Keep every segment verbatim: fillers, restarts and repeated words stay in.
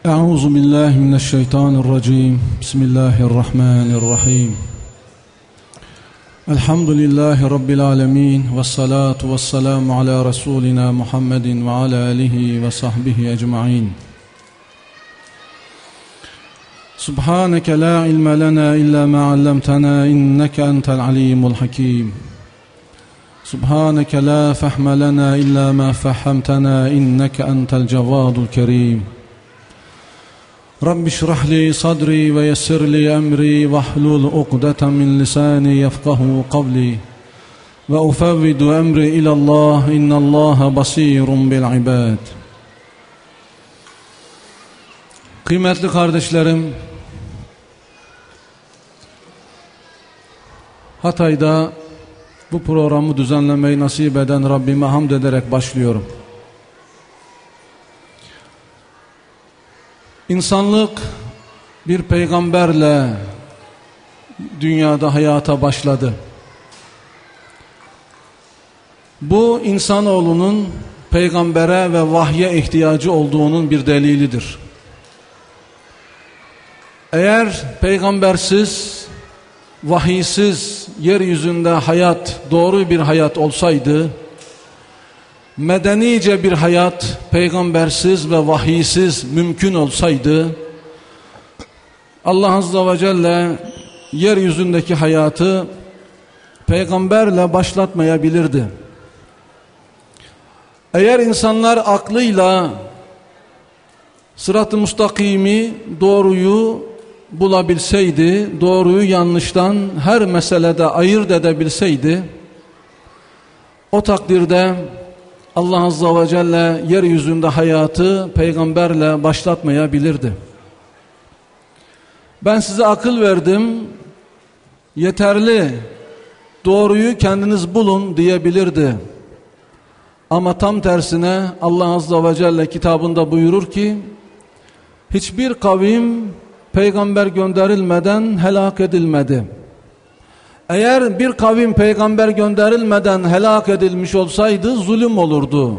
Euzu billahi mineşşeytanirracim. Bismillahirrahmanirrahim. Elhamdülillahi Rabbil alemin. Vessalatu vesselamu ala Resulina Muhammedin ve ala alihi ve sahbihi ecma'in. Subhaneke la ilme lena illa ma allamtana inneke entel alimul hakim. Subhaneke la fehme lena illa ma fehhamtana inneke entel cevvadul kerim. Rabbi şrah li sadri ve yessir li emri ve hlul uqdeten min lisani yefkahu kavli ve ufevvidu emri ilallah innallaha basirun bil ibad. Kıymetli kardeşlerim, Hatay'da bu programı düzenlemeyi nasip eden Rabbime hamd ederek başlıyorum. İnsanlık bir peygamberle dünyada hayata başladı. Bu insanoğlunun peygambere ve vahye ihtiyacı olduğunun bir delilidir. Eğer peygambersiz, vahiysiz yeryüzünde hayat doğru bir hayat olsaydı, medenice bir hayat peygambersiz ve vahiysiz mümkün olsaydı, Allah Azze ve Celle yeryüzündeki hayatı peygamberle başlatmayabilirdi. Eğer insanlar aklıyla sırat-ı müstakimi, doğruyu bulabilseydi, doğruyu yanlıştan her meselede ayırt edebilseydi, o takdirde Allah Azze ve Celle yeryüzünde hayatı peygamberle başlatmayabilirdi. Ben size akıl verdim, yeterli, doğruyu kendiniz bulun diyebilirdi. Ama tam tersine Allah Azze ve Celle kitabında buyurur ki, hiçbir kavim peygamber gönderilmeden helak edilmedi. Eğer bir kavim peygamber gönderilmeden helak edilmiş olsaydı zulüm olurdu.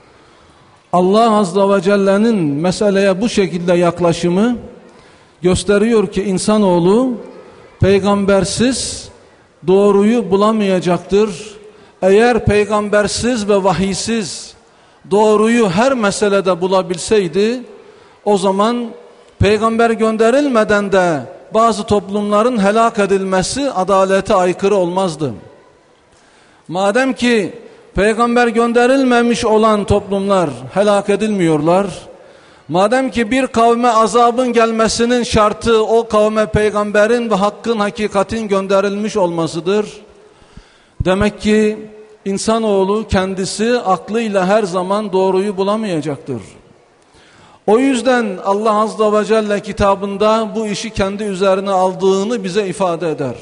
Allah Azze ve Celle'nin meseleye bu şekilde yaklaşımı gösteriyor ki insanoğlu peygambersiz doğruyu bulamayacaktır. Eğer peygambersiz ve vahiysiz doğruyu her meselede bulabilseydi, o zaman peygamber gönderilmeden de bazı toplumların helak edilmesi adalete aykırı olmazdı. Madem ki peygamber gönderilmemiş olan toplumlar helak edilmiyorlar, madem ki bir kavme azabın gelmesinin şartı o kavme peygamberin ve hakkın, hakikatin gönderilmiş olmasıdır, demek ki insanoğlu kendisi aklıyla her zaman doğruyu bulamayacaktır. O yüzden Allah Azze ve Celle kitabında bu işi kendi üzerine aldığını bize ifade eder.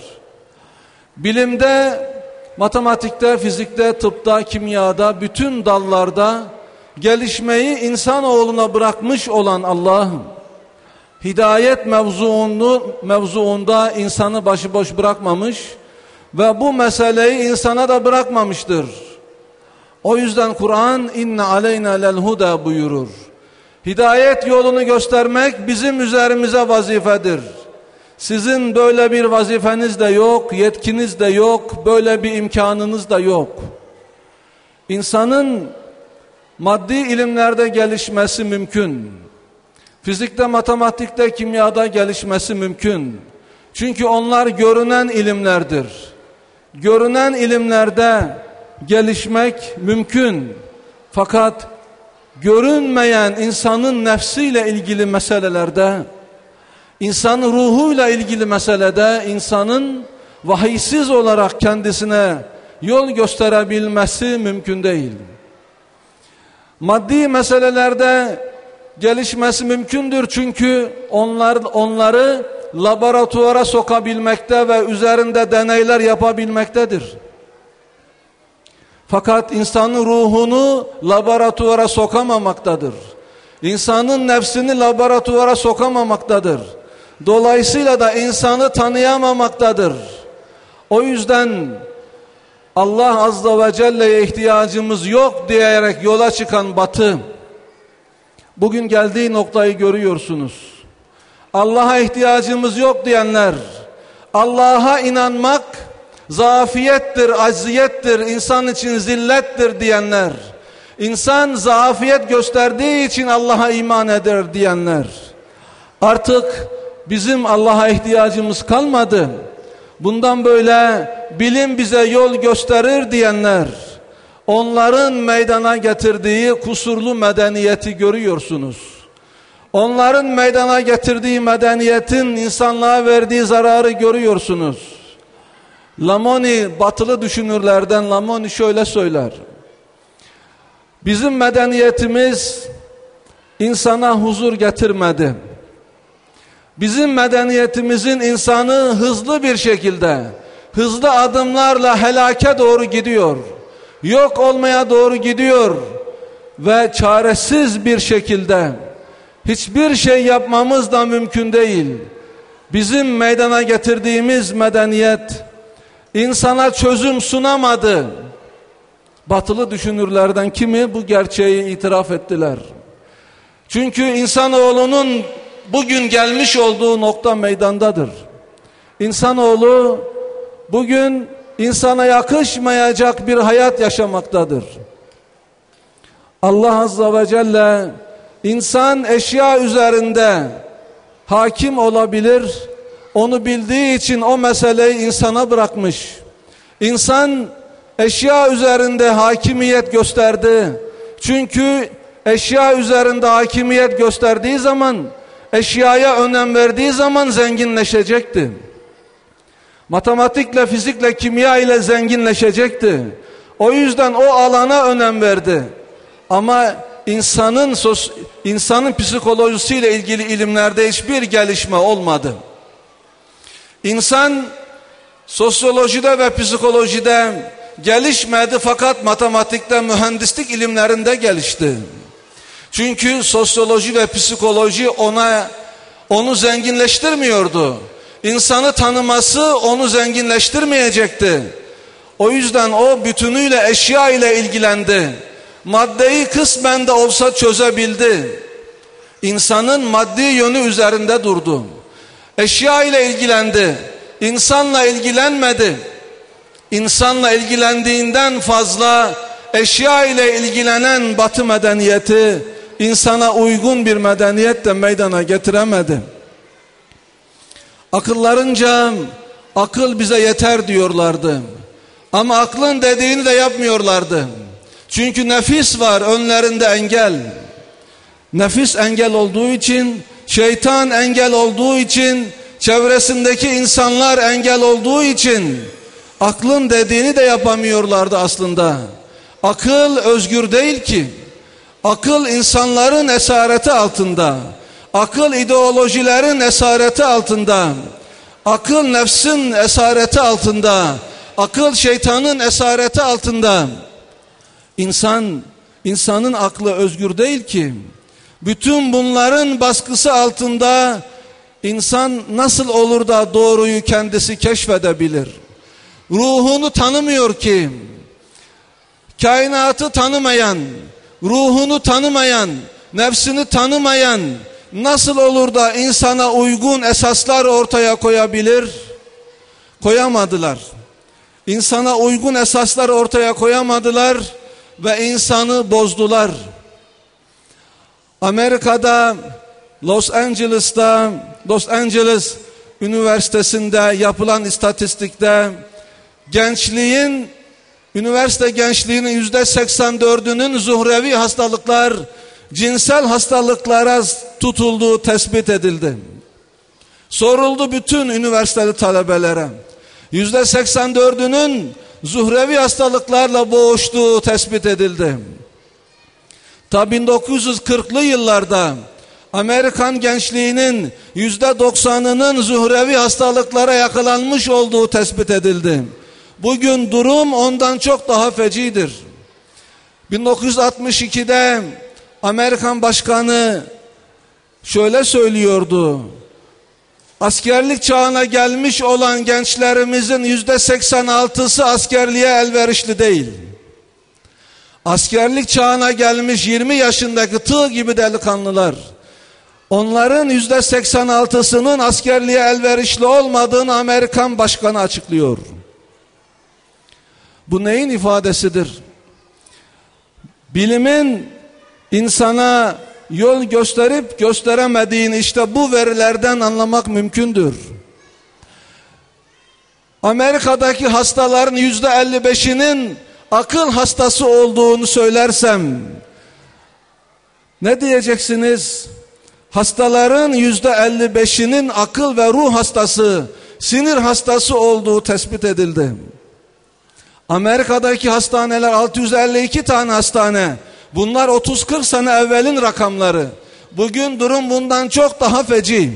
Bilimde, matematikte, fizikte, tıpta, kimyada, bütün dallarda gelişmeyi insanoğluna bırakmış olan Allah, hidayet mevzuunu, mevzuunda insanı başıboş bırakmamış ve bu meseleyi insana da bırakmamıştır. O yüzden Kur'an inne aleyna lel huda buyurur. Hidayet yolunu göstermek bizim üzerimize vazifedir. Sizin böyle bir vazifeniz de yok, yetkiniz de yok, böyle bir imkanınız da yok. İnsanın maddi ilimlerde gelişmesi mümkün. Fizikte, matematikte, kimyada gelişmesi mümkün. Çünkü onlar görünen ilimlerdir. Görünen ilimlerde gelişmek mümkün. Fakat görünmeyen insanın nefsiyle ilgili meselelerde, insanın ruhuyla ilgili meselede insanın vahiysiz olarak kendisine yol gösterebilmesi mümkün değil. Maddi meselelerde gelişmesi mümkündür çünkü onlar onları laboratuvara sokabilmekte ve üzerinde deneyler yapabilmektedir. Fakat insanın ruhunu laboratuvara sokamamaktadır. İnsanın nefsini laboratuvara sokamamaktadır. Dolayısıyla da insanı tanıyamamaktadır. O yüzden Allah Azze ve Celle'ye ihtiyacımız yok diyerek yola çıkan Batı, Bugün geldiği noktayı görüyorsunuz. Allah'a ihtiyacımız yok diyenler, Allah'a inanmak zafiyettir, acziyettir, insan için zillettir diyenler, insan zafiyet gösterdiği için Allah'a iman eder diyenler, artık bizim Allah'a ihtiyacımız kalmadı, bundan böyle bilim bize yol gösterir diyenler, onların meydana getirdiği kusurlu medeniyeti görüyorsunuz. Onların meydana getirdiği medeniyetin insanlığa verdiği zararı görüyorsunuz. Lamoni, batılı düşünürlerden Lamoni şöyle söyler: bizim medeniyetimiz insana huzur getirmedi. Bizim medeniyetimizin insanı hızlı bir şekilde, hızlı adımlarla helake doğru gidiyor. Yok olmaya doğru gidiyor ve çaresiz bir şekilde hiçbir şey yapmamız da mümkün değil. Bizim meydana getirdiğimiz medeniyet insana çözüm sunamadı. Batılı düşünürlerden kimi bu gerçeği itiraf ettiler. Çünkü insanoğlunun bugün gelmiş olduğu nokta meydandadır. İnsanoğlu bugün insana yakışmayacak bir hayat yaşamaktadır. Allah Azze ve Celle insan eşya üzerinde hakim olabilir, onu bildiği için o meseleyi insana bırakmış. İnsan eşya üzerinde hakimiyet gösterdi. Çünkü eşya üzerinde hakimiyet gösterdiği zaman, eşyaya önem verdiği zaman zenginleşecekti. Matematikle, fizikle, kimya ile zenginleşecekti. O yüzden o alana önem verdi. Ama insanın sos, insanın psikolojisiyle ilgili ilimlerde hiçbir gelişme olmadı. İnsan sosyolojide ve psikolojide gelişmedi, fakat matematikte, mühendislik ilimlerinde gelişti. Çünkü sosyoloji ve psikoloji ona onu zenginleştirmiyordu. İnsanı tanıması onu zenginleştirmeyecekti. O yüzden o bütünüyle eşya ile ilgilendi. Maddeyi kısmen de olsa çözebildi. İnsanın maddi yönü üzerinde durdu. Eşya ile ilgilendi. İnsanla ilgilenmedi. İnsanla ilgilendiğinden fazla eşya ile ilgilenen Batı medeniyeti insana uygun bir medeniyet de meydana getiremedi. Akıllarınca akıl bize yeter diyorlardı. Ama aklın dediğini de yapmıyorlardı. Çünkü nefis var önlerinde engel. Nefis engel olduğu için, şeytan engel olduğu için, çevresindeki insanlar engel olduğu için aklın dediğini de yapamıyorlardı aslında. Akıl özgür değil ki. Akıl insanların esareti altında. Akıl ideolojilerin esareti altında. Akıl nefsin esareti altında. Akıl şeytanın esareti altında. İnsan, insanın aklı özgür değil ki. Bütün bunların baskısı altında insan nasıl olur da doğruyu kendisi keşfedebilir? Ruhunu tanımıyor ki. Kainatı tanımayan, ruhunu tanımayan, nefsini tanımayan nasıl olur da insana uygun esaslar ortaya koyabilir? Koyamadılar. İnsana uygun esaslar ortaya koyamadılar ve insanı bozdular. Amerika'da, Los Angeles'ta, Los Angeles Üniversitesi'nde yapılan istatistikte gençliğin, üniversite gençliğinin yüzde seksen dördünün zuhrevi hastalıklar, cinsel hastalıklara tutulduğu tespit edildi. Soruldu bütün üniversiteli talebelere. yüzde seksen dördünün zuhrevi hastalıklarla boğuştuğu tespit edildi. Ta bin dokuz yüz kırklı yıllarda Amerikan gençliğinin yüzde doksanının zuhrevi hastalıklara yakalanmış olduğu tespit edildi. Bugün durum ondan çok daha fecidir. bin dokuz yüz altmış ikide Amerikan Başkanı şöyle söylüyordu: askerlik çağına gelmiş olan gençlerimizin yüzde seksen altısı askerliğe elverişli değil. Askerlik çağına gelmiş yirmi yaşındaki tığ gibi delikanlılar. Onların yüzde seksen altısının askerliğe elverişli olmadığını Amerikan başkanı açıklıyor. Bu neyin ifadesidir? Bilimin insana yol gösterip gösteremediğini işte bu verilerden anlamak mümkündür. Amerika'daki hastaların yüzde elli beşinin akıl hastası olduğunu söylersem ne diyeceksiniz? Hastaların yüzde elli beşinin akıl ve ruh hastası, sinir hastası olduğu tespit edildi. Amerika'daki hastaneler altı yüz elli iki tane hastane. Bunlar otuz kırk sene evvelin rakamları. Bugün durum bundan çok daha feci.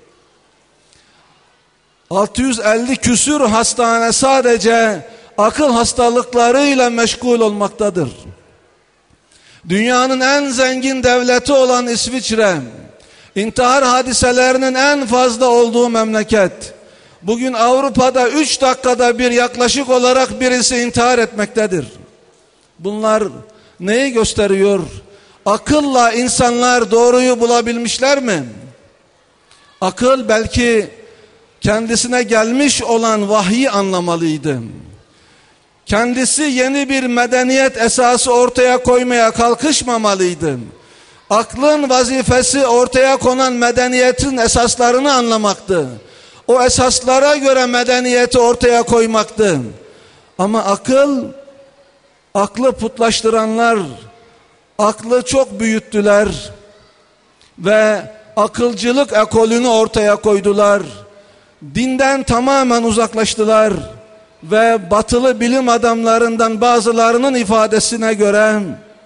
altı yüz elli küsür hastane sadece akıl hastalıklarıyla meşgul olmaktadır. Dünyanın en zengin devleti olan İsviçre, intihar hadiselerinin en fazla olduğu memleket. Bugün Avrupa'da üç dakikada bir yaklaşık olarak birisi intihar etmektedir. Bunlar neyi gösteriyor? Akılla insanlar doğruyu bulabilmişler mi? Akıl belki kendisine gelmiş olan vahyi anlamalıydı. Kendisi yeni bir medeniyet esası ortaya koymaya kalkışmamalıydı. Aklın vazifesi ortaya konan medeniyetin esaslarını anlamaktı. O esaslara göre medeniyeti ortaya koymaktı. Ama akıl, aklı putlaştıranlar, aklı çok büyüttüler ve akılcılık ekolünü ortaya koydular. Dinden tamamen uzaklaştılar ve batılı bilim adamlarından bazılarının ifadesine göre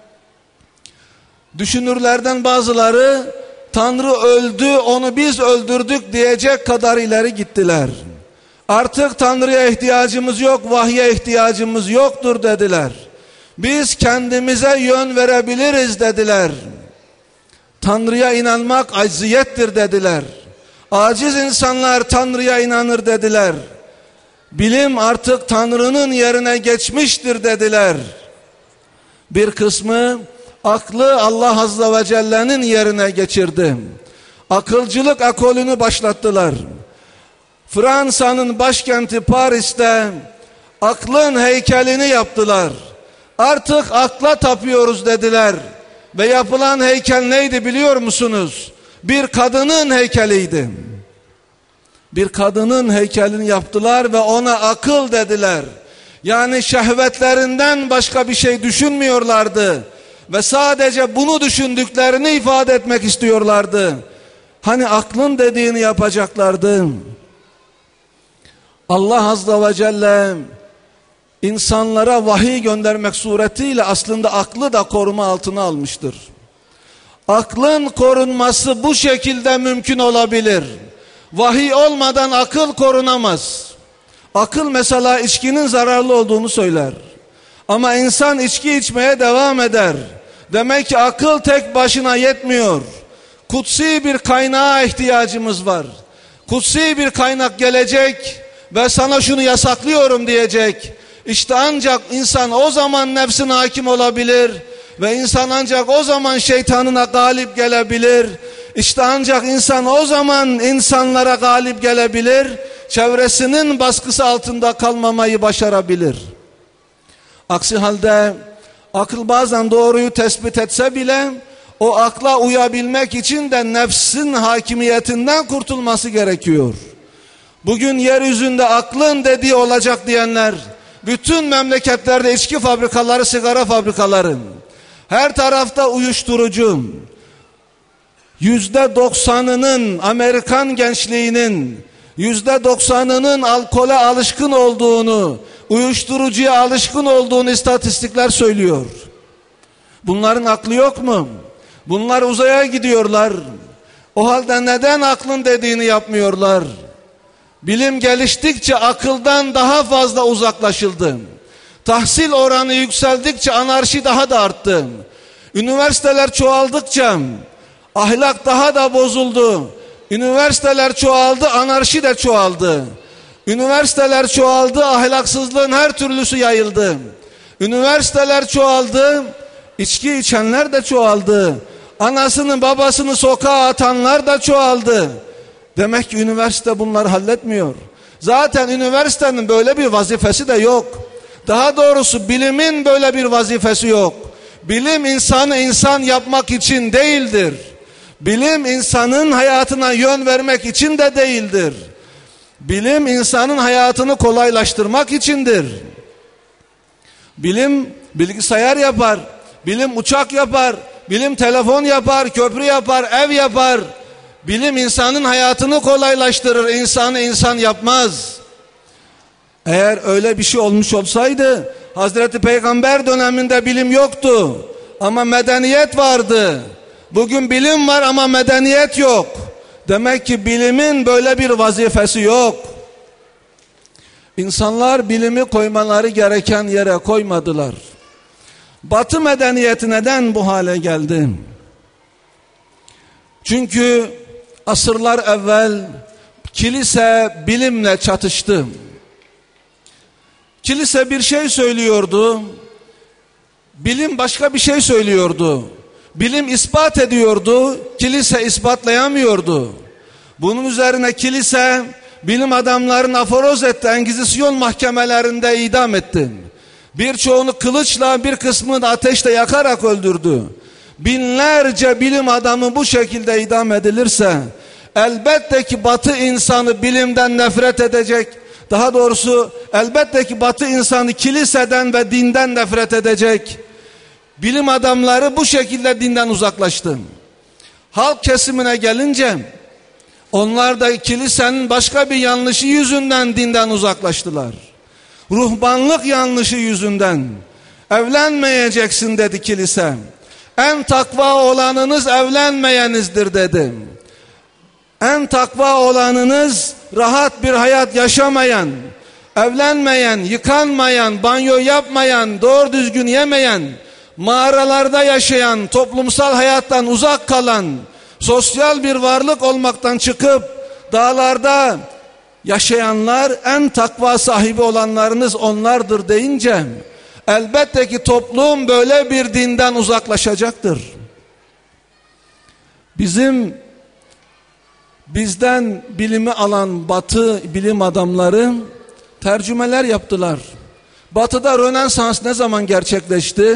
düşünürlerden bazıları Tanrı öldü, onu biz öldürdük diyecek kadar ileri gittiler. Artık Tanrı'ya ihtiyacımız yok, vahye ihtiyacımız yoktur dediler. Biz kendimize yön verebiliriz dediler. Tanrı'ya inanmak acziyettir dediler. Aciz insanlar Tanrı'ya inanır dediler. Bilim artık Tanrı'nın yerine geçmiştir dediler. Bir kısmı aklı Allah Azze ve Celle'nin yerine geçirdi. Akılcılık ekolünü başlattılar. Fransa'nın başkenti Paris'te aklın heykelini yaptılar. Artık akla tapıyoruz dediler. Ve yapılan heykel neydi biliyor musunuz? Bir kadının heykeliydi. Bir kadının heykelini yaptılar ve ona akıl dediler. Yani şehvetlerinden başka bir şey düşünmüyorlardı. Ve sadece bunu düşündüklerini ifade etmek istiyorlardı. Hani aklın dediğini yapacaklardı. Allah Azze ve Celle insanlara vahiy göndermek suretiyle aslında aklı da koruma altına almıştır. Aklın korunması bu şekilde mümkün olabilir. Vahiy olmadan akıl korunamaz. Akıl mesela içkinin zararlı olduğunu söyler. Ama insan içki içmeye devam eder. Demek ki akıl tek başına yetmiyor. Kutsi bir kaynağa ihtiyacımız var. Kutsi bir kaynak gelecek ve sana şunu yasaklıyorum diyecek. İşte ancak insan o zaman nefsine hakim olabilir ve insan ancak o zaman şeytanına galip gelebilir. İşte ancak insan o zaman insanlara galip gelebilir, çevresinin baskısı altında kalmamayı başarabilir. Aksi halde akıl bazen doğruyu tespit etse bile o akla uyabilmek için de nefsin hakimiyetinden kurtulması gerekiyor. Bugün yeryüzünde aklın dediği olacak diyenler, bütün memleketlerde içki fabrikaları, sigara fabrikaları, her tarafta uyuşturucu, yüzde doksanının Amerikan gençliğinin yüzde doksanının alkole alışkın olduğunu, uyuşturucuya alışkın olduğunu istatistikler söylüyor. Bunların aklı yok mu? Bunlar uzaya gidiyorlar. O halde neden aklın dediğini yapmıyorlar? Bilim geliştikçe akıldan daha fazla uzaklaşıldı. Tahsil oranı yükseldikçe anarşi daha da arttı. Üniversiteler çoğaldıkça ahlak daha da bozuldu. Üniversiteler çoğaldı, anarşi de çoğaldı. Üniversiteler çoğaldı, ahlaksızlığın her türlüsü yayıldı. Üniversiteler çoğaldı, içki içenler de çoğaldı. Anasını babasını sokağa atanlar da çoğaldı. Demek ki üniversite bunları halletmiyor. Zaten üniversitenin böyle bir vazifesi de yok. Daha doğrusu bilimin böyle bir vazifesi yok. Bilim insanı insan yapmak için değildir. Bilim insanın hayatına yön vermek için de değildir. Bilim insanın hayatını kolaylaştırmak içindir. Bilim bilgisayar yapar, bilim uçak yapar, bilim telefon yapar, köprü yapar, ev yapar. Bilim insanın hayatını kolaylaştırır, insanı insan yapmaz. Eğer öyle bir şey olmuş olsaydı, Hazreti Peygamber döneminde bilim yoktu ama medeniyet vardı. Bugün bilim var ama medeniyet yok. Demek ki bilimin böyle bir vazifesi yok. İnsanlar bilimi koymaları gereken yere koymadılar. Batı medeniyeti neden bu hale geldi? Çünkü asırlar evvel kilise bilimle çatıştı. Kilise bir şey söylüyordu, bilim başka bir şey söylüyordu. Bilim ispat ediyordu, kilise ispatlayamıyordu. Bunun üzerine kilise bilim adamlarını aforoz etti, Engizisyon mahkemelerinde idam etti. Birçoğunu kılıçla, bir kısmını da ateşle yakarak öldürdü. Binlerce bilim adamı bu şekilde idam edilirse, elbette ki Batı insanı bilimden nefret edecek. Daha doğrusu elbette ki Batı insanı kiliseden ve dinden nefret edecek. Bilim adamları bu şekilde dinden uzaklaştı. Halk kesimine gelince onlar da kilisenin başka bir yanlışı yüzünden dinden uzaklaştılar. Ruhbanlık yanlışı yüzünden. Evlenmeyeceksin dedi kilise. En takva olanınız evlenmeyenizdir dedi. En takva olanınız rahat bir hayat yaşamayan, evlenmeyen, yıkanmayan, banyo yapmayan, doğru düzgün yemeyen, mağaralarda yaşayan, toplumsal hayattan uzak kalan, sosyal bir varlık olmaktan çıkıp dağlarda yaşayanlar, en takva sahibi olanlarınız onlardır deyince elbette ki toplum böyle bir dinden uzaklaşacaktır. Bizim bizden bilimi alan Batı bilim adamları tercümeler yaptılar. Batı'da Rönesans ne zaman gerçekleşti?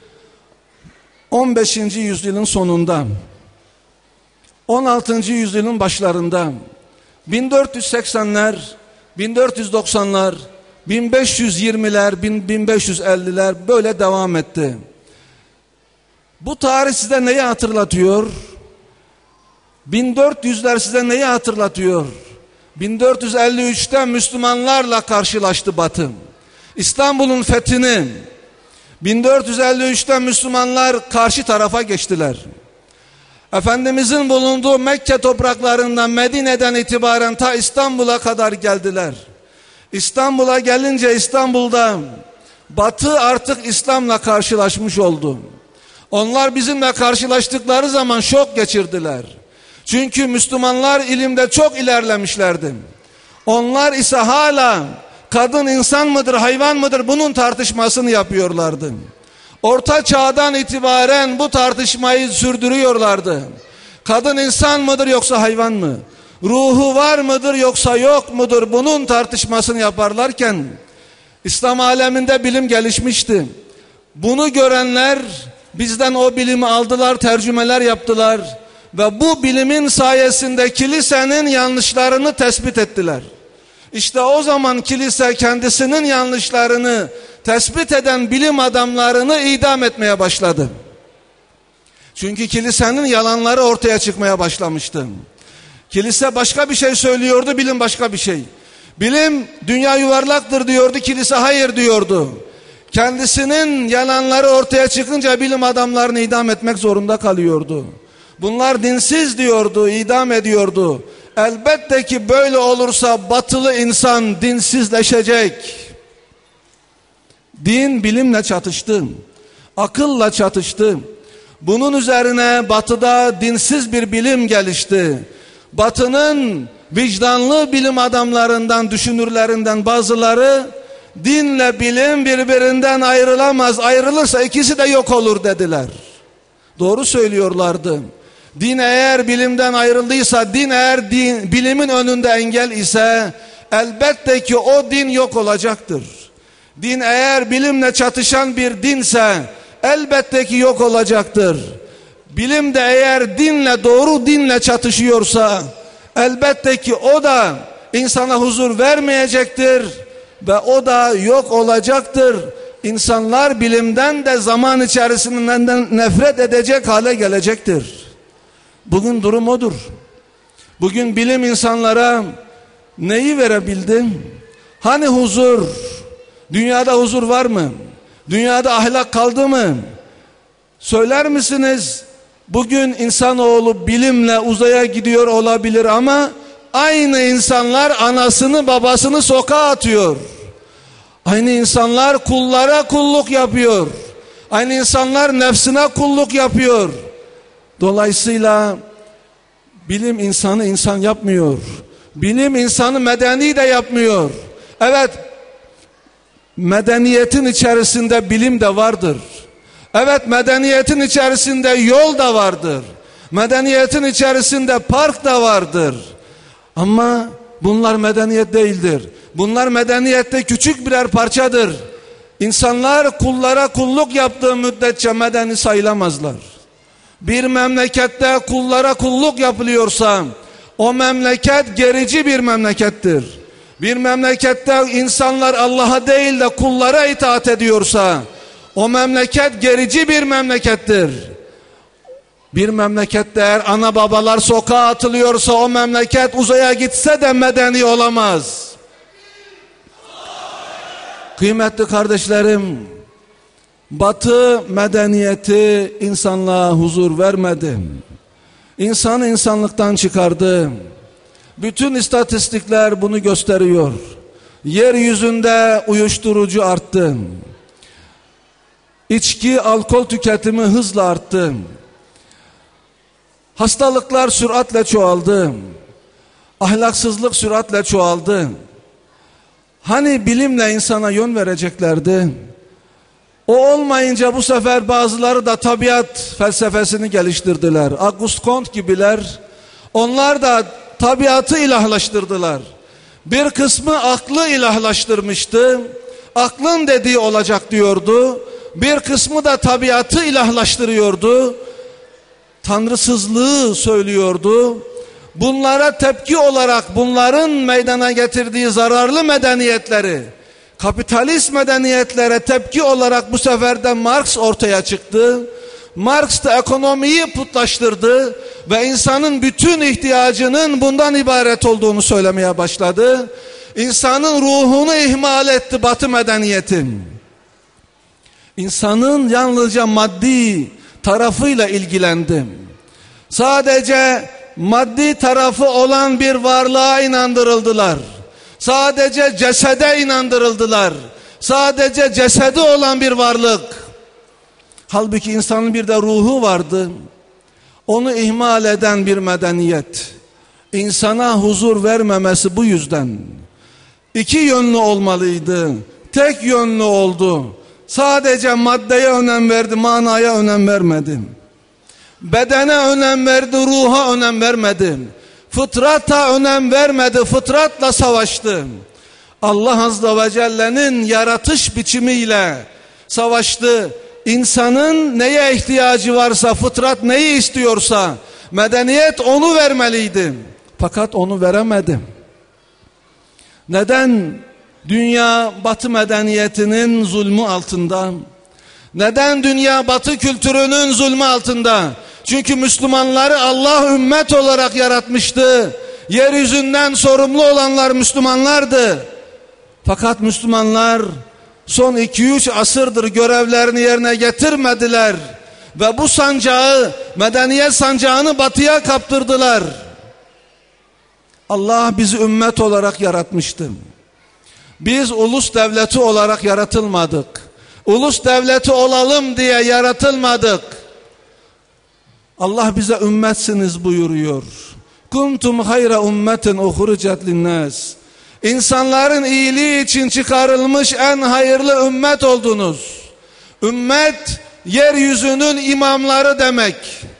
on beşinci yüzyılın sonunda, on altıncı yüzyılın başlarında, bin dört yüz seksenler, bin dört yüz doksanlar, bin beş yüz yirmiler, bin beş yüz elliler böyle devam etti. Bu tarih size neyi hatırlatıyor? bin dört yüzler size neyi hatırlatıyor? bin dört yüz elli üçte Müslümanlarla karşılaştı Batı. İstanbul'un fethini bin dört yüz elli üçte Müslümanlar karşı tarafa geçtiler. Efendimizin bulunduğu Mekke topraklarından, Medine'den itibaren ta İstanbul'a kadar geldiler. İstanbul'a gelince İstanbul'da Batı artık İslam'la karşılaşmış oldu. Onlar bizimle karşılaştıkları zaman şok geçirdiler. Çünkü Müslümanlar ilimde çok ilerlemişlerdi. Onlar ise hala kadın insan mıdır, hayvan mıdır bunun tartışmasını yapıyorlardı. Orta çağdan itibaren bu tartışmayı sürdürüyorlardı. Kadın insan mıdır yoksa hayvan mı? Ruhu var mıdır yoksa yok mudur? Bunun tartışmasını yaparlarken İslam aleminde bilim gelişmişti. Bunu görenler bizden o bilimi aldılar, tercümeler yaptılar ve bu bilimin sayesinde kilisenin yanlışlarını tespit ettiler. İşte o zaman kilise kendisinin yanlışlarını tespit eden bilim adamlarını idam etmeye başladı. Çünkü kilisenin yalanları ortaya çıkmaya başlamıştı. Kilise başka bir şey söylüyordu, bilim başka bir şey. Bilim dünya yuvarlaktır diyordu, kilise hayır diyordu. Kendisinin yalanları ortaya çıkınca bilim adamlarını idam etmek zorunda kalıyordu. Bunlar dinsiz diyordu, idam ediyordu. Elbette ki böyle olursa batılı insan dinsizleşecek. Din bilimle çatıştı, akılla çatıştı. Bunun üzerine batıda dinsiz bir bilim gelişti. Batının vicdanlı bilim adamlarından, düşünürlerinden bazıları dinle bilim birbirinden ayrılamaz. Ayrılırsa ikisi de yok olur dediler. Doğru söylüyorlardı. Din eğer bilimden ayrıldıysa, din eğer din, bilimin önünde engel ise elbette ki o din yok olacaktır. Din eğer bilimle çatışan bir dinse elbette ki yok olacaktır. Bilim de eğer dinle, doğru dinle çatışıyorsa elbette ki o da insana huzur vermeyecektir ve o da yok olacaktır. İnsanlar bilimden de zaman içerisinde nefret edecek hale gelecektir. Bugün durum odur. Bugün bilim insanlara neyi verebildi? Hani huzur? Dünyada huzur var mı? Dünyada ahlak kaldı mı? Söyler misiniz? Bugün insanoğlu bilimle uzaya gidiyor olabilir ama aynı insanlar anasını babasını sokağa atıyor. Aynı insanlar kullara kulluk yapıyor. Aynı insanlar nefsine kulluk yapıyor. Dolayısıyla bilim insanı insan yapmıyor. Bilim insanı medeni de yapmıyor. Evet, medeniyetin içerisinde bilim de vardır. Evet, medeniyetin içerisinde yol da vardır. Medeniyetin içerisinde park da vardır. Ama bunlar medeniyet değildir. Bunlar medeniyette küçük birer parçadır. İnsanlar kullara kulluk yaptığı müddetçe medeni sayılamazlar. Bir memlekette kullara kulluk yapılıyorsa o memleket gerici bir memlekettir. Bir memlekette insanlar Allah'a değil de kullara itaat ediyorsa o memleket gerici bir memlekettir. Bir memlekette eğer ana babalar sokağa atılıyorsa o memleket uzaya gitse de medeni olamaz. Kıymetli kardeşlerim, Batı medeniyeti insanlığa huzur vermedi. İnsanı insanlıktan çıkardı. Bütün istatistikler bunu gösteriyor. Yeryüzünde uyuşturucu arttı. İçki, alkol tüketimi hızla arttı. Hastalıklar süratle çoğaldı. Ahlaksızlık süratle çoğaldı. Hani bilimle insana yön vereceklerdi? O olmayınca bu sefer bazıları da tabiat felsefesini geliştirdiler. Auguste Comte gibiler. Onlar da tabiatı ilahlaştırdılar. Bir kısmı aklı ilahlaştırmıştı. Aklın dediği olacak diyordu. Bir kısmı da tabiatı ilahlaştırıyordu. Tanrısızlığı söylüyordu. Bunlara tepki olarak bunların meydana getirdiği zararlı medeniyetleri, kapitalist medeniyetlere tepki olarak bu sefer de Marx ortaya çıktı. Marx da ekonomiyi putlaştırdı ve insanın bütün ihtiyacının bundan ibaret olduğunu söylemeye başladı. İnsanın ruhunu ihmal etti Batı medeniyeti. İnsanın yalnızca maddi tarafıyla ilgilendi. Sadece maddi tarafı olan bir varlığa inandırıldılar. Sadece cesede inandırıldılar. Sadece cesedi olan bir varlık. Halbuki insanın bir de ruhu vardı. Onu ihmal eden bir medeniyet. İnsana huzur vermemesi bu yüzden. İki yönlü olmalıydı. Tek yönlü oldu. Sadece maddeye önem verdi, manaya önem vermedi. Bedene önem verdi, ruha önem vermedi. Fıtrata önem vermedi, fıtratla savaştı. Allah Azze ve Celle'nin yaratış biçimiyle savaştı. İnsanın neye ihtiyacı varsa, fıtrat neyi istiyorsa, medeniyet onu vermeliydi. Fakat onu veremedi. Neden dünya Batı medeniyetinin zulmü altında? Neden dünya Batı kültürünün zulmü altında? Çünkü Müslümanları Allah ümmet olarak yaratmıştı. Yeryüzünden sorumlu olanlar Müslümanlardı. Fakat Müslümanlar son iki üç asırdır görevlerini yerine getirmediler. Ve bu sancağı, medeniyet sancağını batıya kaptırdılar. Allah bizi ümmet olarak yaratmıştı. Biz ulus devleti olarak yaratılmadık. Ulus devleti olalım diye yaratılmadık. Allah bize ümmetsiniz buyuruyor. Kuntum hayra ummetin uhricet linnas. İnsanların iyiliği için çıkarılmış en hayırlı ümmet oldunuz. Ümmet yeryüzünün imamları demek.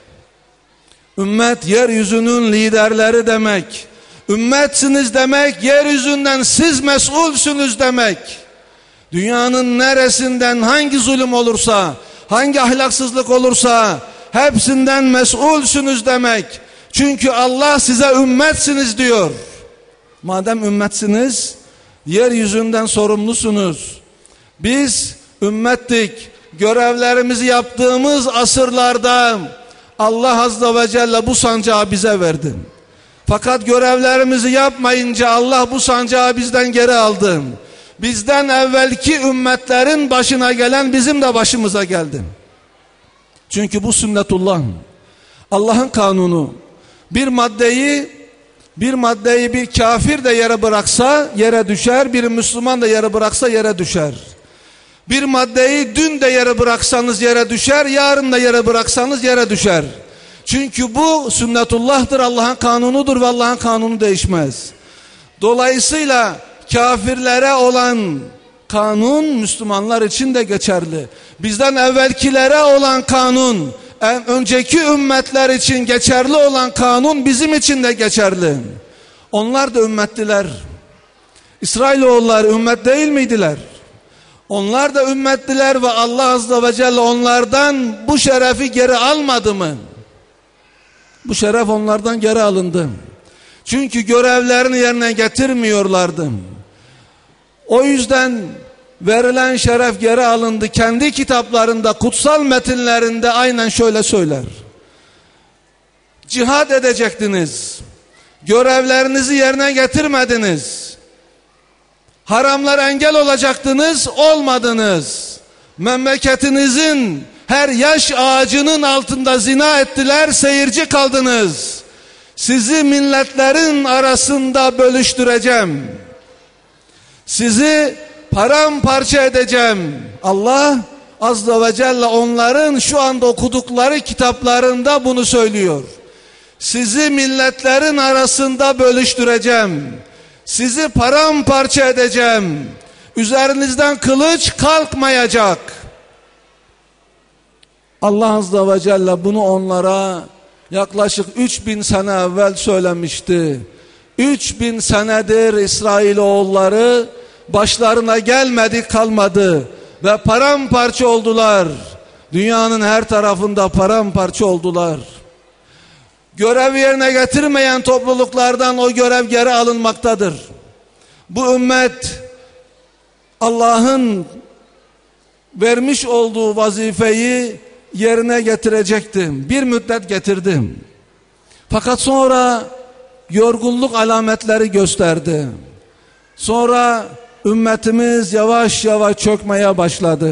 Ümmet yeryüzünün liderleri demek. Ümmetsiniz demek, yeryüzünden siz mesulsünüz demek. Dünyanın neresinden hangi zulüm olursa, hangi ahlaksızlık olursa hepsinden mesulsünüz demek. Çünkü Allah size ümmetsiniz diyor. Madem ümmetsiniz, yeryüzünden sorumlusunuz. Biz ümmettik. Görevlerimizi yaptığımız asırlarda Allah Azze ve Celle bu sancağı bize verdi. Fakat görevlerimizi yapmayınca Allah bu sancağı bizden geri aldı. Bizden evvelki ümmetlerin başına gelen bizim de başımıza geldi. Çünkü bu sünnetullah, Allah'ın kanunu. Bir maddeyi bir maddeyi bir kafir de yere bıraksa yere düşer, bir Müslüman da yere bıraksa yere düşer. Bir maddeyi dün de yere bıraksanız yere düşer, yarın da yere bıraksanız yere düşer. Çünkü bu sünnetullah'tır, Allah'ın kanunudur ve Allah'ın kanunu değişmez. Dolayısıyla kafirlere olan kanun Müslümanlar için de geçerli. Bizden evvelkilere olan kanun, önceki ümmetler için geçerli olan kanun bizim için de geçerli. Onlar da ümmettiler. İsrailoğulları ümmet değil miydiler? Onlar da ümmettiler ve Allah Azze ve Celle onlardan bu şerefi geri almadı mı? Bu şeref onlardan geri alındı. Çünkü görevlerini yerine getirmiyorlardı. O yüzden verilen şeref geri alındı. Kendi kitaplarında, kutsal metinlerinde aynen şöyle söyler. Cihad edecektiniz. Görevlerinizi yerine getirmediniz. Haramlara engel olacaktınız, olmadınız. Memleketinizin her yaş ağacının altında zina ettiler, seyirci kaldınız. Sizi milletlerin arasında bölüştüreceğim. Sizi paramparça edeceğim. Allah Azze ve Celle onların şu anda okudukları kitaplarında bunu söylüyor. Sizi milletlerin arasında bölüştüreceğim. Sizi paramparça edeceğim. Üzerinizden kılıç kalkmayacak. Allah Azze ve Celle bunu onlara yaklaşık üç bin sene evvel söylemişti. üç bin senedir İsrailoğulları başlarına gelmedi kalmadı ve paramparça oldular. Dünyanın her tarafında paramparça oldular. Görev yerine getirmeyen topluluklardan o görev geri alınmaktadır. Bu ümmet Allah'ın vermiş olduğu vazifeyi yerine getirecektim. Bir müddet getirdim. Fakat sonra yorgunluk alametleri gösterdi. Sonra ümmetimiz yavaş yavaş çökmeye başladı.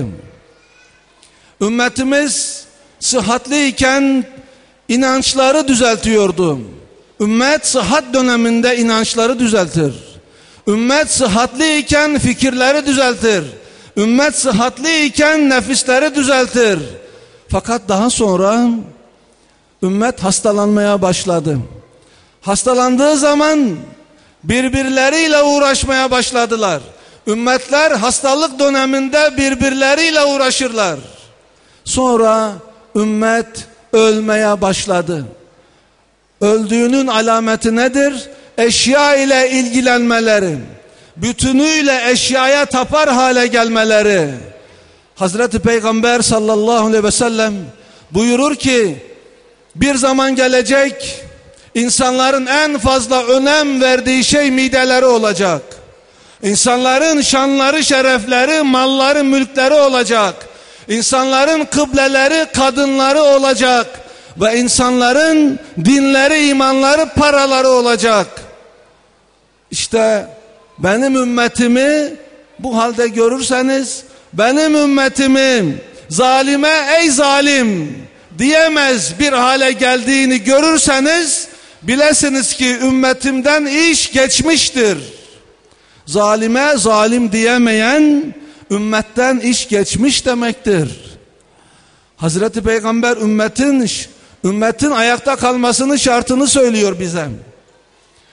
Ümmetimiz sıhhatliyken inançları düzeltiyordu. Ümmet sıhhat döneminde inançları düzeltir. Ümmet sıhhatliyken fikirleri düzeltir. Ümmet sıhhatliyken nefisleri düzeltir. Fakat daha sonra ümmet hastalanmaya başladı. Hastalandığı zaman birbirleriyle uğraşmaya başladılar. Ümmetler hastalık döneminde birbirleriyle uğraşırlar. Sonra ümmet ölmeye başladı. Öldüğünün alameti nedir? Eşya ile ilgilenmeleri, bütünüyle eşyaya tapar hale gelmeleri. Hazreti Peygamber sallallahu aleyhi ve sellem buyurur ki, bir zaman gelecek, insanların en fazla önem verdiği şey mideleri olacak. İnsanların şanları, şerefleri, malları, mülkleri olacak. İnsanların kıbleleri, kadınları olacak. Ve insanların dinleri, imanları, paraları olacak. İşte benim ümmetimi bu halde görürseniz, benim ümmetimin zalime ey zalim diyemez bir hale geldiğini görürseniz, bilesiniz ki ümmetimden iş geçmiştir. Zalime zalim diyemeyen ümmetten iş geçmiş demektir. Hazreti Peygamber ümmetin ümmetin ayakta kalmasının şartını söylüyor bize.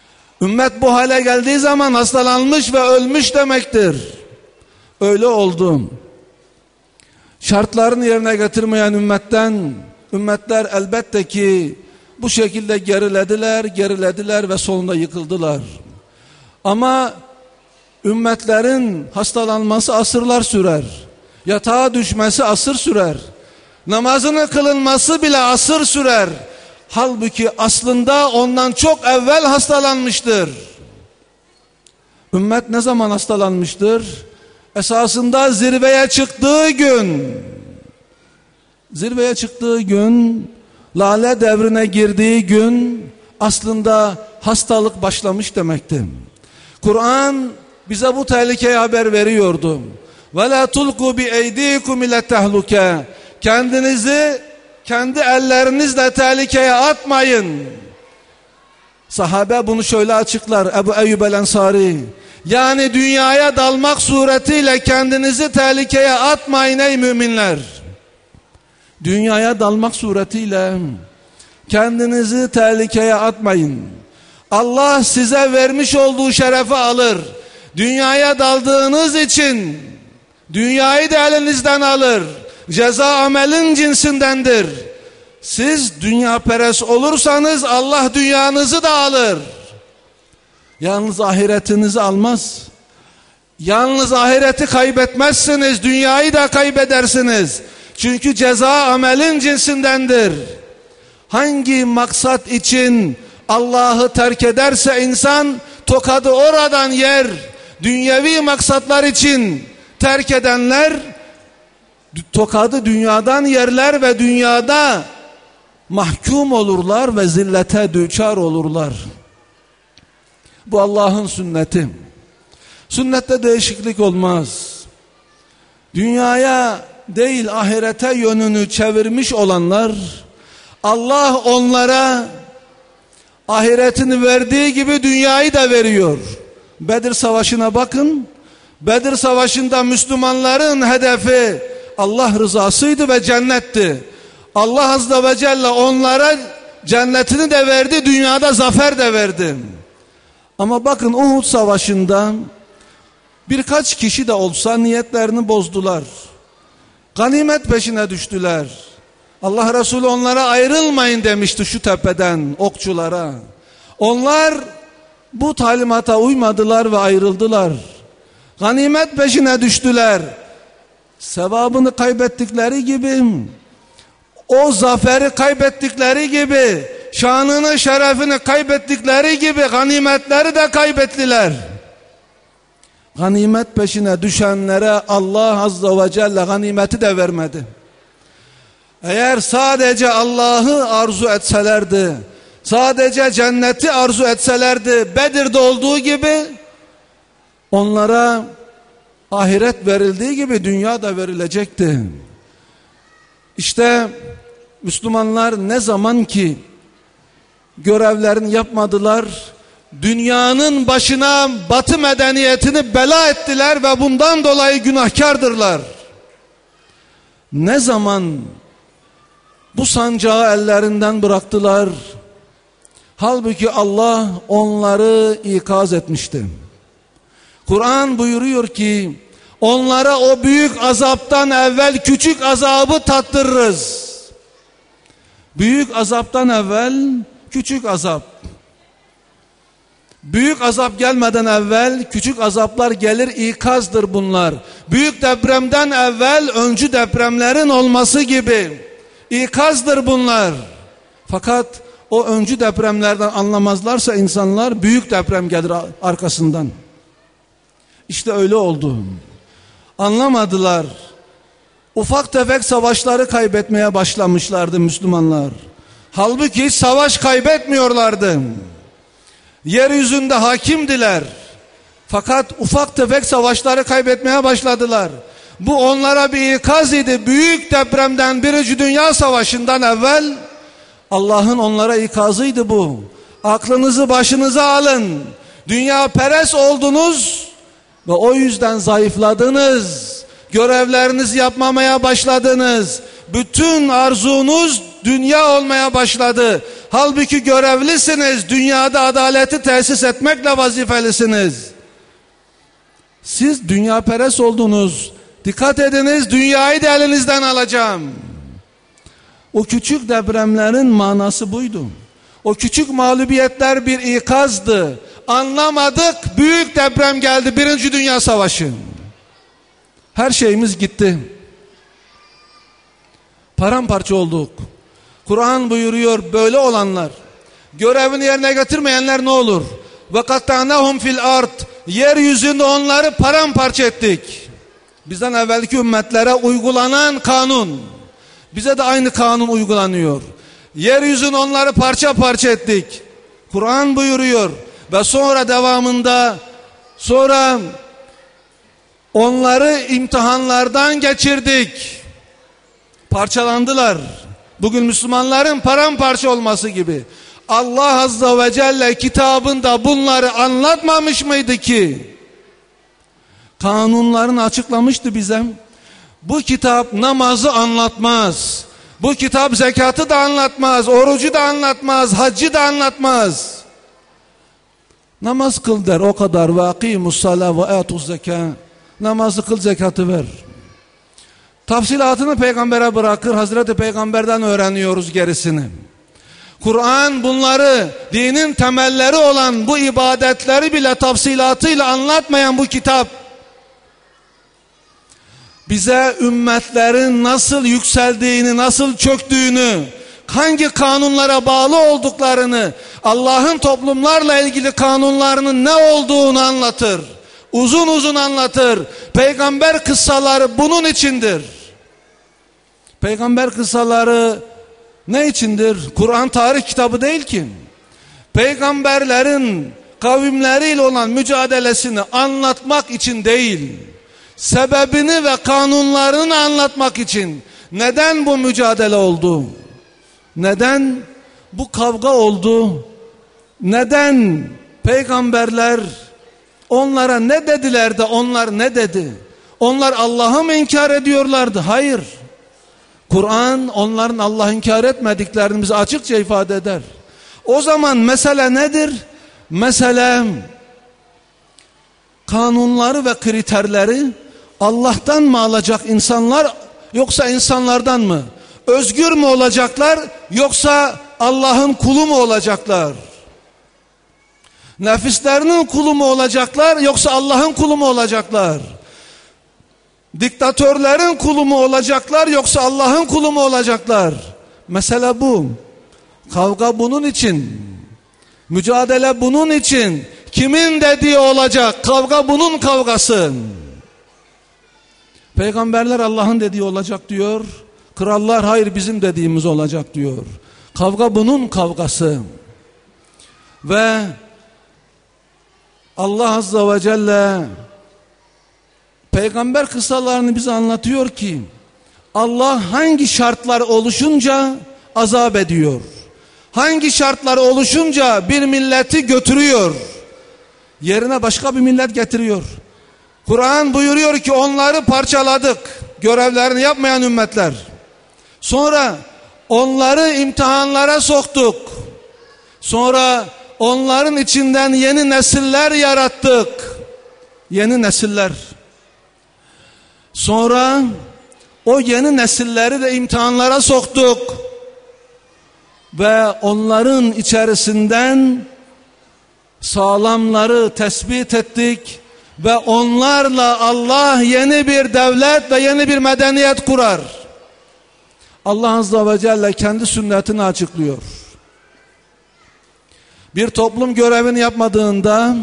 Ümmet bu hale geldiği zaman hastalanmış ve ölmüş demektir. Öyle oldu. Şartlarını yerine getirmeyen ümmetten, ümmetler elbette ki bu şekilde gerilediler, gerilediler ve sonunda yıkıldılar. Ama ümmetlerin hastalanması asırlar sürer. Yatağa düşmesi asır sürer. Namazını kılınması bile asır sürer. Halbuki aslında ondan çok evvel hastalanmıştır. Ümmet ne zaman hastalanmıştır? Esasında zirveye çıktığı gün, zirveye çıktığı gün, lale devrine girdiği gün aslında hastalık başlamış demekti. Kur'an bize bu tehlikeye haber veriyordu. وَلَا تُلْقُوا بِاَيْدِيكُمْ اِلَى تَهْلُكَ Kendinizi kendi ellerinizle tehlikeye atmayın. Sahabe bunu şöyle açıklar, Ebu Eyyub el-Ensari. Yani dünyaya dalmak suretiyle kendinizi tehlikeye atmayın ey müminler. Dünyaya dalmak suretiyle kendinizi tehlikeye atmayın. Allah size vermiş olduğu şerefi alır. Dünyaya daldığınız için dünyayı da elinizden alır. Ceza amelin cinsindendir. Siz dünya perest olursanız Allah dünyanızı da alır. Yalnız ahiretinizi almaz. Yalnız ahireti kaybetmezsiniz, dünyayı da kaybedersiniz. Çünkü ceza amelin cinsindendir. Hangi maksat için Allah'ı terk ederse insan tokadı oradan yer. Dünyevi maksatlar için terk edenler tokadı dünyadan yerler ve dünyada mahkum olurlar ve zillete düçar olurlar. Bu Allah'ın sünneti. Sünnette değişiklik olmaz. Dünyaya değil ahirete yönünü çevirmiş olanlar, Allah onlara ahiretini verdiği gibi dünyayı da veriyor. Bedir Savaşı'na bakın. Bedir Savaşı'nda Müslümanların hedefi Allah rızasıydı ve cennetti. Allah Azze ve Celle onlara cennetini de verdi, dünyada zafer de verdi. Ama bakın Uhud Savaşı'nda birkaç kişi de olsa niyetlerini bozdular. Ganimet peşine düştüler. Allah Resulü onlara ayrılmayın demişti şu tepeden okçulara. Onlar bu talimata uymadılar ve ayrıldılar. Ganimet peşine düştüler. Sevabını kaybettikleri gibi, o zaferi kaybettikleri gibi, şanını şerefini kaybettikleri gibi ganimetleri de kaybettiler. Ganimet peşine düşenlere Allah Azze ve Celle ganimeti de vermedi. Eğer sadece Allah'ı arzu etselerdi, sadece cenneti arzu etselerdi, Bedir'de olduğu gibi onlara ahiret verildiği gibi dünya da verilecekti. İşte Müslümanlar ne zaman ki görevlerini yapmadılar, dünyanın başına Batı medeniyetini bela ettiler ve bundan dolayı günahkardırlar. Ne zaman bu sancağı ellerinden bıraktılar, halbuki Allah onları ikaz etmişti. Kur'an buyuruyor ki onlara o büyük azaptan evvel küçük azabı tattırırız. Büyük azaptan evvel küçük azap. Büyük azap gelmeden evvel küçük azaplar gelir, ikazdır bunlar. Büyük depremden evvel öncü depremlerin olması gibi ikazdır bunlar. Fakat o öncü depremlerden anlamazlarsa insanlar, büyük deprem gelir arkasından. İşte öyle oldu. Anlamadılar. Ufak tefek savaşları kaybetmeye başlamışlardı Müslümanlar. Halbuki hiç savaş kaybetmiyorlardı. Yeryüzünde hakimdiler. Fakat ufak tefek savaşları kaybetmeye başladılar. Bu onlara bir ikaz idi. Büyük depremden, Birinci Dünya Savaşı'ndan evvel Allah'ın onlara ikazıydı bu. Aklınızı başınıza alın. Dünya perest oldunuz ve o yüzden zayıfladınız. Görevlerinizi yapmamaya başladınız. Bütün arzunuz dünya olmaya başladı. Halbuki görevlisiniz. Dünyada adaleti tesis etmekle vazifelisiniz. Siz dünyaperest oldunuz. Dikkat ediniz, dünyayı da elinizden alacağım. O küçük depremlerin manası buydu. O küçük mağlubiyetler bir ikazdı. Anlamadık, büyük deprem geldi, Birinci Dünya Savaşı. Her şeyimiz gitti. Paramparça olduk. Kur'an buyuruyor, böyle olanlar, görevini yerine getirmeyenler ne olur? Ve kattanahum fil ard, yeryüzünde onları paramparça ettik. Bizden evvelki ümmetlere uygulanan kanun, bize de aynı kanun uygulanıyor. Yeryüzünde onları parça parça ettik. Kur'an buyuruyor ve sonra devamında, sonra onları imtihanlardan geçirdik. Parçalandılar. Bugün Müslümanların paramparça olması gibi. Allah Azze ve Celle kitabında bunları anlatmamış mıydı ki? Kanunlarını açıklamıştı bize. Bu kitap namazı anlatmaz. Bu kitap zekatı da anlatmaz, orucu da anlatmaz, haccı da anlatmaz. Namaz kıl der, o kadar. Ve akimus salâ ve âtuz zekâ. Namazı kıl, zekatı ver. Tafsilatını peygambere bırakır, Hazreti Peygamber'den öğreniyoruz gerisini. Kur'an bunları, dinin temelleri olan bu ibadetleri bile tafsilatıyla anlatmayan bu kitap, bize ümmetlerin nasıl yükseldiğini, nasıl çöktüğünü, hangi kanunlara bağlı olduklarını, Allah'ın toplumlarla ilgili kanunlarının ne olduğunu anlatır. Uzun uzun anlatır. Peygamber kıssaları bunun içindir. Peygamber kıssaları ne içindir? Kur'an tarih kitabı değil ki. Peygamberlerin kavimleriyle olan mücadelesini anlatmak için değil, sebebini ve kanunlarını anlatmak için. Neden bu mücadele oldu? Neden bu kavga oldu? Neden peygamberler onlara ne dediler de onlar ne dedi? Onlar Allah'ı mı inkar ediyorlardı? Hayır. Kur'an onların Allah'ı inkar etmediklerini bize açıkça ifade eder. O zaman mesele nedir? Mesele kanunları ve kriterleri Allah'tan mı alacak insanlar, yoksa insanlardan mı? Özgür mü olacaklar, yoksa Allah'ın kulu mu olacaklar? Nefislerinin kulu mu olacaklar, yoksa Allah'ın kulu mu olacaklar? Diktatörlerin kulu mu olacaklar, yoksa Allah'ın kulu mu olacaklar? Mesele bu. Kavga bunun için. Mücadele bunun için. Kimin dediği olacak? Kavga bunun kavgası. Peygamberler Allah'ın dediği olacak diyor. Krallar hayır bizim dediğimiz olacak diyor. Kavga bunun kavgası. Ve Allah Azze ve Celle peygamber kıssalarını bize anlatıyor ki Allah hangi şartlar oluşunca azap ediyor. Hangi şartlar oluşunca bir milleti götürüyor, yerine başka bir millet getiriyor. Kur'an buyuruyor ki onları parçaladık, görevlerini yapmayan ümmetler. Sonra onları imtihanlara soktuk. Sonra onların içinden yeni nesiller yarattık. Yeni nesiller. Sonra o yeni nesilleri de imtihanlara soktuk. Ve onların içerisinden sağlamları tespit ettik. Ve onlarla Allah yeni bir devlet ve yeni bir medeniyet kurar. Allah Azze ve Celle kendi sünnetini açıklıyor. Bir toplum görevini yapmadığında,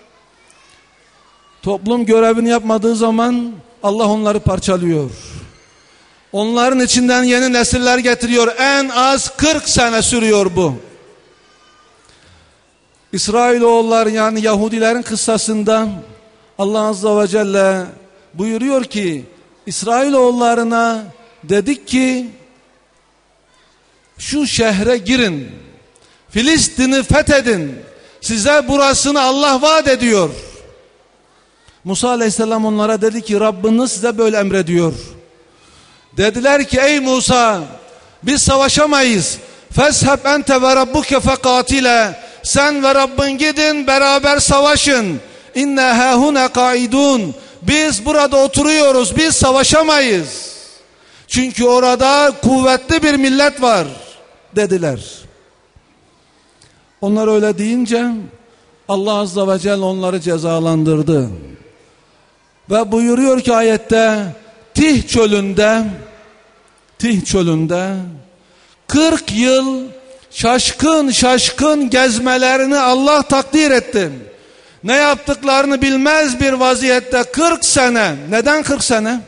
toplum görevini yapmadığı zaman Allah onları parçalıyor. Onların içinden yeni nesiller getiriyor. En az kırk sene sürüyor bu. İsrailoğulları yani Yahudilerin kıssasında Allah Azze ve Celle buyuruyor ki İsrailoğullarına dedik ki şu şehre girin, Filistin'i fethedin, size burasını Allah vaat ediyor. Musa Aleyhisselam onlara dedi ki Rabbiniz size böyle emrediyor. Dediler ki ey Musa biz savaşamayız, Fezheb ente ve rabbuke fekatile. Sen ve Rabbin gidin beraber savaşın. İnne hâhune kaidun. Biz burada oturuyoruz, biz savaşamayız. Çünkü orada kuvvetli bir millet var dediler. Onlar öyle deyince Allah Azze ve Celle onları cezalandırdı. Ve buyuruyor ki ayette, Tih çölünde, Tih çölünde kırk yıl şaşkın şaşkın gezmelerini Allah takdir etti. Ne yaptıklarını bilmez bir vaziyette kırk sene. Neden kırk sene?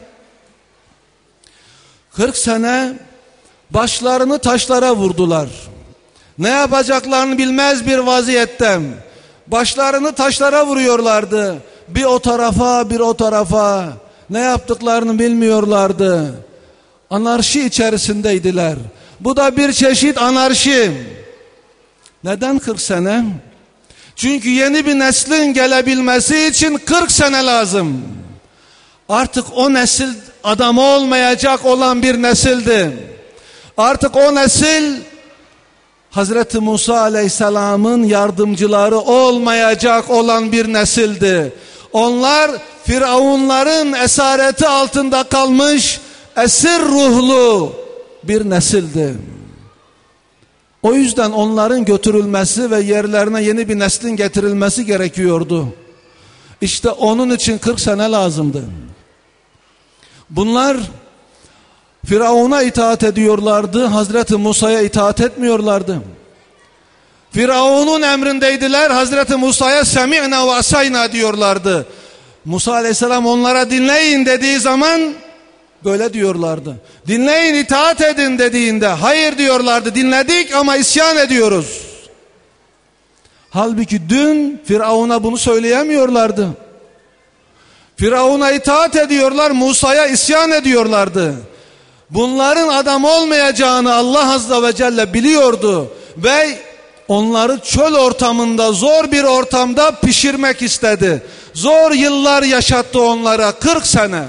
kırk sene başlarını taşlara vurdular. Ne yapacaklarını bilmez bir vaziyette başlarını taşlara vuruyorlardı. Bir o tarafa bir o tarafa. Ne yaptıklarını bilmiyorlardı. Anarşi içerisindeydiler. Bu da bir çeşit anarşi. Neden kırk sene? Çünkü yeni bir neslin gelebilmesi için kırk sene lazım. Artık o nesil adamı olmayacak olan bir nesildi. Artık o nesil Hazreti Musa Aleyhisselam'ın yardımcıları olmayacak olan bir nesildi. Onlar Firavunların esareti altında kalmış esir ruhlu bir nesildi. O yüzden onların götürülmesi ve yerlerine yeni bir neslin getirilmesi gerekiyordu. İşte onun için kırk sene lazımdı. Bunlar Firavun'a itaat ediyorlardı, Hazreti Musa'ya itaat etmiyorlardı. Firavun'un emrindeydiler, Hazreti Musa'ya semi'na ve asayna diyorlardı. Musa Aleyhisselam onlara dinleyin dediği zaman böyle diyorlardı. Dinleyin, itaat edin dediğinde hayır diyorlardı. Dinledik ama isyan ediyoruz. Halbuki dün Firavun'a bunu söyleyemiyorlardı. Firavun'a itaat ediyorlar, Musa'ya isyan ediyorlardı. Bunların adam olmayacağını Allah Azze ve Celle biliyordu ve onları çöl ortamında, zor bir ortamda pişirmek istedi. Zor yıllar yaşattı onlara, kırk sene.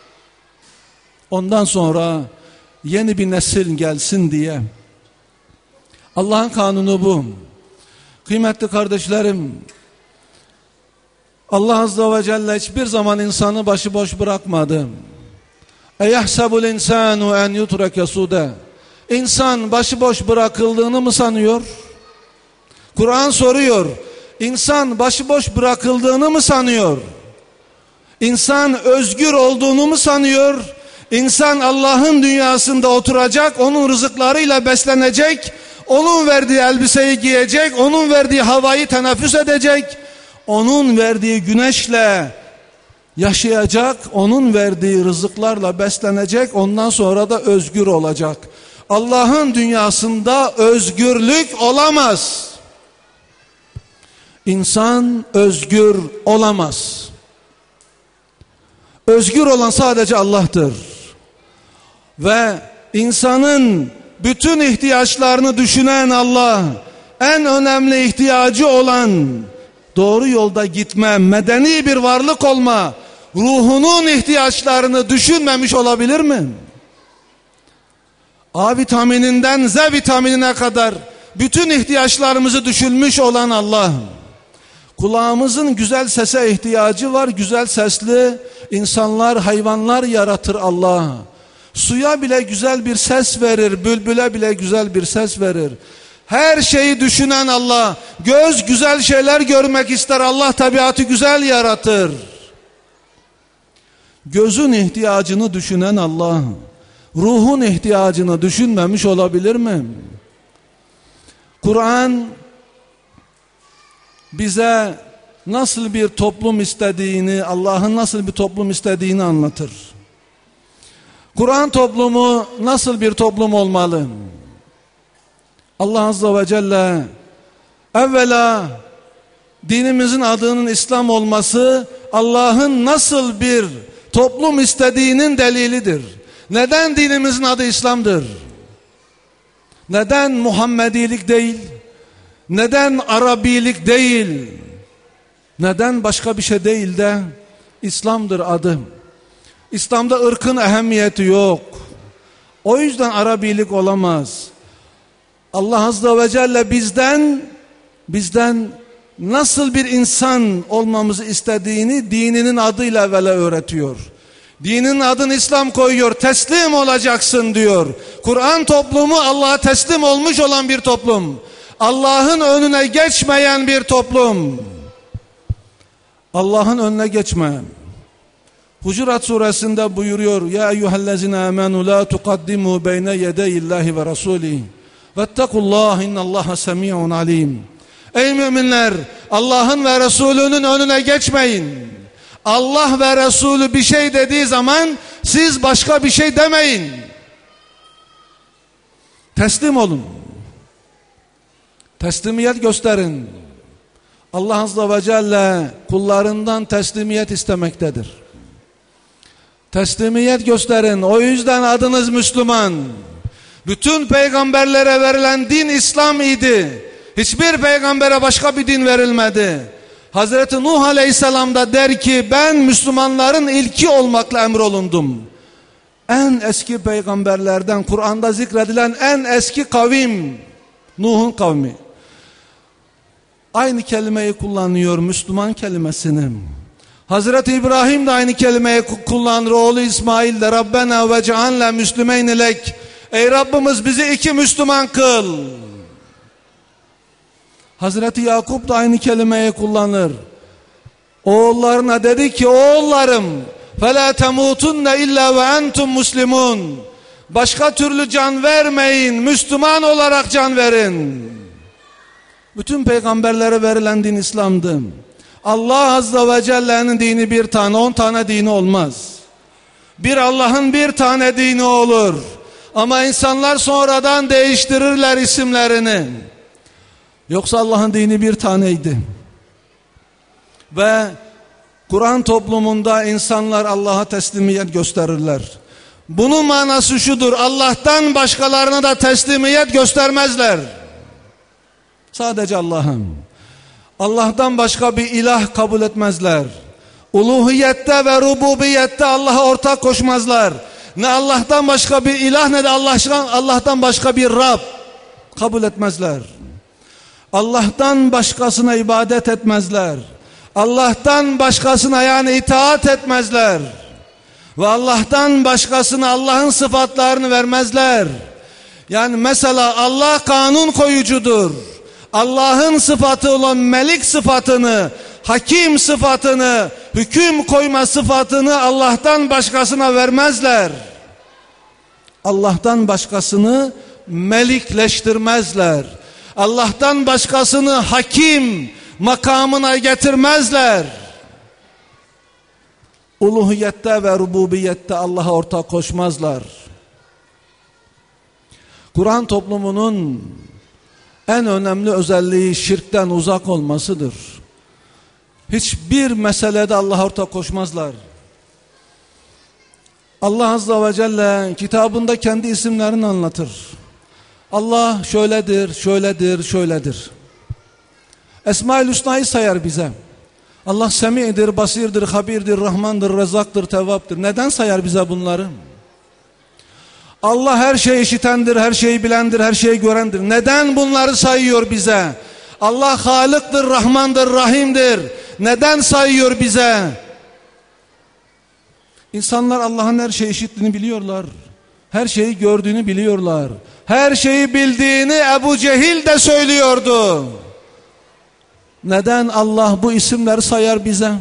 Ondan sonra yeni bir nesil gelsin diye. Allah'ın kanunu bu. Kıymetli kardeşlerim, Allah Azze ve Celle hiçbir zaman insanı başıboş bırakmadı. Eyahsebul insanu en yutrake sude. İnsan başıboş bırakıldığını mı sanıyor? Kur'an soruyor. İnsan başıboş bırakıldığını mı sanıyor? İnsan özgür olduğunu mu sanıyor? İnsan Allah'ın dünyasında oturacak, onun rızıklarıyla beslenecek, onun verdiği elbiseyi giyecek, onun verdiği havayı teneffüs edecek, onun verdiği güneşle yaşayacak, onun verdiği rızıklarla beslenecek, ondan sonra da özgür olacak. Allah'ın dünyasında özgürlük olamaz. İnsan özgür olamaz. Özgür olan sadece Allah'tır. Ve insanın bütün ihtiyaçlarını düşünen Allah, en önemli ihtiyacı olan doğru yolda gitme, medeni bir varlık olma, ruhunun ihtiyaçlarını düşünmemiş olabilir mi? A vitamininden Z vitaminine kadar bütün ihtiyaçlarımızı düşünmüş olan Allah. Kulağımızın güzel sese ihtiyacı var. Güzel sesli insanlar, hayvanlar yaratır Allah. Suya bile güzel bir ses verir, bülbüle bile güzel bir ses verir. Her şeyi düşünen Allah, göz güzel şeyler görmek ister, Allah tabiatı güzel yaratır. Gözün ihtiyacını düşünen Allah, ruhun ihtiyacını düşünmemiş olabilir mi? Kur'an bize nasıl bir toplum istediğini, Allah'ın nasıl bir toplum istediğini anlatır. Kur'an toplumu nasıl bir toplum olmalı? Allah Azze ve Celle evvela dinimizin adının İslam olması Allah'ın nasıl bir toplum istediğinin delilidir. Neden dinimizin adı İslam'dır? Neden Muhammedilik değil? Neden Arabilik değil? Neden başka bir şey değil de İslam'dır adı? İslam'da ırkın ehemmiyeti yok. O yüzden Arabilik olamaz. Allah Azze ve Celle bizden bizden nasıl bir insan olmamızı istediğini dininin adıyla evvela öğretiyor. Dinin adını İslam koyuyor. Teslim olacaksın diyor. Kur'an toplumu Allah'a teslim olmuş olan bir toplum. Allah'ın önüne geçmeyen bir toplum. Allah'ın önüne geçmeyen. Hucurat suresinde buyuruyor: Ya eyyühellezine amenu la tuqaddimu beyne yedeyillahi ve rasulih. Vettekullah innallaha semi'un alim. Ey müminler, Allah'ın ve Resulünün önüne geçmeyin. Allah ve Resulü bir şey dediği zaman siz başka bir şey demeyin. Teslim olun. Teslimiyet gösterin. Allah Azze ve Celle kullarından teslimiyet istemektedir. Teslimiyet gösterin. O yüzden adınız Müslüman. Bütün peygamberlere verilen din İslam idi. Hiçbir peygambere başka bir din verilmedi. Hazreti Nuh Aleyhisselam da der ki ben Müslümanların ilki olmakla emrolundum. En eski peygamberlerden Kur'an'da zikredilen en eski kavim Nuh'un kavmi. Aynı kelimeyi kullanıyor, Müslüman kelimesini. Hazreti İbrahim de aynı kelimeyi kullanır. Oğlu İsmail de Rabbena ve cealna müslümeyn lek. Ey Rabbimiz bizi iki Müslüman kıl. Hazreti Yakup da aynı kelimeyi kullanır. Oğullarına dedi ki oğullarım فَلَا تَمُوتُنَّ اِلَّا وَاَنْتُمْ مُسْلِمُونَ. Başka türlü can vermeyin, Müslüman olarak can verin. Bütün peygamberlere verilen din İslam'dı. Allah Azze ve Celle'nin dini bir tane, on tane dini olmaz. Bir Allah'ın bir tane dini olur. Ama insanlar sonradan değiştirirler isimlerini. Yoksa Allah'ın dini bir taneydi. Ve Kur'an toplumunda insanlar Allah'a teslimiyet gösterirler. Bunun manası şudur: Allah'tan başkalarına da teslimiyet göstermezler. Sadece Allah'ın. Allah'tan başka bir ilah kabul etmezler. Uluhiyette ve rububiyette Allah'a ortak koşmazlar. Ne Allah'tan başka bir ilah ne de Allah'tan, Allah'tan başka bir Rab kabul etmezler. Allah'tan başkasına ibadet etmezler. Allah'tan başkasına yani itaat etmezler. Ve Allah'tan başkasına Allah'ın sıfatlarını vermezler. Yani mesela Allah kanun koyucudur. Allah'ın sıfatı olan melik sıfatını, hakim sıfatını, hüküm koyma sıfatını Allah'tan başkasına vermezler. Allah'tan başkasını melikleştirmezler. Allah'tan başkasını hakim makamına getirmezler. Uluhiyette ve rububiyette Allah'a ortak koşmazlar. Kur'an toplumunun en önemli özelliği şirkten uzak olmasıdır. Hiçbir meselede Allah'a ortak koşmazlar. Allah Azze ve Celle kitabında kendi isimlerini anlatır. Allah şöyledir, şöyledir, şöyledir. Esma-ül Hüsna'yı sayar bize. Allah Semi'dir, Basir'dir, Habir'dir, Rahman'dır, Rezzak'tır, Tevvap'tır. Neden sayar bize bunları? Allah her şeyi işitendir, her şeyi bilendir, her şeyi görendir. Neden bunları sayıyor bize? Allah Halık'tır, Rahman'dır, Rahim'dir. Neden sayıyor bize? İnsanlar Allah'ın her şeyi işittiğini biliyorlar. Her şeyi gördüğünü biliyorlar. Her şeyi bildiğini Ebu Cehil de söylüyordu. Neden Allah bu isimleri sayar bize?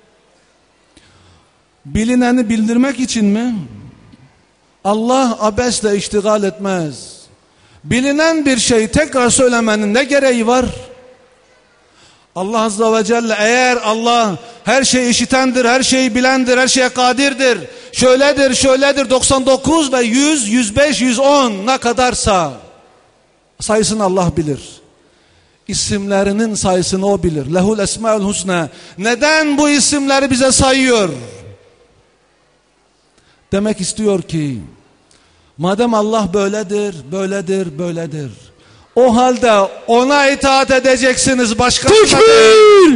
Bilineni bildirmek için mi? Allah abesle iştigal etmez. Bilinen bir şeyi tekrar söylemenin ne gereği var? Allah Azze ve Celle eğer Allah her şeyi işitendir, her şeyi bilendir, her şeye kadirdir, şöyledir, şöyledir, doksan dokuz ve yüz, yüz beş, yüz on ne kadarsa sayısını Allah bilir. İsimlerinin sayısını o bilir. Lehul esmaül husna. Neden bu isimleri bize sayıyor? Demek istiyor ki madem Allah böyledir, böyledir, böyledir, o halde ona itaat edeceksiniz, başkasına değil.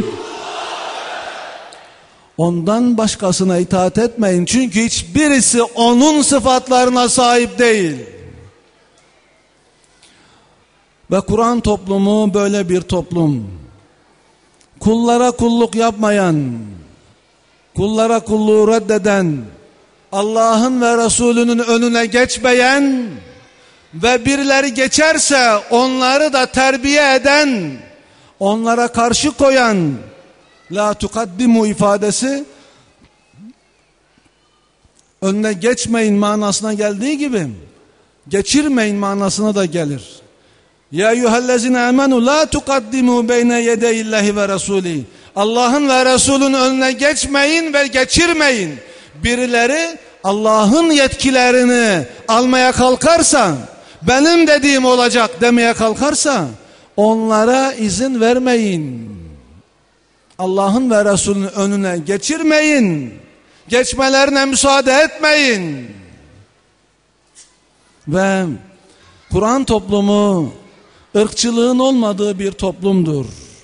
Ondan başkasına itaat etmeyin. Çünkü hiçbirisi onun sıfatlarına sahip değil. Ve Kur'an toplumu böyle bir toplum. Kullara kulluk yapmayan, kullara kulluğu reddeden, Allah'ın ve Resulünün önüne geçmeyen ve birileri geçerse onları da terbiye eden, onlara karşı koyan, la tukaddimu ifadesi önüne geçmeyin manasına geldiği gibi geçirmeyin manasına da gelir. Ya eyyühellezine amenu la tukaddimu beyne yedeyillahi ve rasuli. Allah'ın ve Resulünün önüne geçmeyin ve geçirmeyin. Birileri Allah'ın yetkilerini almaya kalkarsa, benim dediğim olacak demeye kalkarsa onlara izin vermeyin. Allah'ın ve Resulünün önüne geçirmeyin. Geçmelerine müsaade etmeyin. Ve Kur'an toplumu ırkçılığın olmadığı bir toplumdur.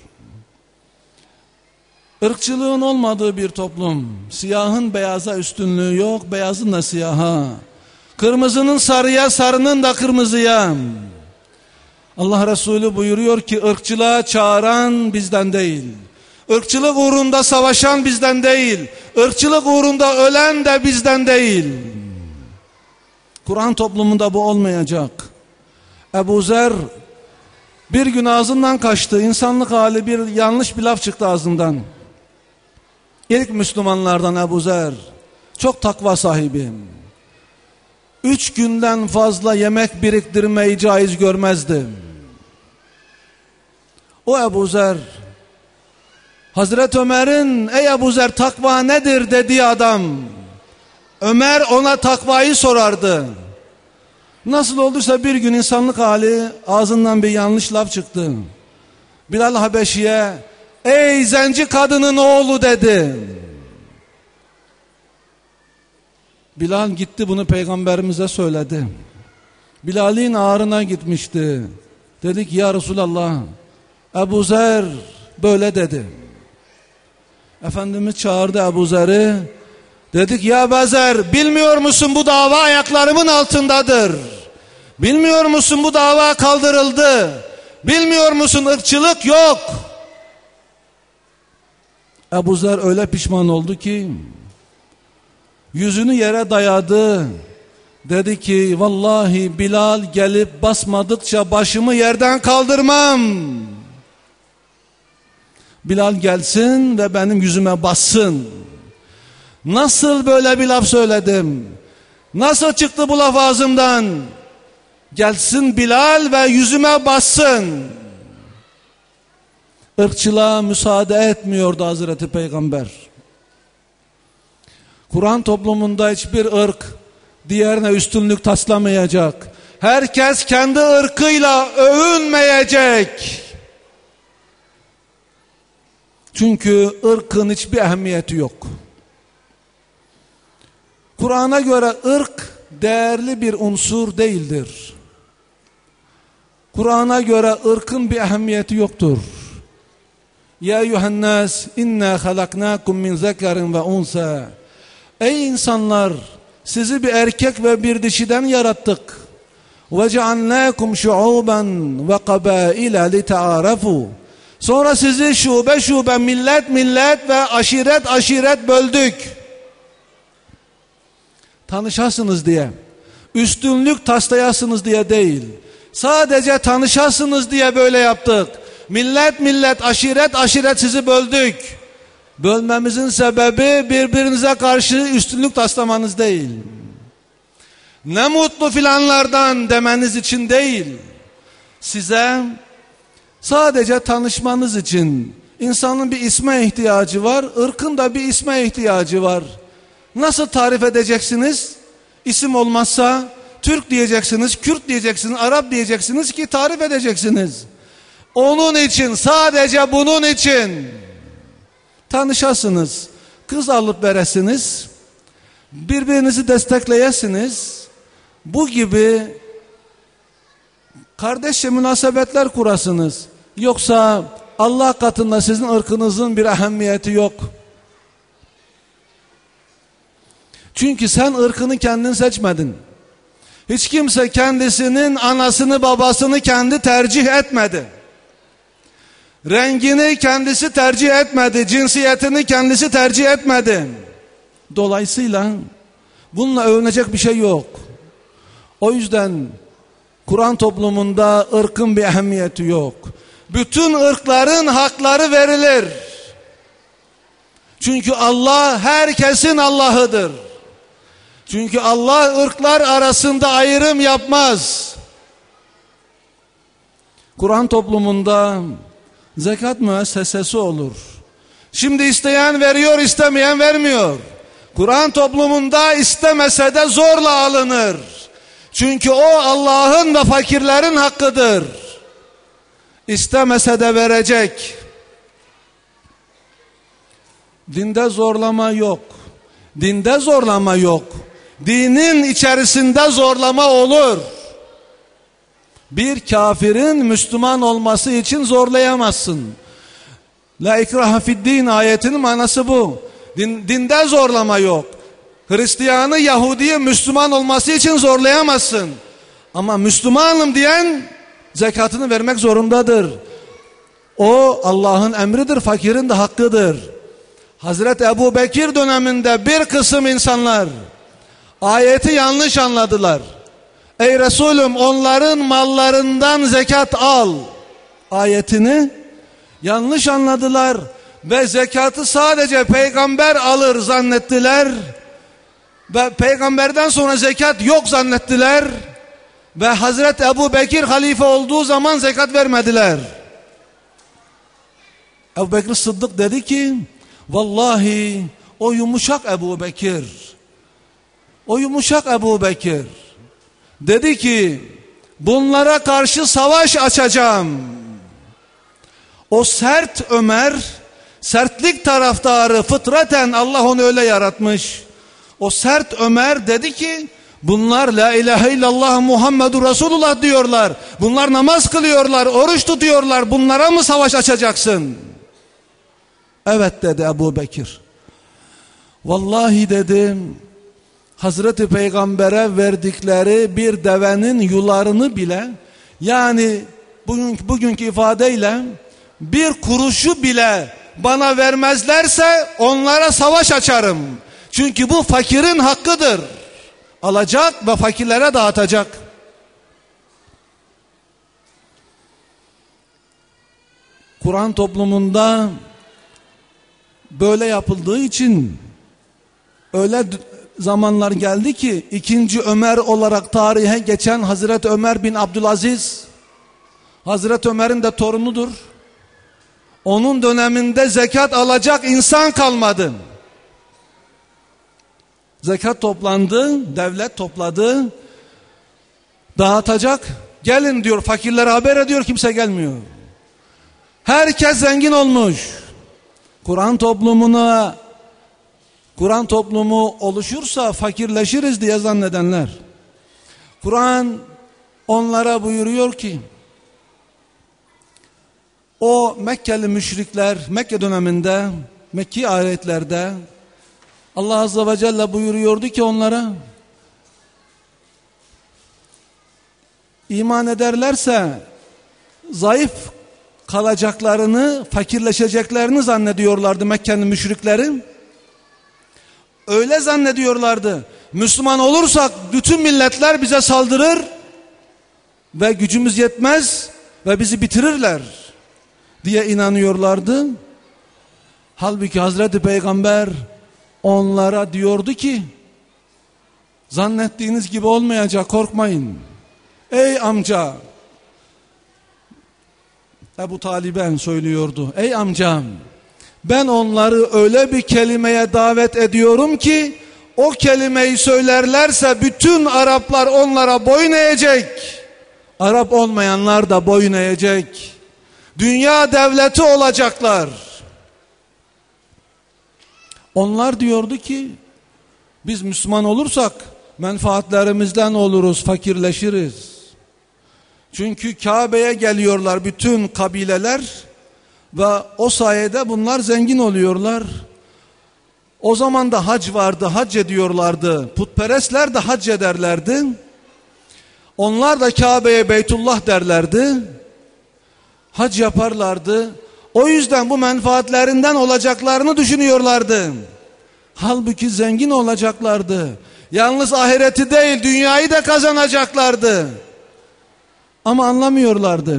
Irkçılığın olmadığı bir toplum. Siyahın beyaza üstünlüğü yok, beyazın da siyaha. Kırmızının sarıya, sarının da kırmızıya. Allah Resulü buyuruyor ki ırkçılığa çağıran bizden değil. Irkçılık uğrunda savaşan bizden değil. Irkçılık uğrunda ölen de bizden değil. Kur'an toplumunda bu olmayacak. Ebu Zer bir gün ağzından kaçtı. İnsanlık hali bir yanlış bir laf çıktı ağzından. İlk Müslümanlardan Ebu Zer. Çok takva sahibi. Üç günden fazla yemek biriktirmeyi caiz görmezdi. O Ebu Zer, Hazreti Ömer'in ey Ebu Zer takva nedir dediği adam. Ömer ona takvayı sorardı. Nasıl olduysa bir gün insanlık hali ağzından bir yanlış laf çıktı. Bilal Habeşi'ye ey zenci kadının oğlu dedi. Bilal gitti bunu peygamberimize söyledi. Bilal'in ağrına gitmişti. Dedik ya Resulallah Ebu Zer böyle dedi. Efendimiz çağırdı Ebu Zer'i. Dedik ya Ebu Zer bilmiyor musun bu dava ayaklarımın altındadır. Bilmiyor musun bu dava kaldırıldı. Bilmiyor musun ırkçılık yok. Ebu Zer öyle pişman oldu ki yüzünü yere dayadı. Dedi ki vallahi Bilal gelip basmadıkça başımı yerden kaldırmam. Bilal gelsin ve benim yüzüme bassın. Nasıl böyle bir laf söyledim? Nasıl çıktı bu laf ağzımdan? Gelsin Bilal ve yüzüme bassın. Irkçılığa müsaade etmiyordu Hazreti Peygamber. Kur'an toplumunda hiçbir ırk diğerine üstünlük taslamayacak. Herkes kendi ırkıyla övünmeyecek. Çünkü ırkın hiçbir ehemmiyeti yok. Kur'an'a göre ırk değerli bir unsur değildir. Kur'an'a göre ırkın bir ehemmiyeti yoktur. Ya eyyühennâs inna halaknâkum min zekerin ve unsa. Ey insanlar sizi bir erkek ve bir dişiden yarattık. Ve ceallâkum şu'ûben ve kabâile lita'ârefû. Sonra sizi şube şube millet millet ve aşiret aşiret böldük. Tanışasınız diye. Üstünlük taslayasınız diye değil. Sadece tanışasınız diye böyle yaptık. Millet millet aşiret aşiret sizi böldük. Bölmemizin sebebi birbirinize karşı üstünlük taslamanız değil. Ne mutlu filanlardan demeniz için değil. Size sadece tanışmanız için. İnsanın bir isme ihtiyacı var, ırkın da bir isme ihtiyacı var. Nasıl tarif edeceksiniz? İsim olmazsa Türk diyeceksiniz, Kürt diyeceksiniz, Arap diyeceksiniz ki tarif edeceksiniz. Onun için, sadece bunun için tanışasınız, kız alıp veresiniz, birbirinizi destekleyesiniz, bu gibi kardeşçe münasebetler kurasınız. Yoksa Allah katında sizin ırkınızın bir ehemmiyeti yok. Çünkü sen ırkını kendin seçmedin. Hiç kimse kendisinin anasını babasını kendi tercih etmedi. Rengini kendisi tercih etmedi. Cinsiyetini kendisi tercih etmedi. Dolayısıyla bununla övünecek bir şey yok. O yüzden Kur'an toplumunda ırkın bir ehemmiyeti yok. Bütün ırkların hakları verilir. Çünkü Allah herkesin Allah'ıdır. Çünkü Allah ırklar arasında ayrım yapmaz. Kur'an toplumunda zekat müessesesi olur. Şimdi isteyen veriyor, istemeyen vermiyor. Kur'an toplumunda istemese de zorla alınır. Çünkü o Allah'ın ve fakirlerin hakkıdır. İstemese de verecek. Dinde zorlama yok. Dinde zorlama yok. Dinin içerisinde zorlama olur. Bir kafirin Müslüman olması için zorlayamazsın. La ikraha fi'd-din ayetinin manası bu. Din, dinde zorlama yok. Hristiyanı, Yahudi'yi Müslüman olması için zorlayamazsın. Ama Müslümanım diyen zekatını vermek zorundadır. O Allah'ın emridir, fakirin de hakkıdır. Hazreti Ebu Bekir döneminde bir kısım insanlar ayeti yanlış anladılar. Ey Resulüm, onların mallarından zekat al ayetini yanlış anladılar ve zekatı sadece peygamber alır zannettiler ve peygamberden sonra zekat yok zannettiler ve Hazreti Ebu Bekir halife olduğu zaman zekat vermediler. Ebu Bekir Sıddık dedi ki, vallahi o yumuşak Ebu Bekir, o yumuşak Ebu Bekir dedi ki, bunlara karşı savaş açacağım. O sert Ömer, sertlik taraftarı, fıtraten Allah onu öyle yaratmış. O sert Ömer dedi ki, bunlar la ilahe illallah Muhammedur Resulullah diyorlar. Bunlar namaz kılıyorlar, oruç tutuyorlar. Bunlara mı savaş açacaksın? Evet dedi Ebu Bekir. Vallahi dedim, Hazreti Peygamber'e verdikleri bir devenin yularını bile, yani bugün, bugünkü ifadeyle bir kuruşu bile bana vermezlerse onlara savaş açarım. Çünkü bu fakirin hakkıdır. Alacak ve fakirlere dağıtacak. Kur'an toplumunda böyle yapıldığı için öyle zamanlar geldi ki ikinci Ömer olarak tarihe geçen Hazreti Ömer bin Abdülaziz, Hazreti Ömer'in de torunudur. Onun döneminde zekat alacak insan kalmadı. Zekat toplandı, devlet topladı, dağıtacak. Gelin diyor, fakirlere haber ediyor, kimse gelmiyor. Herkes zengin olmuş. Kur'an toplumuna, Kur'an toplumu oluşursa fakirleşiriz diye zannedenler. Kur'an onlara buyuruyor ki, o Mekkeli müşrikler Mekke döneminde, Mekki ayetlerde Allah Azze ve Celle buyuruyordu ki onlara, iman ederlerse zayıf kalacaklarını, fakirleşeceklerini zannediyorlardı Mekke'nin müşrikleri. Öyle zannediyorlardı. Müslüman olursak bütün milletler bize saldırır ve gücümüz yetmez ve bizi bitirirler diye inanıyorlardı. Halbuki Hazreti Peygamber onlara diyordu ki, zannettiğiniz gibi olmayacak, korkmayın. Ey amca, Ebu Talib'en söylüyordu. Ey amcam, ben onları öyle bir kelimeye davet ediyorum ki o kelimeyi söylerlerse bütün Araplar onlara boyun eğecek. Arap olmayanlar da boyun eğecek. Dünya devleti olacaklar. Onlar diyordu ki biz Müslüman olursak menfaatlerimizden oluruz, fakirleşiriz. Çünkü Kabe'ye geliyorlar bütün kabileler ve o sayede bunlar zengin oluyorlar. O zaman da hac vardı, hac ediyorlardı. Putperestler de hac ederlerdi. Onlar da Kabe'ye Beytullah derlerdi. Hac yaparlardı. O yüzden bu menfaatlerinden olacaklarını düşünüyorlardı. Halbuki zengin olacaklardı. Yalnız ahireti değil, dünyayı da kazanacaklardı. Ama anlamıyorlardı.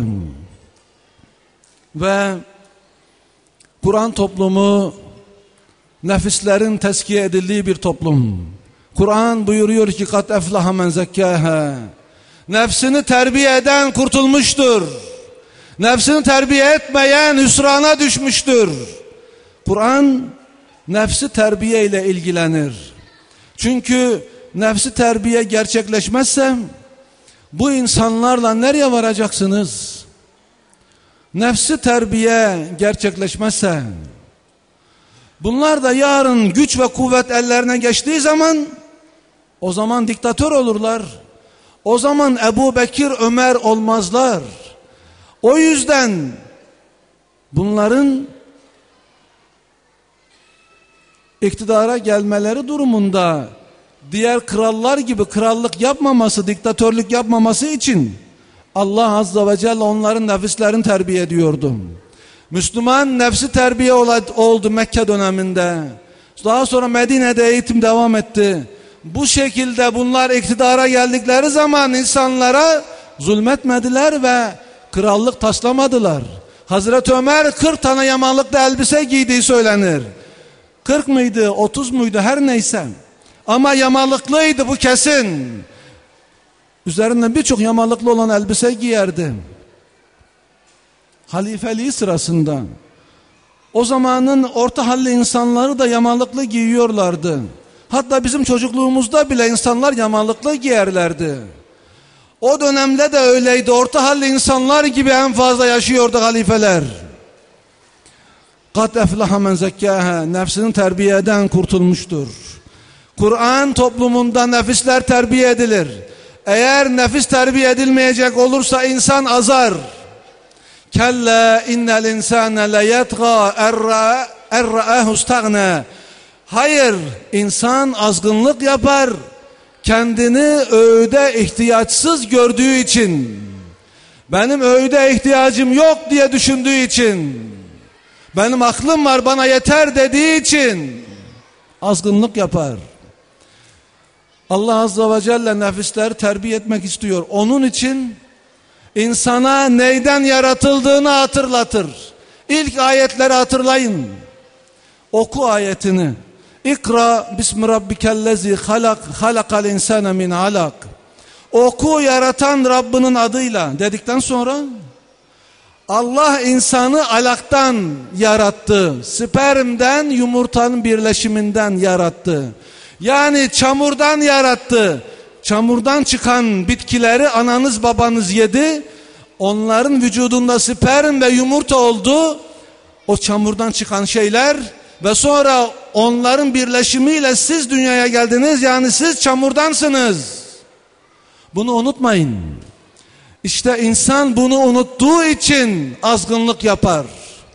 Ve Kur'an toplumu nefislerin tezkiye edildiği bir toplum. Kur'an buyuruyor ki kat eflaha men zekkâhâ. Nefsini terbiye eden kurtulmuştur. Nefsini terbiye etmeyen hüsrana düşmüştür. Kur'an nefsi terbiye ile ilgilenir. Çünkü nefsi terbiye gerçekleşmezse bu insanlarla nereye varacaksınız? Nefsi terbiye gerçekleşmezse bunlar da yarın güç ve kuvvet ellerine geçtiği zaman o zaman diktatör olurlar. O zaman Ebu Bekir, Ömer olmazlar. O yüzden bunların iktidara gelmeleri durumunda diğer krallar gibi krallık yapmaması, diktatörlük yapmaması için Allah Azze ve Celle onların nefislerini terbiye ediyordu. Müslüman nefsi terbiye oldu Mekke döneminde. Daha sonra Medine'de eğitim devam etti. Bu şekilde bunlar iktidara geldikleri zaman insanlara zulmetmediler ve krallık taslamadılar. Hazreti Ömer kırk tane yamalıklı elbise giydiği söylenir. kırk mıydı, otuz muydu, her neyse. Ama yamalıklıydı, bu kesin. Üzerinde birçok yamalıklı olan elbise giyerdi. Halifeliği sırasında. O zamanın orta halli insanları da yamalıklı giyiyorlardı. Hatta bizim çocukluğumuzda bile insanlar yamalıklı giyerlerdi. O dönemde de öyleydi. Orta halli insanlar gibi en fazla yaşıyordu halifeler. Kat eflaha men zekkâhâ. Nefsini terbiye eden kurtulmuştur. Kur'an toplumunda nefisler terbiye edilir. Eğer nefis terbiye edilmeyecek olursa insan azar. Kella innel insâne leyetgâ erra'ahu istagna. Hayır, insan azgınlık yapar. Kendini öğüde ihtiyaçsız gördüğü için, benim öğüde ihtiyacım yok diye düşündüğü için, benim aklım var bana yeter dediği için azgınlık yapar. Allah Azze ve Celle nefisleri terbiye etmek istiyor. Onun için insana neyden yaratıldığını hatırlatır. İlk ayetleri hatırlayın. Oku ayetini. İkra bismi rabbikellezi halak halakal insane min alak. Oku yaratan Rabbinin adıyla dedikten sonra Allah insanı alaktan yarattı. Spermden, yumurtanın birleşiminden yarattı. Yani çamurdan yarattı. Çamurdan çıkan bitkileri ananız babanız yedi. Onların vücudunda sperm ve yumurta oldu. O çamurdan çıkan şeyler ve sonra onların birleşimiyle siz dünyaya geldiniz. Yani siz çamurdansınız. Bunu unutmayın. İşte insan bunu unuttuğu için azgınlık yapar.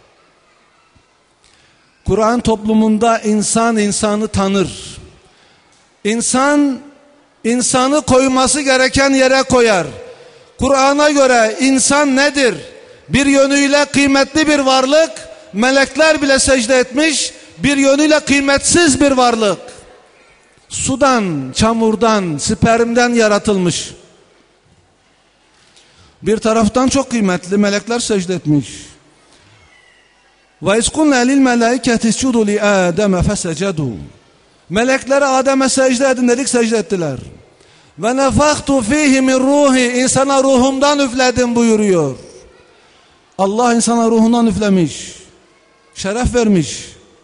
Kur'an toplumunda insan insanı tanır. İnsan insanı koyması gereken yere koyar. Kur'an'a göre insan nedir? Bir yönüyle kıymetli bir varlık, melekler bile secde etmiş, bir yönüyle kıymetsiz bir varlık. Sudan, çamurdan, spermden yaratılmış. Bir taraftan çok kıymetli, melekler secde etmiş. Ve izkulna lil melaiketi iscudu li Adem fesecedu. Meleklere Adem'e secde edin dedik, secde ettiler. Ve nefaktu fihi min ruhi, insana ruhumdan üfledim buyuruyor. Allah insana ruhundan üflemiş. Şeref vermiş.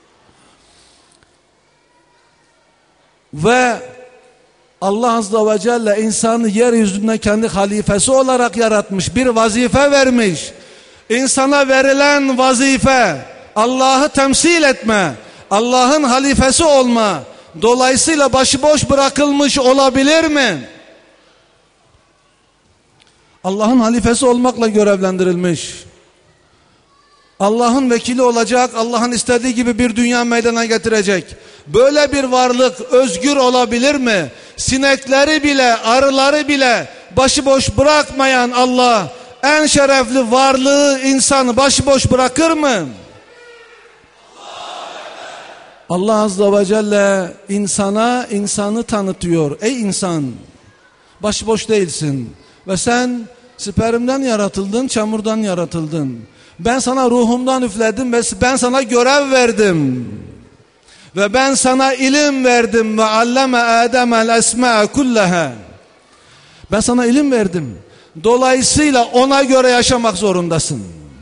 Ve Allah Azze ve Celle insanı yeryüzünde kendi halifesi olarak yaratmış. Bir vazife vermiş. İnsana verilen vazife Allah'ı temsil etme, Allah'ın halifesi olma. Dolayısıyla başıboş bırakılmış olabilir mi? Allah'ın halifesi olmakla görevlendirilmiş. Allah'ın vekili olacak, Allah'ın istediği gibi bir dünya meydana getirecek. Böyle bir varlık özgür olabilir mi? Sinekleri bile, arıları bile başıboş bırakmayan Allah en şerefli varlığı, insanı başıboş bırakır mı? Allah Azze ve Celle insana insanı tanıtıyor. Ey insan, başıboş değilsin ve sen spermden yaratıldın, çamurdan yaratıldın. Ben sana ruhumdan üfledim ve ben sana görev verdim. Ve ben sana ilim verdim ve alleme Adem'el esma kullaha. Ben sana ilim verdim. Dolayısıyla ona göre yaşamak zorundasın.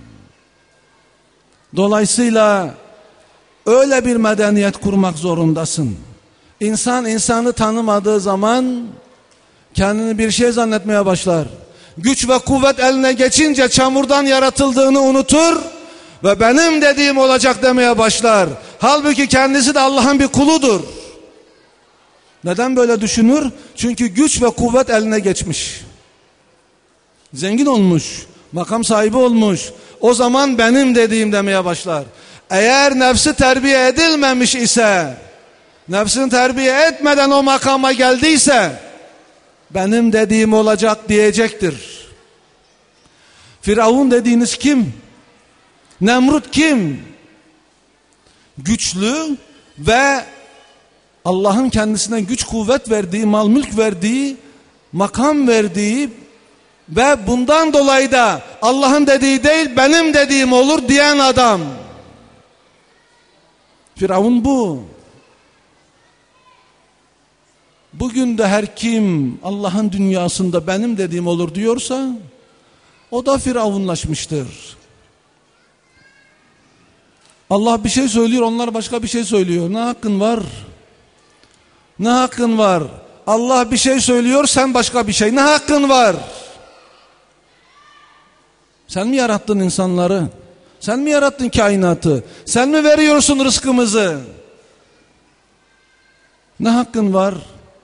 Dolayısıyla öyle bir medeniyet kurmak zorundasın. İnsan insanı tanımadığı zaman kendini bir şey zannetmeye başlar. Güç ve kuvvet eline geçince çamurdan yaratıldığını unutur ve benim dediğim olacak demeye başlar. Halbuki kendisi de Allah'ın bir kuludur. Neden böyle düşünür? Çünkü güç ve kuvvet eline geçmiş. Zengin olmuş, makam sahibi olmuş. O zaman benim dediğim demeye başlar. Eğer nefsi terbiye edilmemiş ise, nefsini terbiye etmeden o makama geldiyse, benim dediğim olacak diyecektir. Firavun dediğiniz kim? Nemrut kim? Güçlü ve Allah'ın kendisine güç kuvvet verdiği, mal mülk verdiği, makam verdiği ve bundan dolayı da Allah'ın dediği değil benim dediğim olur diyen adam. Firavun bu. Bugün de her kim Allah'ın dünyasında benim dediğim olur diyorsa o da firavunlaşmıştır. Allah bir şey söylüyor, onlar başka bir şey söylüyor. Ne hakkın var? Ne hakkın var? Allah bir şey söylüyor, sen başka bir şey. Ne hakkın var? Sen mi yarattın insanları? Sen mi yarattın kainatı? Sen mi veriyorsun rızkımızı? Ne hakkın var?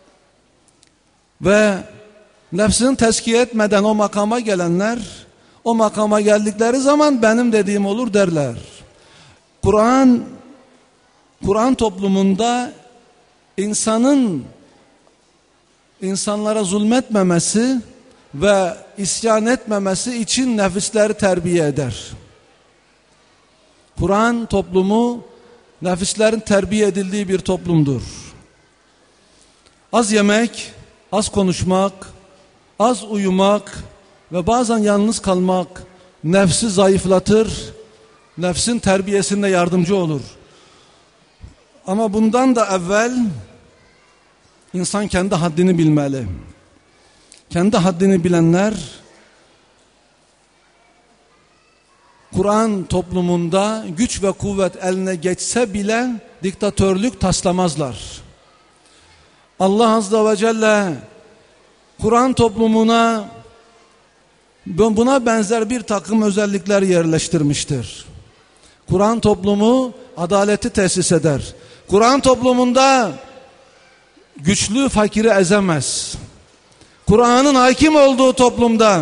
Ve nefsini tezkiye etmeden o makama gelenler, o makama geldikleri zaman benim dediğim olur derler. Kur'an, Kur'an toplumunda insanın insanlara zulmetmemesi ve isyan etmemesi için nefisleri terbiye eder. Kur'an toplumu nefislerin terbiye edildiği bir toplumdur. Az yemek, az konuşmak, az uyumak ve bazen yalnız kalmak nefsi zayıflatır, nefsin terbiyesinde yardımcı olur. Ama bundan da evvel insan kendi haddini bilmeli. Kendi haddini bilenler Kur'an toplumunda güç ve kuvvet eline geçse bile diktatörlük taslamazlar. Allah Azze ve Celle Kur'an toplumuna buna benzer bir takım özellikler yerleştirmiştir. Kur'an toplumu adaleti tesis eder. Kur'an toplumunda güçlü fakiri ezemez. Kur'an'ın hakim olduğu toplumda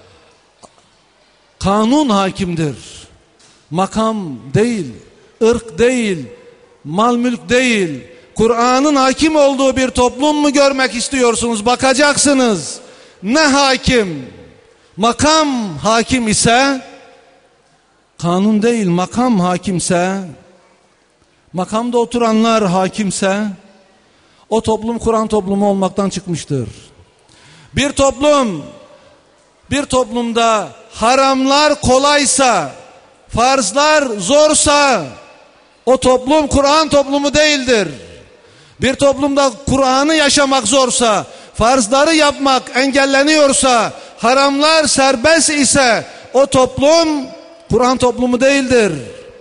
kanun hakimdir. Makam değil, ırk değil, mal mülk değil. Kur'an'ın hakim olduğu bir toplum mu görmek istiyorsunuz? Bakacaksınız. Ne hakim? Makam hakim ise, kanun değil makam hakimse, makamda oturanlar hakimse, o toplum Kur'an toplumu olmaktan çıkmıştır. Bir toplum, bir toplumda haramlar kolaysa, farzlar zorsa, o toplum Kur'an toplumu değildir. Bir toplumda Kur'an'ı yaşamak zorsa, farzları yapmak engelleniyorsa, haramlar serbest ise, o toplum Kur'an toplumu değildir.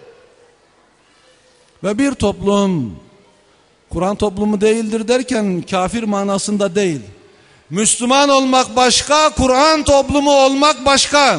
Ve bir toplum Kur'an toplumu değildir derken kafir manasında değil. Müslüman olmak başka, Kur'an toplumu olmak başka.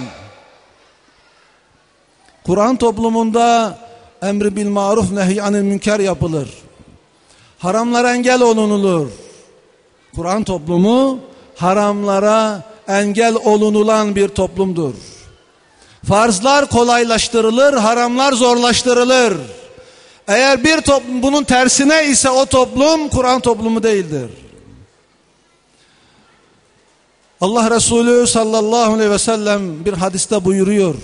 Kur'an toplumunda emri bil maruf nehy anil münker yapılır. Haramlara engel olunulur. Kur'an toplumu haramlara engel olunulan bir toplumdur. Farzlar kolaylaştırılır, haramlar zorlaştırılır. Eğer bir toplum bunun tersine ise o toplum Kur'an toplumu değildir. Allah Resulü sallallahu aleyhi ve sellem bir hadiste buyuruyor.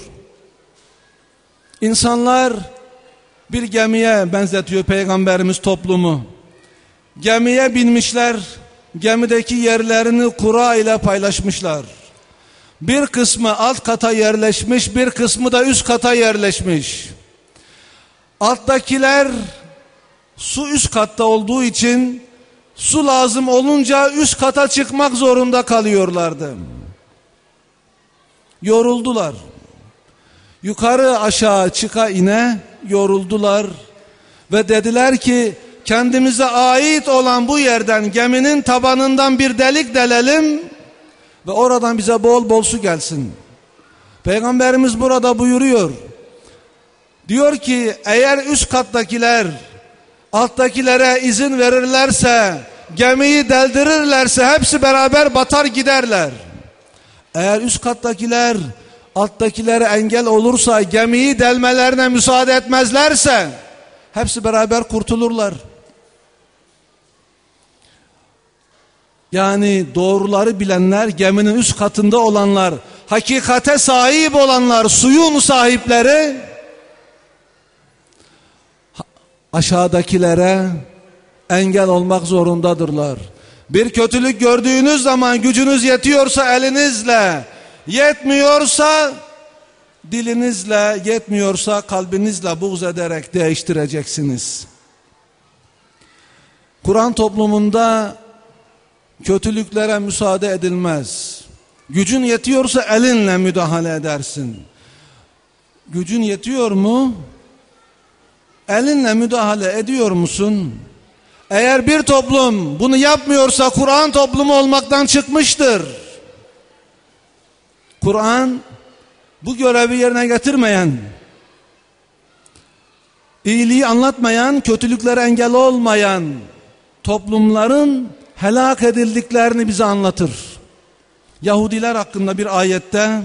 İnsanlar bir gemiye benzetiyor Peygamberimiz toplumu. Gemiye binmişler, gemideki yerlerini kura ile paylaşmışlar. Bir kısmı alt kata yerleşmiş, bir kısmı da üst kata yerleşmiş. Alttakiler su üst katta olduğu için su lazım olunca üst kata çıkmak zorunda kalıyorlardı. Yoruldular. Yukarı aşağı çıka ine yoruldular ve dediler ki kendimize ait olan bu yerden, geminin tabanından bir delik delelim ve oradan bize bol bol su gelsin. Peygamberimiz burada buyuruyor. Diyor ki eğer üst kattakiler alttakilere izin verirlerse, gemiyi deldirirlerse hepsi beraber batar giderler. Eğer üst kattakiler alttakilere engel olursa, gemiyi delmelerine müsaade etmezlerse hepsi beraber kurtulurlar. Yani doğruları bilenler, geminin üst katında olanlar, hakikate sahip olanlar, suyun sahipleri aşağıdakilere engel olmak zorundadırlar. Bir kötülük gördüğünüz zaman gücünüz yetiyorsa elinizle, yetmiyorsa dilinizle, yetmiyorsa kalbinizle buğz ederek değiştireceksiniz. Kur'an toplumunda kötülüklere müsaade edilmez. Gücün yetiyorsa elinle müdahale edersin. Gücün yetiyor mu? Elinle müdahale ediyor musun? Eğer bir toplum bunu yapmıyorsa Kur'an toplumu olmaktan çıkmıştır. Kur'an bu görevi yerine getirmeyen, iyiliği anlatmayan, kötülüklere engel olmayan toplumların helak edildiklerini bize anlatır. Yahudiler hakkında bir ayette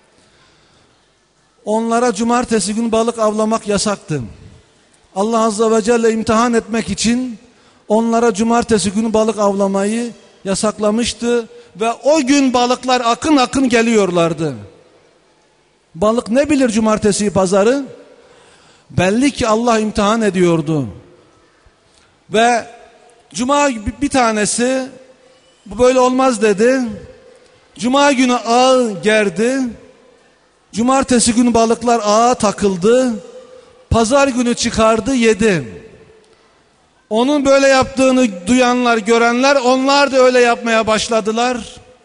onlara cumartesi günü balık avlamak yasaktı. Allah Azze ve Celle imtihan etmek için onlara cumartesi günü balık avlamayı yasaklamıştı ve o gün balıklar akın akın geliyorlardı. Balık ne bilir cumartesi pazarı? Belli ki Allah imtihan ediyordu. Ve cuma bir tanesi bu böyle olmaz dedi. Cuma günü ağ gerdi. Cumartesi günü balıklar ağa takıldı. Pazar günü çıkardı, yedi. Onun böyle yaptığını duyanlar, görenler, onlar da öyle yapmaya başladılar.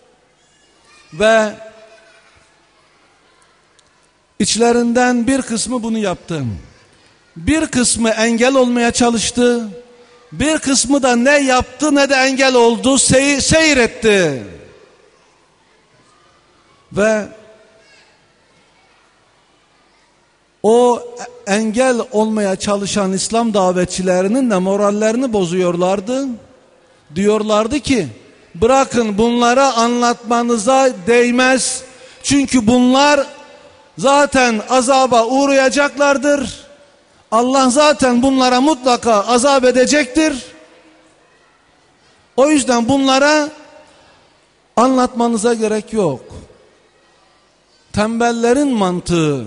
Ve içlerinden bir kısmı bunu yaptı. Bir kısmı engel olmaya çalıştı. Bir kısmı da ne yaptı ne de engel oldu, sey seyretti. Ve o engel olmaya çalışan İslam davetçilerinin de morallerini bozuyorlardı. Diyorlardı ki bırakın bunlara anlatmanıza değmez. Çünkü bunlar zaten azaba uğrayacaklardır. Allah zaten bunlara mutlaka azap edecektir. O yüzden bunlara anlatmanıza gerek yok. Tembellerin mantığı.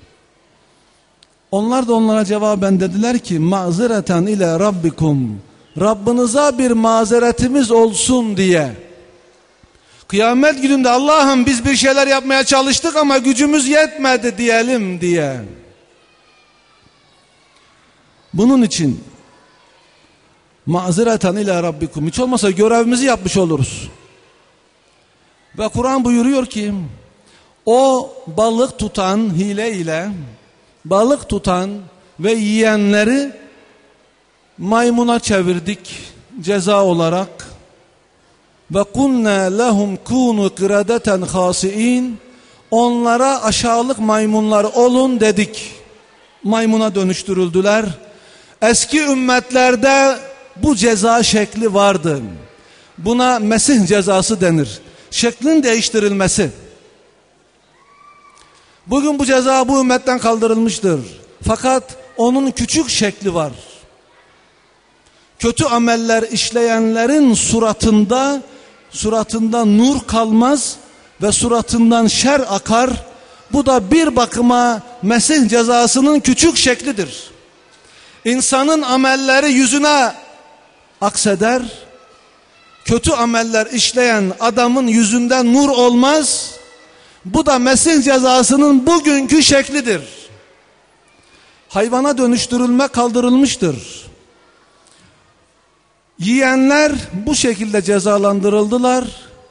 Onlar da onlara cevaben dediler ki mazereten ile rabbikum, Rabbinize bir mazeretimiz olsun diye. Kıyamet gününde Allah'ım biz bir şeyler yapmaya çalıştık ama gücümüz yetmedi diyelim diye. Bunun için mazereten ile rabbikum, hiç olmasa görevimizi yapmış oluruz. Ve Kur'an buyuruyor ki o balık tutan hile ile balık tutan ve yiyenleri maymuna çevirdik ceza olarak. Ve kunna lehum kunu qiradeten khasiin, onlara aşağılık maymunlar olun dedik. Maymuna dönüştürüldüler. Eski ümmetlerde bu ceza şekli vardı. Buna Mesih cezası denir. Şeklin değiştirilmesi. Bugün bu ceza bu ümmetten kaldırılmıştır. Fakat onun küçük şekli var. Kötü ameller işleyenlerin suratında suratında nur kalmaz ve suratından şer akar. Bu da bir bakıma Mesih cezasının küçük şeklidir. İnsanın amelleri yüzüne akseder. Kötü ameller işleyen adamın yüzünden nur olmaz. Bu da Mesih cezasının bugünkü şeklidir. Hayvana dönüştürülme kaldırılmıştır. Yiyenler bu şekilde cezalandırıldılar.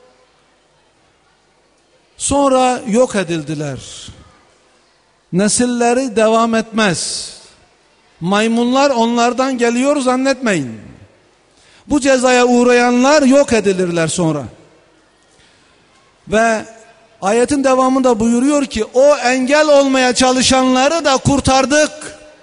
Sonra yok edildiler. Nesilleri devam etmez. Maymunlar onlardan geliyor zannetmeyin. Bu cezaya uğrayanlar yok edilirler sonra. Ve ayetin devamında buyuruyor ki o engel olmaya çalışanları da kurtardık.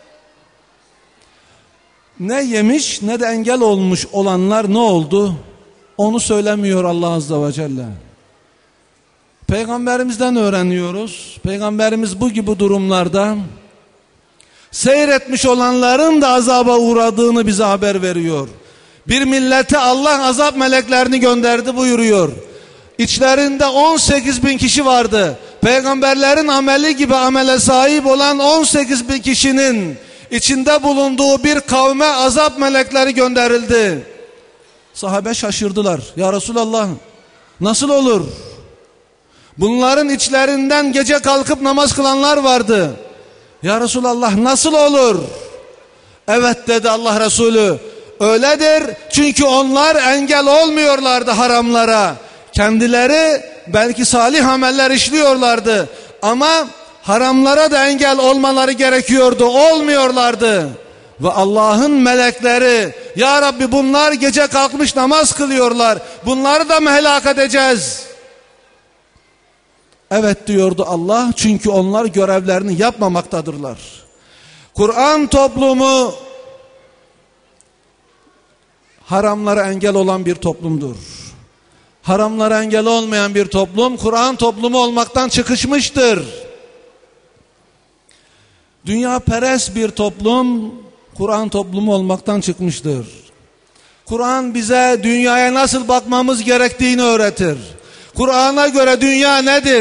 Ne yemiş ne de engel olmuş olanlar ne oldu? Onu söylemiyor Allah Azze ve Celle. Peygamberimizden öğreniyoruz. Peygamberimiz bu gibi durumlarda seyretmiş olanların da azaba uğradığını bize haber veriyor. Bir millete Allah azap meleklerini gönderdi buyuruyor. İçlerinde on sekiz bin kişi vardı. Peygamberlerin ameli gibi amele sahip olan on sekiz bin kişinin içinde bulunduğu bir kavme azap melekleri gönderildi. Sahabe şaşırdılar. Ya Resulallah, nasıl olur? Bunların içlerinden gece kalkıp namaz kılanlar vardı. Ya Resulallah, nasıl olur? Evet dedi Allah Resulü. Öyledir, çünkü onlar engel olmuyorlardı haramlara. Kendileri belki salih ameller işliyorlardı ama haramlara da engel olmaları gerekiyordu, olmuyorlardı. Ve Allah'ın melekleri, ya Rabbi bunlar gece kalkmış namaz kılıyorlar, bunları da mı helak edeceğiz? Evet diyordu Allah, çünkü onlar görevlerini yapmamaktadırlar. Kur'an toplumu haramlara engel olan bir toplumdur. Haramlara engel olmayan bir toplum, Kur'an toplumu olmaktan çıkışmıştır. Dünya perest bir toplum, Kur'an toplumu olmaktan çıkmıştır. Kur'an bize dünyaya nasıl bakmamız gerektiğini öğretir. Kur'an'a göre dünya nedir?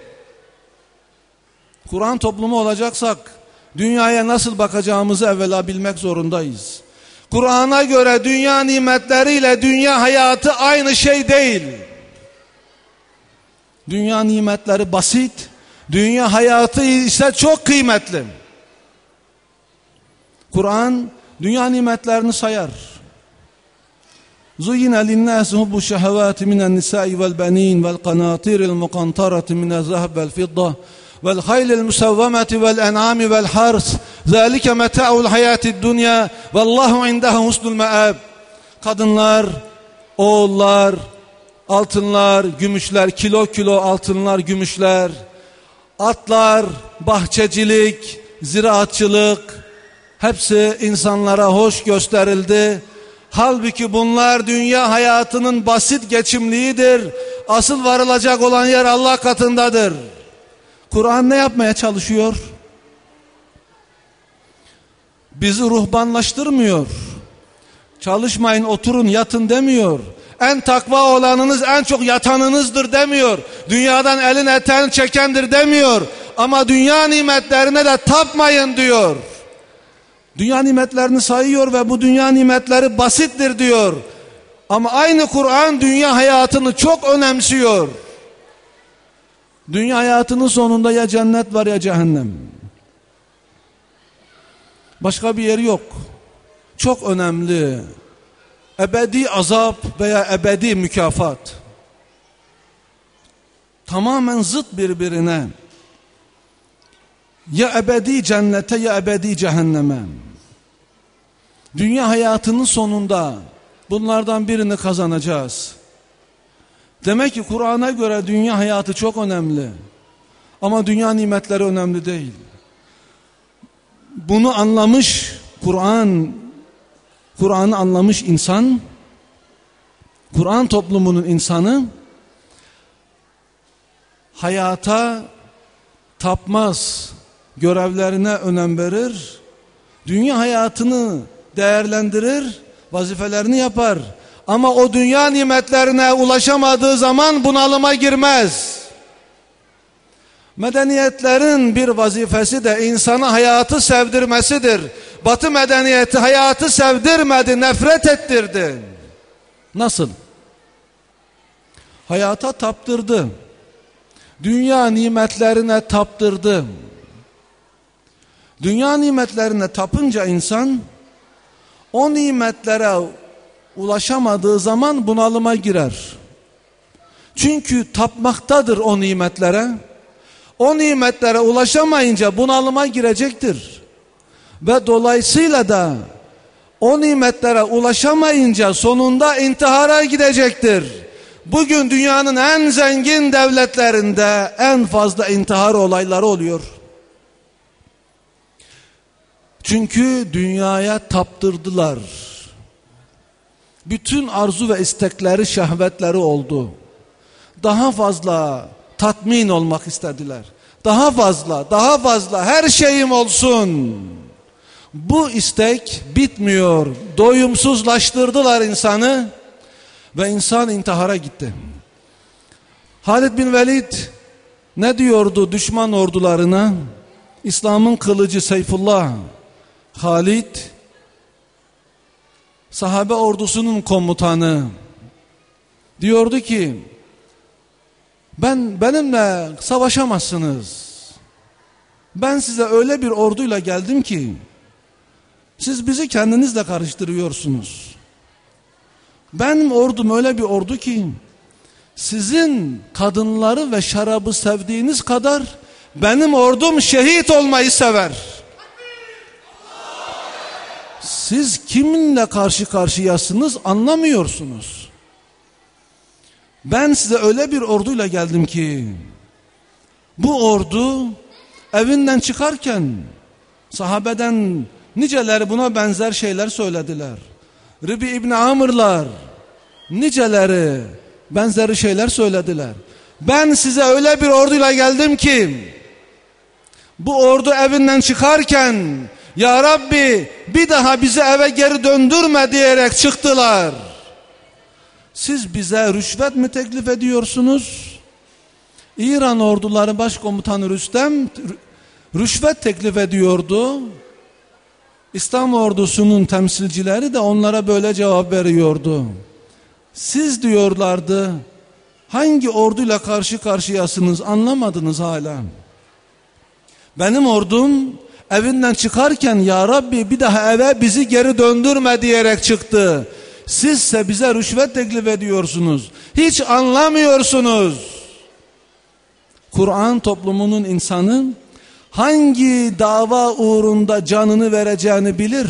Kur'an toplumu olacaksak dünyaya nasıl bakacağımızı evvela bilmek zorundayız. Kur'an'a göre dünya nimetleriyle dünya hayatı aynı şey değil. Dünya nimetleri basit, dünya hayatı ise çok kıymetli. Kur'an dünya nimetlerini sayar. زُيِّنَ لِلنَّاسِ هُبُّ الشَّهَوَاتِ مِنَ النِّسَاءِ وَالْبَنِينَ وَالْقَنَاطِيرِ الْمُقَنْطَرَةِ مِنَ الذَّهَبِ وَالْفِضَّةِ وَالْخَيْلِ الْمُسَوَّمَةِ وَالْأَنْعَامِ وَالْحَرْثِ ذَلِكَ مَتَاعُ الْحَيَاةِ الدُّنْيَا وَاللّٰهُ عِنْدَهُ حُسْنُ الْمَآبِ. Kadınlar, oğullar, altınlar, gümüşler, kilo kilo altınlar, gümüşler, atlar, bahçecilik, ziraatçılık, hepsi insanlara hoş gösterildi. Halbuki bunlar dünya hayatının basit geçimliğidir. Asıl varılacak olan yer Allah katındadır. Kur'an ne yapmaya çalışıyor? Bizi ruhbanlaştırmıyor. Çalışmayın, oturun, yatın demiyor. En takva olanınız en çok yatanınızdır demiyor. Dünyadan elin eteğini çekendir demiyor. Ama dünya nimetlerine de tapmayın diyor. Dünya nimetlerini sayıyor ve bu dünya nimetleri basittir diyor. Ama aynı Kur'an dünya hayatını çok önemsiyor. Dünya hayatının sonunda ya cennet var ya cehennem. Başka bir yeri yok. Çok önemli. Ebedi azap veya ebedi mükafat. Tamamen zıt birbirine. Ya ebedi cennete ya ebedi cehenneme. Dünya hayatının sonunda bunlardan birini kazanacağız. Demek ki Kur'an'a göre dünya hayatı çok önemli. Ama dünya nimetleri önemli değil. Bunu anlamış Kur'an, Kur'an'ı anlamış insan, Kur'an toplumunun insanı hayata tapmaz, görevlerine önem verir, dünya hayatını değerlendirir, vazifelerini yapar. Ama o dünya nimetlerine ulaşamadığı zaman bunalıma girmez. Medeniyetlerin bir vazifesi de insana hayatı sevdirmesidir. Batı medeniyeti hayatı sevdirmedi, nefret ettirdi. Nasıl? Hayata taptırdı. Dünya nimetlerine taptırdı. Dünya nimetlerine tapınca insan o nimetlere ulaşamadığı zaman bunalıma girer. Çünkü tapmaktadır o nimetlere. O nimetlere ulaşamayınca bunalıma girecektir. Ve dolayısıyla da o nimetlere ulaşamayınca sonunda intihara gidecektir. Bugün dünyanın en zengin devletlerinde en fazla intihar olayları oluyor. Çünkü dünyaya taptırdılar. Bütün arzu ve istekleri, şehvetleri oldu. Daha fazla tatmin olmak istediler. Daha fazla, daha fazla her şeyim olsun. Bu istek bitmiyor. Doyumsuzlaştırdılar insanı ve insan intihara gitti. Halid bin Velid ne diyordu düşman ordularına? İslam'ın kılıcı Seyfullah Halid, sahabe ordusunun komutanı, diyordu ki ben benimle savaşamazsınız. Ben size öyle bir orduyla geldim ki siz bizi kendinizle karıştırıyorsunuz. Benim ordum öyle bir ordu ki sizin kadınları ve şarabı sevdiğiniz kadar benim ordum şehit olmayı sever. Siz kiminle karşı karşıyasınız anlamıyorsunuz. Ben size öyle bir orduyla geldim ki bu ordu evinden çıkarken sahabeden niceleri buna benzer şeyler söylediler. Ribi İbni Amr'lar niceleri benzeri şeyler söylediler. Ben size öyle bir orduyla geldim ki bu ordu evinden çıkarken ya Rabbi bir daha bizi eve geri döndürme diyerek çıktılar. Siz bize rüşvet mi teklif ediyorsunuz? İran orduları başkomutanı Rüstem rüşvet teklif ediyordu. İslam ordusunun temsilcileri de onlara böyle cevap veriyordu. Siz diyorlardı hangi orduyla karşı karşıyasınız anlamadınız hala. Benim ordum evinden çıkarken ya Rabbi bir daha eve bizi geri döndürme diyerek çıktı. Sizse bize rüşvet teklif ediyorsunuz. Hiç anlamıyorsunuz. Kur'an toplumunun insanı hangi dava uğrunda canını vereceğini bilir.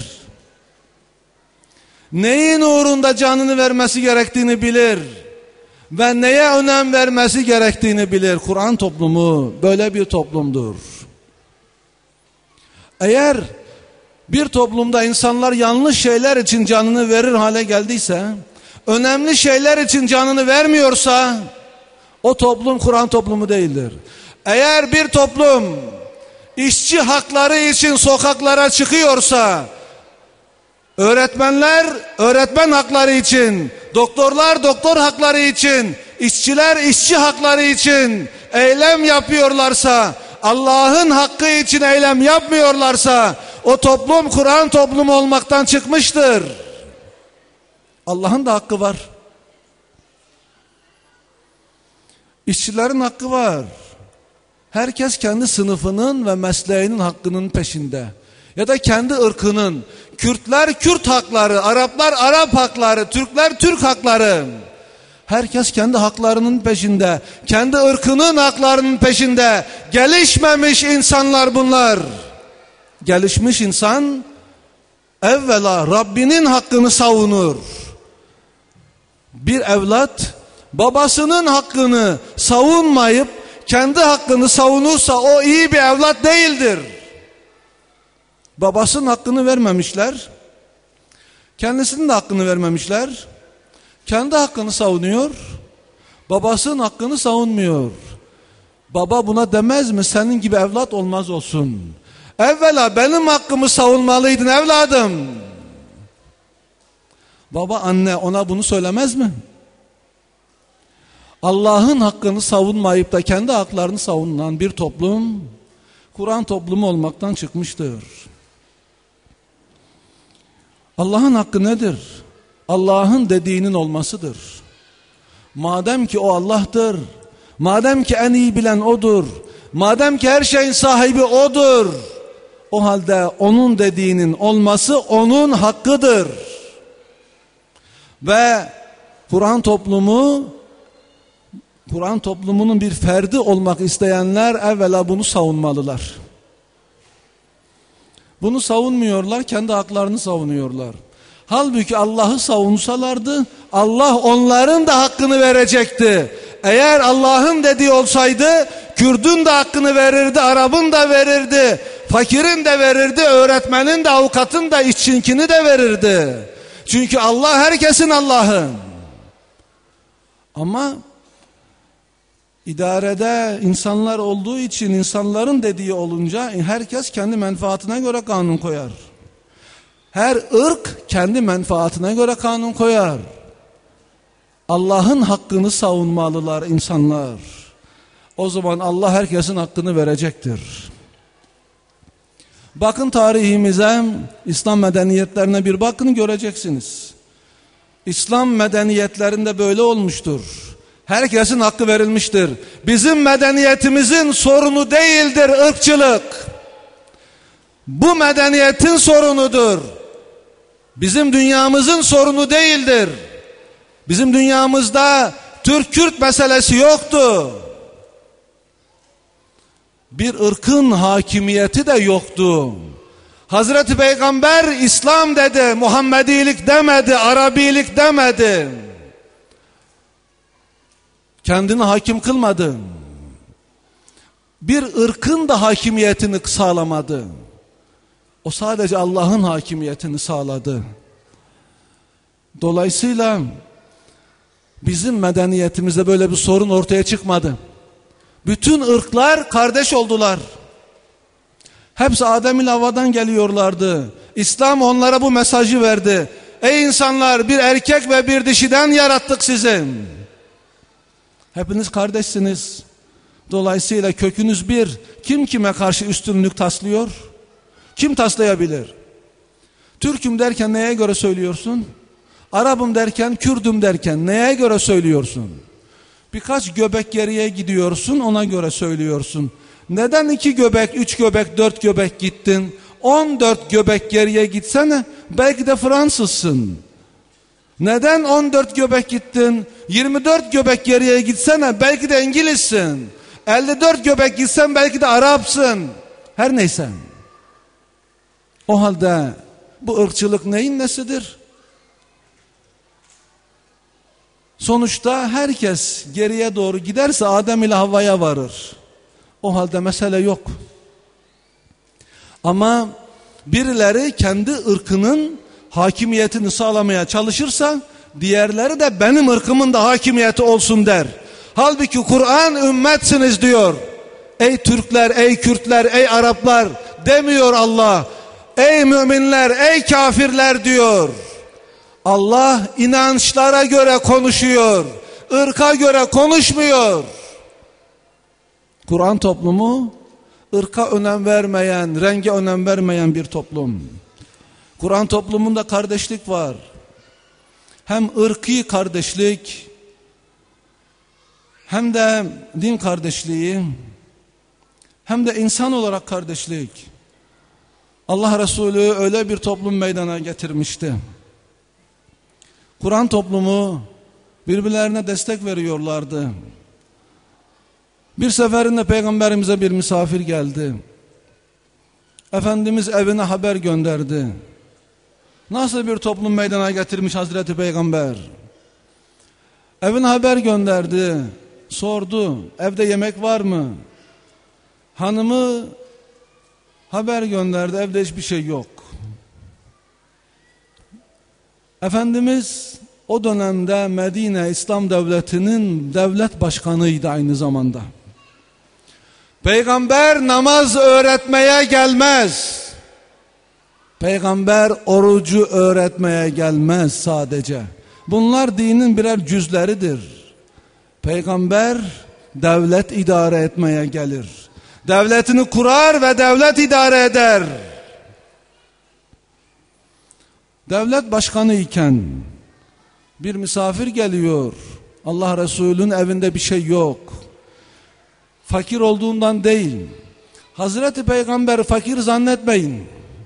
Neyin uğrunda canını vermesi gerektiğini bilir. Ve neye önem vermesi gerektiğini bilir. Kur'an toplumu böyle bir toplumdur. Eğer bir toplumda insanlar yanlış şeyler için canını verir hale geldiyse, önemli şeyler için canını vermiyorsa, o toplum Kur'an toplumu değildir. Eğer bir toplum işçi hakları için sokaklara çıkıyorsa, öğretmenler öğretmen hakları için, doktorlar doktor hakları için, işçiler işçi hakları için eylem yapıyorlarsa, Allah'ın hakkı için eylem yapmıyorlarsa, o toplum Kur'an toplumu olmaktan çıkmıştır. Allah'ın da hakkı var. İşçilerin hakkı var. Herkes kendi sınıfının ve mesleğinin hakkının peşinde. Ya da kendi ırkının. Kürtler Kürt hakları, Araplar Arap hakları, Türkler Türk hakları. Herkes kendi haklarının peşinde. Kendi ırkının haklarının peşinde. Gelişmemiş insanlar bunlar. Gelişmiş insan evvela Rabbinin hakkını savunur. Bir evlat babasının hakkını savunmayıp kendi hakkını savunursa o iyi bir evlat değildir. Babasının hakkını vermemişler. Kendisinin de hakkını vermemişler. Kendi hakkını savunuyor. Babasının hakkını savunmuyor. Baba buna demez mi? Senin gibi evlat olmaz olsun. Evvela benim hakkımı savunmalıydın evladım. Baba, anne ona bunu söylemez mi? Allah'ın hakkını savunmayıp da kendi haklarını savunan bir toplum, Kur'an toplumu olmaktan çıkmıştır. Allah'ın hakkı nedir? Allah'ın dediğinin olmasıdır. Madem ki o Allah'tır, madem ki en iyi bilen O'dur, madem ki her şeyin sahibi O'dur, o halde O'nun dediğinin olması O'nun hakkıdır. Ve Kur'an toplumu, Kur'an toplumunun bir ferdi olmak isteyenler evvela bunu savunmalılar. Bunu savunmuyorlar, kendi haklarını savunuyorlar. Halbuki Allah'ı savunsalardı, Allah onların da hakkını verecekti. Eğer Allah'ın dediği olsaydı, Kürdün de hakkını verirdi, Arap'ın da verirdi, fakirin de verirdi, öğretmenin de, avukatın da, işçinkini de verirdi. Çünkü Allah herkesin Allah'ı. Ama idarede insanlar olduğu için, insanların dediği olunca herkes kendi menfaatine göre kanun koyar. Her ırk kendi menfaatine göre kanun koyar. Allah'ın hakkını savunmalılar insanlar. O zaman Allah herkesin hakkını verecektir. Bakın tarihimize, İslam medeniyetlerine bir bakın, göreceksiniz. İslam medeniyetlerinde böyle olmuştur. Herkesin hakkı verilmiştir. Bizim medeniyetimizin sorunu değildir ırkçılık. Bu medeniyetin sorunudur. Bizim dünyamızın sorunu değildir. Bizim dünyamızda Türk-Kürt meselesi yoktu. Bir ırkın hakimiyeti de yoktu. Hazreti Peygamber İslam dedi, Muhammedilik demedi, Arabilik demedi. Kendini hakim kılmadı. Bir ırkın da hakimiyetini sağlamadı. O sadece Allah'ın hakimiyetini sağladı. Dolayısıyla bizim medeniyetimizde böyle bir sorun ortaya çıkmadı. Bütün ırklar kardeş oldular. Hepsi Adem ile Havva'dan geliyorlardı. İslam onlara bu mesajı verdi. Ey insanlar, bir erkek ve bir dişiden yarattık sizi. Hepiniz kardeşsiniz. Dolayısıyla kökünüz bir. Kim kime karşı üstünlük taslıyor? Kim taslayabilir? Türk'üm derken neye göre söylüyorsun? Arap'ım derken, Kürd'üm derken neye göre söylüyorsun? Birkaç göbek geriye gidiyorsun, ona göre söylüyorsun. Neden iki göbek, üç göbek, dört göbek gittin? On dört göbek geriye gitsene, belki de Fransızsın. Neden on dört göbek gittin? yirmi dört göbek geriye gitsene, belki de İngilizsin. elli dört göbek gitsen belki de Arapsın. Her neyse. O halde bu ırkçılık neyin nesidir? Sonuçta herkes geriye doğru giderse Adem ile Havva'ya varır. O halde mesele yok. Ama birileri kendi ırkının hakimiyetini sağlamaya çalışırsa, diğerleri de benim ırkımın da hakimiyeti olsun der. Halbuki Kur'an ümmetsiniz diyor. Ey Türkler, ey Kürtler, ey Araplar demiyor Allah. Ey müminler, ey kafirler diyor. Allah inançlara göre konuşuyor. Irka göre konuşmuyor. Kur'an toplumu ırka önem vermeyen, renge önem vermeyen bir toplum. Kur'an toplumunda kardeşlik var. Hem ırkî kardeşlik, hem de din kardeşliği, hem de insan olarak kardeşlik. Allah Resulü öyle bir toplum meydana getirmişti. Kur'an toplumu birbirlerine destek veriyorlardı. Bir seferinde Peygamberimize bir misafir geldi. Efendimiz evine haber gönderdi. Nasıl bir toplum meydana getirmiş Hazreti Peygamber? Evine haber gönderdi. Sordu, evde yemek var mı? Hanımı haber gönderdi, evde hiçbir şey yok. Efendimiz o dönemde Medine İslam Devleti'nin devlet başkanıydı aynı zamanda. Peygamber namaz öğretmeye gelmez. Peygamber orucu öğretmeye gelmez sadece. Bunlar dinin birer cüzleridir. Peygamber devlet idare etmeye gelir. Devletini kurar ve devlet idare eder. Devlet başkanı iken bir misafir geliyor. Allah Resulü'nün evinde bir şey yok. Fakir olduğundan değil. Hazreti Peygamber fakir zannetmeyin.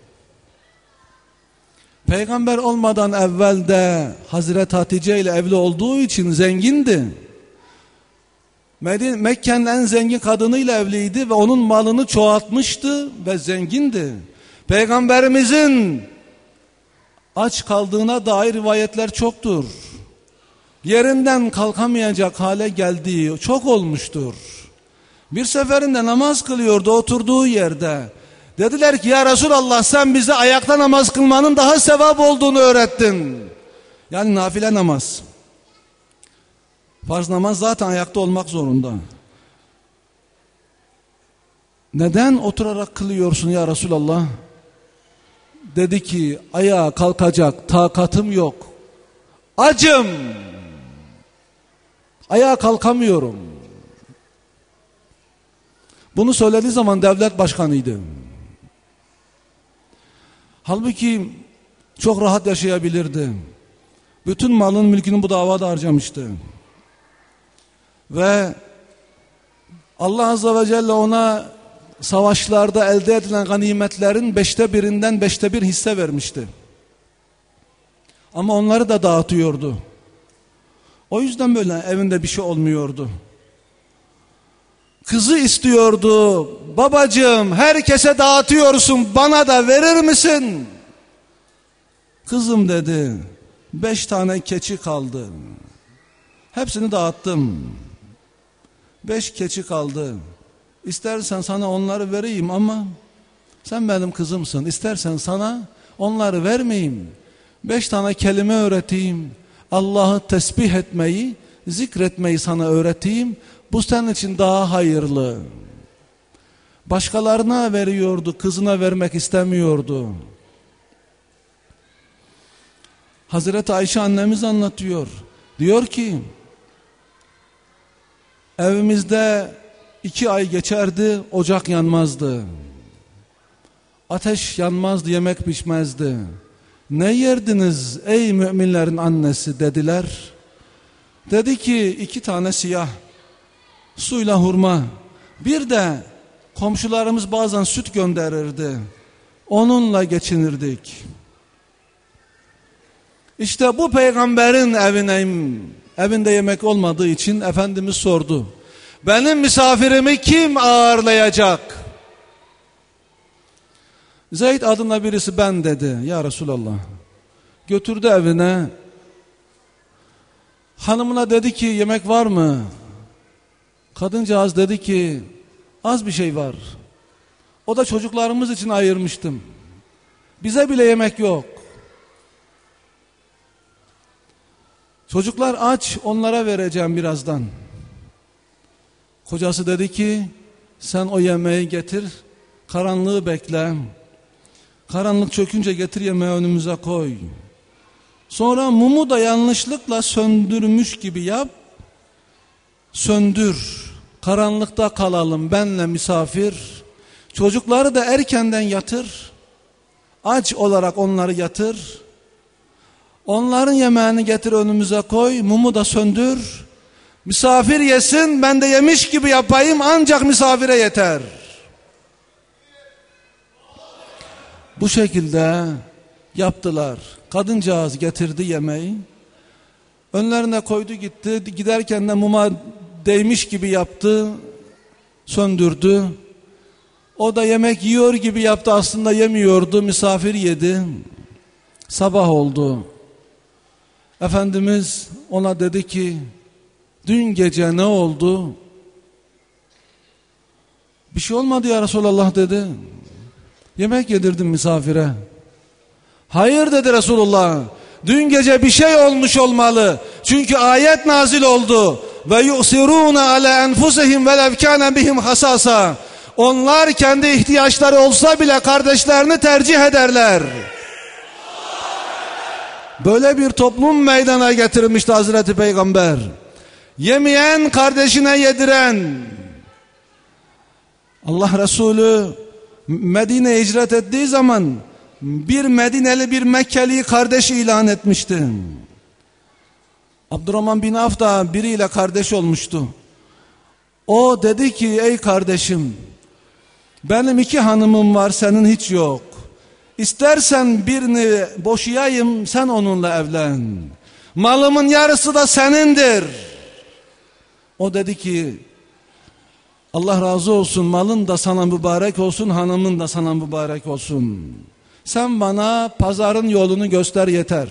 Peygamber olmadan evvelde Hazreti Hatice ile evli olduğu için zengindi. Mekke'nin en zengin kadınıyla evliydi ve onun malını çoğaltmıştı ve zengindi. Peygamberimizin aç kaldığına dair rivayetler çoktur. Yerinden kalkamayacak hale geldiği çok olmuştur. Bir seferinde namaz kılıyordu oturduğu yerde. Dediler ki ya Resulallah sen bize ayakta namaz kılmanın daha sevap olduğunu öğrettin. Yani nafile namaz. Farz namaz zaten ayakta olmak zorunda. Neden oturarak kılıyorsun ya Resulallah? Dedi ki ayağa kalkacak takatım yok. Acım. Ayağa kalkamıyorum. Bunu söylediği zaman devlet başkanıydı. Halbuki çok rahat yaşayabilirdi. Bütün malın mülkünü bu davada harcamıştı. Ve Allah Azze ve Celle ona savaşlarda elde edilen ganimetlerin beşte birinden beşte bir hisse vermişti. Ama onları da dağıtıyordu. O yüzden böyle evinde bir şey olmuyordu. Kızı istiyordu. Babacığım herkese dağıtıyorsun, bana da verir misin? Kızım dedi. Beş tane keçi kaldı. Hepsini dağıttım. Beş keçi kaldı. İstersen sana onları vereyim ama sen benim kızımsın. İstersen sana onları vermeyeyim. Beş tane kelime öğreteyim. Allah'ı tesbih etmeyi, zikretmeyi sana öğreteyim. Bu senin için daha hayırlı. Başkalarına veriyordu, kızına vermek istemiyordu. Hazreti Ayşe annemiz anlatıyor. Diyor ki, evimizde iki ay geçerdi, ocak yanmazdı. Ateş yanmazdı, yemek pişmezdi. Ne yerdiniz ey müminlerin annesi dediler. Dedi ki iki tane siyah suyla hurma. Bir de komşularımız bazen süt gönderirdi. Onunla geçinirdik. İşte bu peygamberin evindeyim. Evinde yemek olmadığı için Efendimiz sordu. Benim misafirimi kim ağırlayacak? Zeyd adında birisi ben dedi. Ya Resulallah. Götürdü evine. Hanımına dedi ki yemek var mı? Kadıncağız dedi ki az bir şey var. O da çocuklarımız için ayırmıştım. Bize bile yemek yok. Çocuklar aç, onlara vereceğim birazdan. Kocası dedi ki sen o yemeği getir, karanlığı bekle. Karanlık çökünce getir yemeği önümüze koy. Sonra mumu da yanlışlıkla söndürmüş gibi yap. Söndür. Karanlıkta kalalım benle misafir. Çocukları da erkenden yatır. Aç olarak onları yatır. Onların yemeğini getir önümüze koy. Mumu da söndür. Misafir yesin, ben de yemiş gibi yapayım, ancak misafire yeter. Bu şekilde yaptılar. Kadıncağız getirdi yemeği. Önlerine koydu gitti. Giderken de muma değmiş gibi yaptı. Söndürdü. O da yemek yiyor gibi yaptı, aslında yemiyordu. Misafir yedi. Sabah oldu. Efendimiz ona dedi ki dün gece ne oldu? Bir şey olmadı ya Resulallah dedi. Yemek yedirdim misafire. Hayır dedi Resulullah. Dün gece bir şey olmuş olmalı. Çünkü ayet nazil oldu. Ve yusiruna ala enfusihim velev kana bihim hasasa. Onlar kendi ihtiyaçları olsa bile kardeşlerini tercih ederler. Böyle bir toplum meydana getirmişti Hazreti Peygamber. Yemeyen kardeşine yediren. Allah Resulü Medine'ye hicret ettiği zaman bir Medineli bir Mekkeli kardeş ilan etmişti. Abdurrahman bin Avf da biriyle kardeş olmuştu. O dedi ki ey kardeşim, benim iki hanımım var, senin hiç yok. İstersen birini boşayayım, sen onunla evlen. Malımın yarısı da senindir. O dedi ki Allah razı olsun, malın da sana mübarek olsun, hanımın da sana mübarek olsun. Sen bana pazarın yolunu göster yeter.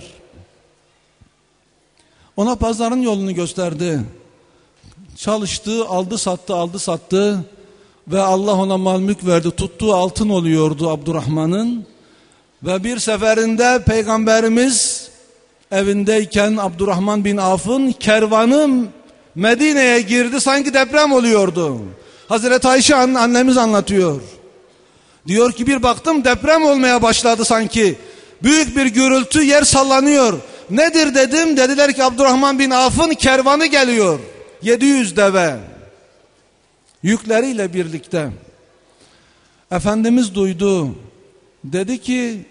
Ona pazarın yolunu gösterdi. Çalıştı, aldı sattı, aldı sattı. Ve Allah ona mal mülk verdi. Tuttuğu altın oluyordu Abdurrahman'ın. Ve bir seferinde Peygamberimiz evindeyken Abdurrahman bin Avf'ın kervanı Medine'ye girdi. Sanki deprem oluyordu. Hazreti Ayşe annemiz anlatıyor. Diyor ki bir baktım deprem olmaya başladı sanki. Büyük bir gürültü, yer sallanıyor. Nedir dedim. Dediler ki Abdurrahman bin Avf'ın kervanı geliyor. yedi yüz deve. Yükleriyle birlikte. Efendimiz duydu. Dedi ki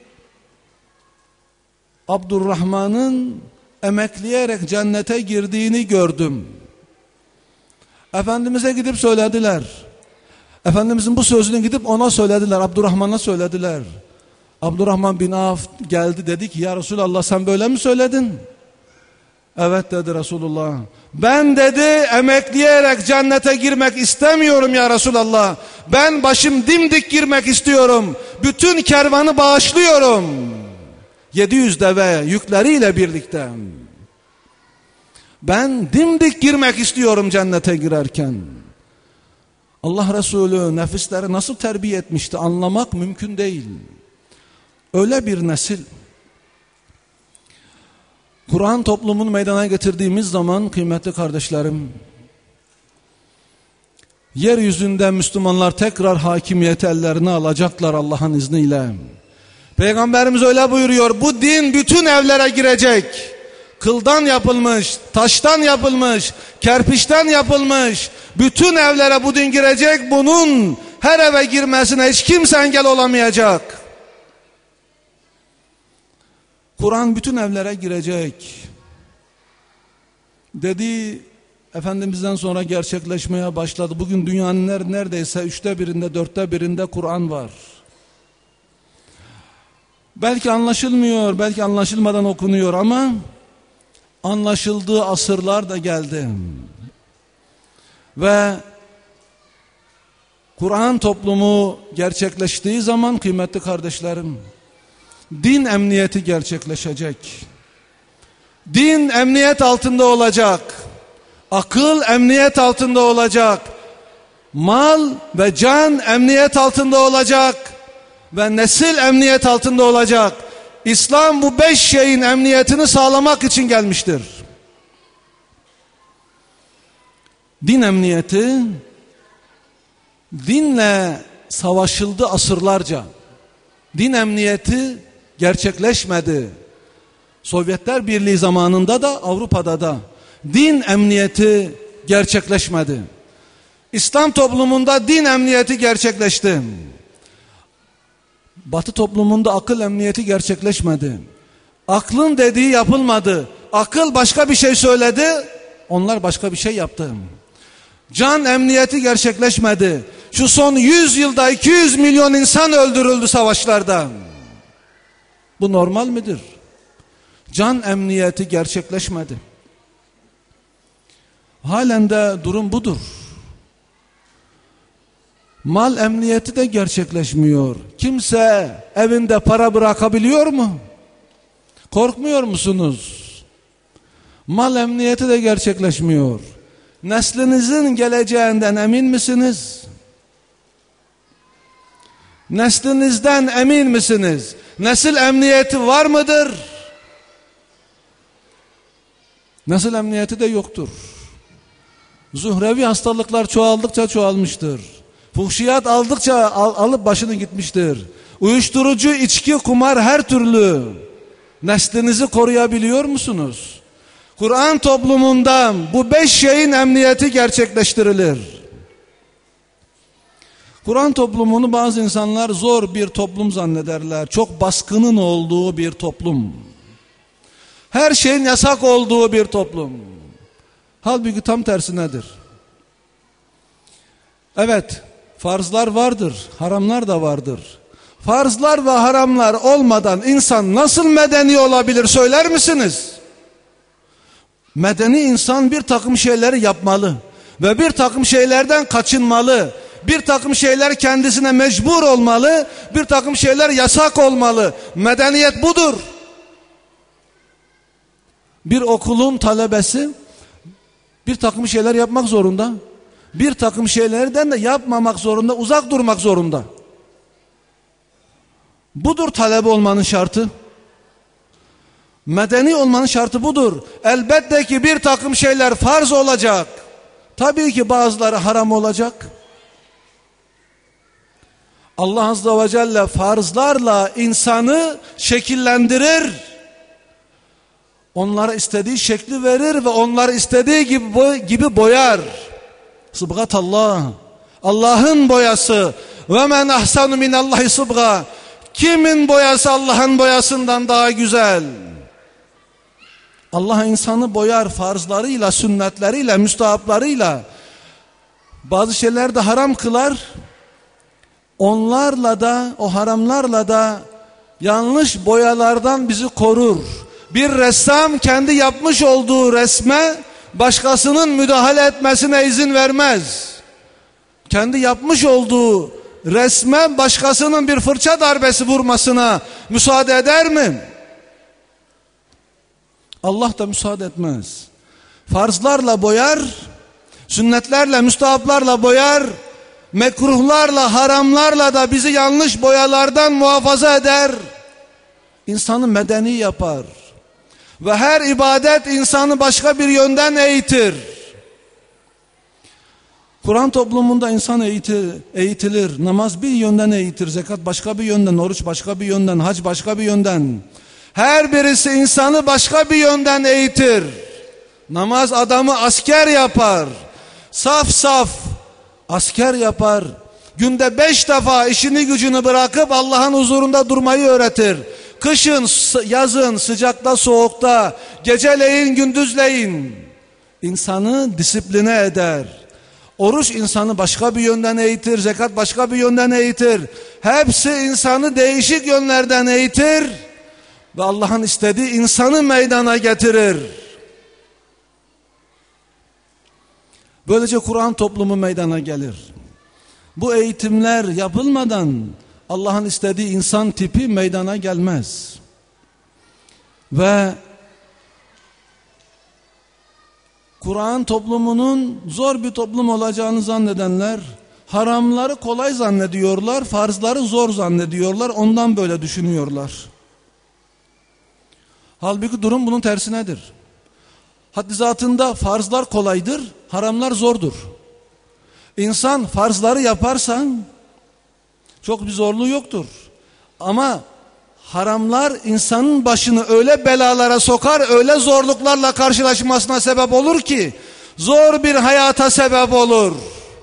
Abdurrahman'ın emekleyerek cennete girdiğini gördüm. Efendimiz'e gidip söylediler. Efendimiz'in bu sözünü gidip ona söylediler. Abdurrahman'a söylediler. Abdurrahman bin Avf geldi, dedi ki ya Resulallah sen böyle mi söyledin? Evet dedi Resulullah. Ben dedi emekleyerek cennete girmek istemiyorum ya Resulallah. Ben başım dimdik girmek istiyorum. Bütün kervanı bağışlıyorum. yedi yüz deve yükleriyle birlikte. Ben dimdik girmek istiyorum cennete girerken. Allah Resulü nefisleri nasıl terbiye etmişti anlamak mümkün değil. Öyle bir nesil. Kur'an toplumunu meydana getirdiğimiz zaman kıymetli kardeşlerim, yeryüzünde Müslümanlar tekrar hakimiyeti ellerine alacaklar Allah'ın izniyle. Peygamberimiz öyle buyuruyor, bu din bütün evlere girecek. Kıldan yapılmış, taştan yapılmış, kerpiçten yapılmış. Bütün evlere bu din girecek. Bunun her eve girmesine hiç kimse engel olamayacak. Kur'an bütün evlere girecek. Dedi, Efendimiz'den sonra gerçekleşmeye başladı. Bugün dünyanın neredeyse üçte birinde, dörtte birinde Kur'an var. Belki anlaşılmıyor, belki anlaşılmadan okunuyor ama anlaşıldığı asırlar da geldi. Ve Kur'an toplumu gerçekleştiği zaman kıymetli kardeşlerim, din emniyeti gerçekleşecek. Din emniyet altında olacak. Akıl emniyet altında olacak. Mal ve can emniyet altında olacak. Ve nesil emniyet altında olacak. İslam bu beş şeyin emniyetini sağlamak için gelmiştir. Din emniyeti, dinle savaşıldı asırlarca. Din emniyeti gerçekleşmedi. Sovyetler Birliği zamanında da Avrupa'da da din emniyeti gerçekleşmedi. İslam toplumunda din emniyeti gerçekleşti. Batı toplumunda akıl emniyeti gerçekleşmedi. Aklın dediği yapılmadı. Akıl başka bir şey söyledi, onlar başka bir şey yaptı. Can emniyeti gerçekleşmedi. Şu son yüz yılda iki yüz milyon insan öldürüldü savaşlarda. Bu normal midir? Can emniyeti gerçekleşmedi. Halen de durum budur. Mal emniyeti de gerçekleşmiyor. Kimse evinde para bırakabiliyor mu? Korkmuyor musunuz? Mal emniyeti de gerçekleşmiyor. Neslinizin geleceğinden emin misiniz? Neslinizden emin misiniz? Nesil emniyeti var mıdır? Nesil emniyeti de yoktur. Zuhrevi hastalıklar çoğaldıkça çoğalmıştır. Fuhşiyat aldıkça al, alıp başını gitmiştir. Uyuşturucu, içki, kumar, her türlü. Neslinizi koruyabiliyor musunuz? Kur'an toplumunda bu beş şeyin emniyeti gerçekleştirilir. Kur'an toplumunu bazı insanlar zor bir toplum zannederler. Çok baskının olduğu bir toplum. Her şeyin yasak olduğu bir toplum. Halbuki tam tersi nedir? Evet, farzlar vardır, haramlar da vardır. Farzlar ve haramlar olmadan insan nasıl medeni olabilir söyler misiniz? Medeni insan bir takım şeyleri yapmalı ve bir takım şeylerden kaçınmalı. Bir takım şeyler kendisine mecbur olmalı, bir takım şeyler yasak olmalı. Medeniyet budur. Bir okulun talebesi bir takım şeyler yapmak zorunda. Bir takım şeylerden de yapmamak zorunda, uzak durmak zorunda. Budur talebe olmanın şartı. Medeni olmanın şartı budur. Elbette ki bir takım şeyler farz olacak. Tabii ki bazıları haram olacak. Allah Azze ve Celle farzlarla insanı şekillendirir. Onlara istediği şekli verir ve onları istediği gibi, boy, gibi boyar. Sıbgatallah. Allah'ın boyası. Ve men ahsanu minallahi sıbga. Kimin boyası Allah'ın boyasından daha güzel? Allah insanı boyar farzlarıyla, sünnetleriyle, müstahaplarıyla. Bazı şeyler de haram kılar. Onlarla da, o haramlarla da yanlış boyalardan bizi korur. Bir ressam kendi yapmış olduğu resme başkasının müdahale etmesine izin vermez. Kendi yapmış olduğu resme başkasının bir fırça darbesi vurmasına müsaade eder mi? Allah da müsaade etmez. Farzlarla boyar, sünnetlerle, müstahaplarla boyar, mekruhlarla, haramlarla da bizi yanlış boyalardan muhafaza eder. İnsanı medeni yapar. Ve her ibadet insanı başka bir yönden eğitir. Kur'an toplumunda insan eğitir, eğitilir. Namaz bir yönden eğitir, zekat başka bir yönden, oruç başka bir yönden, hac başka bir yönden. Her birisi insanı başka bir yönden eğitir. Namaz adamı asker yapar. Saf saf asker yapar. Günde beş defa işini gücünü bırakıp Allah'ın huzurunda durmayı öğretir. Kışın, yazın, sıcakta, soğukta, geceleyin, gündüzleyin insanı disipline eder. Oruç insanı başka bir yönden eğitir, zekat başka bir yönden eğitir. Hepsi insanı değişik yönlerden eğitir ve Allah'ın istediği insanı meydana getirir. Böylece Kur'an toplumu meydana gelir. Bu eğitimler yapılmadan Allah'ın istediği insan tipi meydana gelmez. Ve Kur'an toplumunun zor bir toplum olacağını zannedenler haramları kolay zannediyorlar, farzları zor zannediyorlar, ondan böyle düşünüyorlar. Halbuki durum bunun tersinedir. Haddi zatında farzlar kolaydır, haramlar zordur. İnsan farzları yaparsan çok bir zorluğu yoktur. Ama haramlar insanın başını öyle belalara sokar, öyle zorluklarla karşılaşmasına sebep olur ki zor bir hayata sebep olur.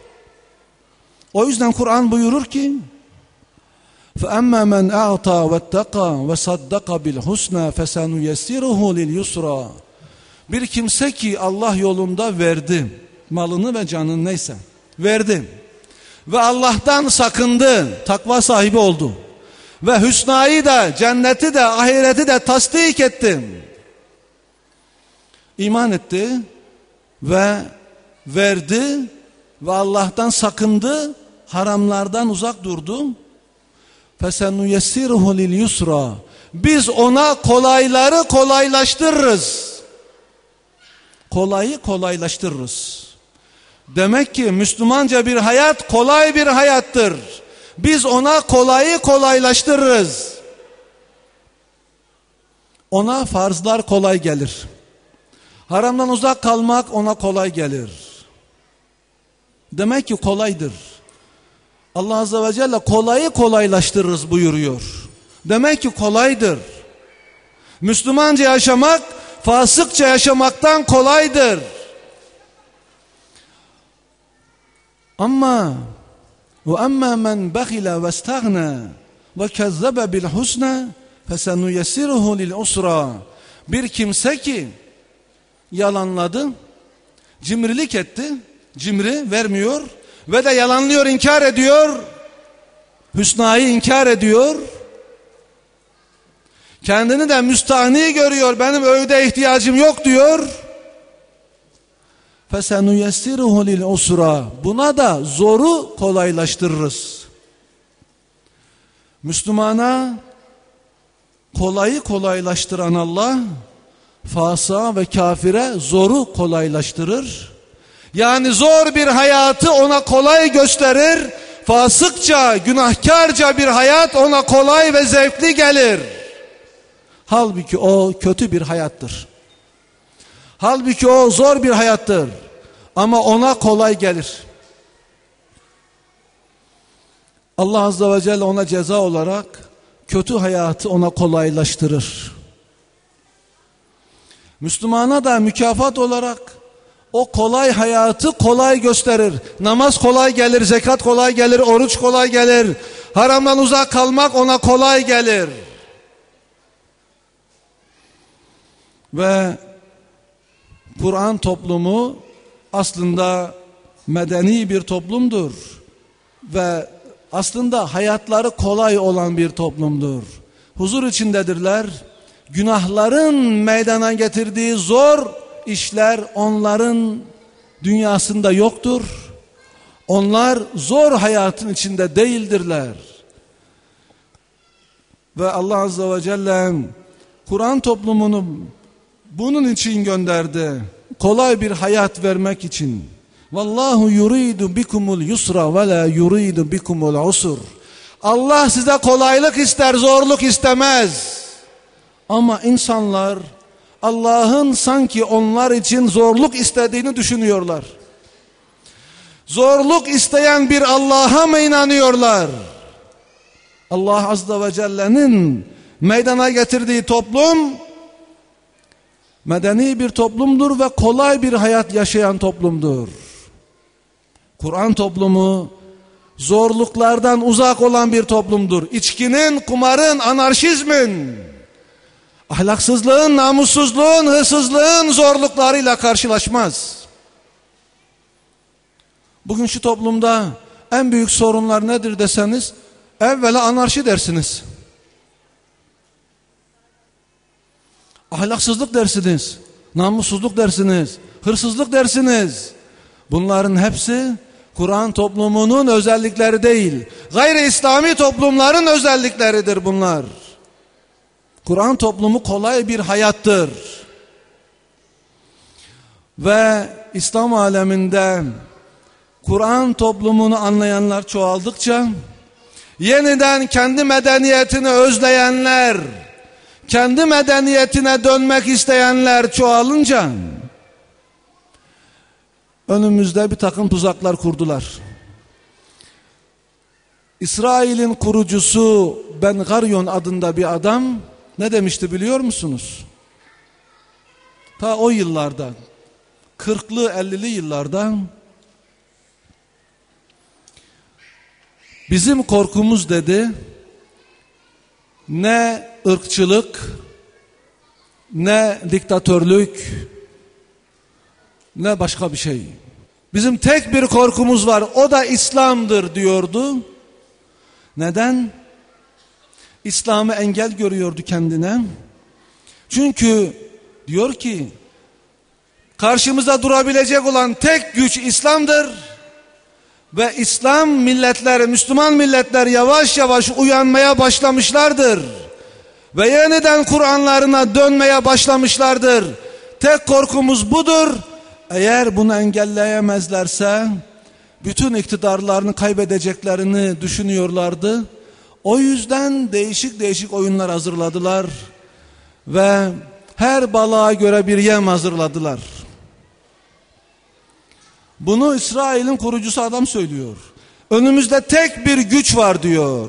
O yüzden Kur'an buyurur ki فَأَمَّا مَنْ أَعْطَى وَاتَّقَى وَصَدَّقَ بِالْحُسْنَى فَسَنُيَسِّرُهُ لِلْيُسْرَى. Bir kimse ki Allah yolunda verdi, malını ve canını neyse verdi ve Allah'tan sakındı, takva sahibi oldu ve hüsnayı da, cenneti de, ahireti de tasdik etti. İman etti ve verdi ve Allah'tan sakındı, haramlardan uzak durdu. فَسَنُيَسِّرُهُ لِلْيُسْرَى. Biz ona kolayları kolaylaştırırız. Kolayı kolaylaştırırız. Demek ki Müslümanca bir hayat kolay bir hayattır. Biz ona kolayı kolaylaştırırız. Ona farzlar kolay gelir. Haramdan uzak kalmak ona kolay gelir. Demek ki kolaydır. Allah Azze ve Celle kolayı kolaylaştırırız buyuruyor. Demek ki kolaydır. Müslümanca yaşamak fasıkça yaşamaktan kolaydır. Ama ve amma men bakhila ve stagna ve kezzebe bil husna fesenuyessiruhu lil usra. Bir kimse ki yalanladı, cimrilik etti, cimri vermiyor ve de yalanlıyor, inkar ediyor, hüsnayı inkar ediyor, kendini de müstahni görüyor, benim öğüde ihtiyacım yok diyor. فَسَنُيَسِّرُهُ لِلْعُسْرَى. Buna da zoru kolaylaştırırız. Müslümana kolayı kolaylaştıran Allah, fasığa ve kafire zoru kolaylaştırır. Yani zor bir hayatı ona kolay gösterir. Fasıkça, günahkarca bir hayat ona kolay ve zevkli gelir. Halbuki o kötü bir hayattır. Halbuki o zor bir hayattır. Ama ona kolay gelir. Allah Azze ve Celle ona ceza olarak kötü hayatı ona kolaylaştırır. Müslümana da mükafat olarak o kolay hayatı kolay gösterir. Namaz kolay gelir, zekat kolay gelir, oruç kolay gelir. Haramdan uzak kalmak ona kolay gelir. Ve Kur'an toplumu aslında medeni bir toplumdur. Ve aslında hayatları kolay olan bir toplumdur. Huzur içindedirler. Günahların meydana getirdiği zor işler onların dünyasında yoktur. Onlar zor hayatın içinde değildirler. Ve Allah Azze ve Celle Kur'an toplumunu bunun için gönderdi. Kolay bir hayat vermek için. Vallahu yuridu bikumul yusra ve la yuridu bikumul usur. Allah size kolaylık ister, zorluk istemez. Ama insanlar Allah'ın sanki onlar için zorluk istediğini düşünüyorlar. Zorluk isteyen bir Allah'a mı inanıyorlar? Allah Azze ve Celle'nin meydana getirdiği toplum medeni bir toplumdur ve kolay bir hayat yaşayan toplumdur. Kur'an toplumu zorluklardan uzak olan bir toplumdur. İçkinin, kumarın, anarşizmin, ahlaksızlığın, namussuzluğun, hırsızlığın zorluklarıyla karşılaşmaz. Bugün şu toplumda en büyük sorunlar nedir deseniz, evvela anarşi dersiniz. Ahlaksızlık dersiniz, namussuzluk dersiniz, hırsızlık dersiniz. Bunların hepsi Kur'an toplumunun özellikleri değil, gayri İslami toplumların özellikleridir bunlar. Kur'an toplumu kolay bir hayattır. Ve İslam aleminde Kur'an toplumunu anlayanlar çoğaldıkça, yeniden kendi medeniyetini özleyenler, kendi medeniyetine dönmek isteyenler çoğalınca, önümüzde bir takım tuzaklar kurdular. İsrail'in kurucusu Ben Gurion adında bir adam ne demişti biliyor musunuz? Ta o yıllarda, kırklı ellili yıllarda, bizim korkumuz dedi, ne ırkçılık, ne diktatörlük, ne başka bir şey. Bizim tek bir korkumuz var, o da İslam'dır diyordu. Neden? İslam'ı engel görüyordu kendine. Çünkü diyor ki, karşımıza durabilecek olan tek güç İslam'dır. Ve İslam milletleri, Müslüman milletler yavaş yavaş uyanmaya başlamışlardır. Ve yeniden Kur'anlarına dönmeye başlamışlardır. Tek korkumuz budur. Eğer bunu engelleyemezlerse bütün iktidarlarını kaybedeceklerini düşünüyorlardı. O yüzden değişik değişik oyunlar hazırladılar. Ve her balığa göre bir yem hazırladılar. Bunu İsrail'in kurucusu adam söylüyor. Önümüzde tek bir güç var diyor.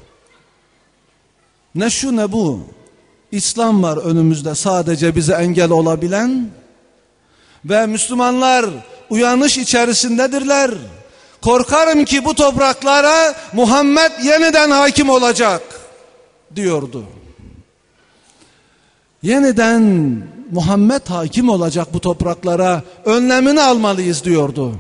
Ne şu ne bu. İslam var önümüzde sadece bize engel olabilen. Ve Müslümanlar uyanış içerisindedirler. Korkarım ki bu topraklara Muhammed yeniden hakim olacak diyordu. Yeniden Muhammed hakim olacak bu topraklara, önlemini almalıyız diyordu.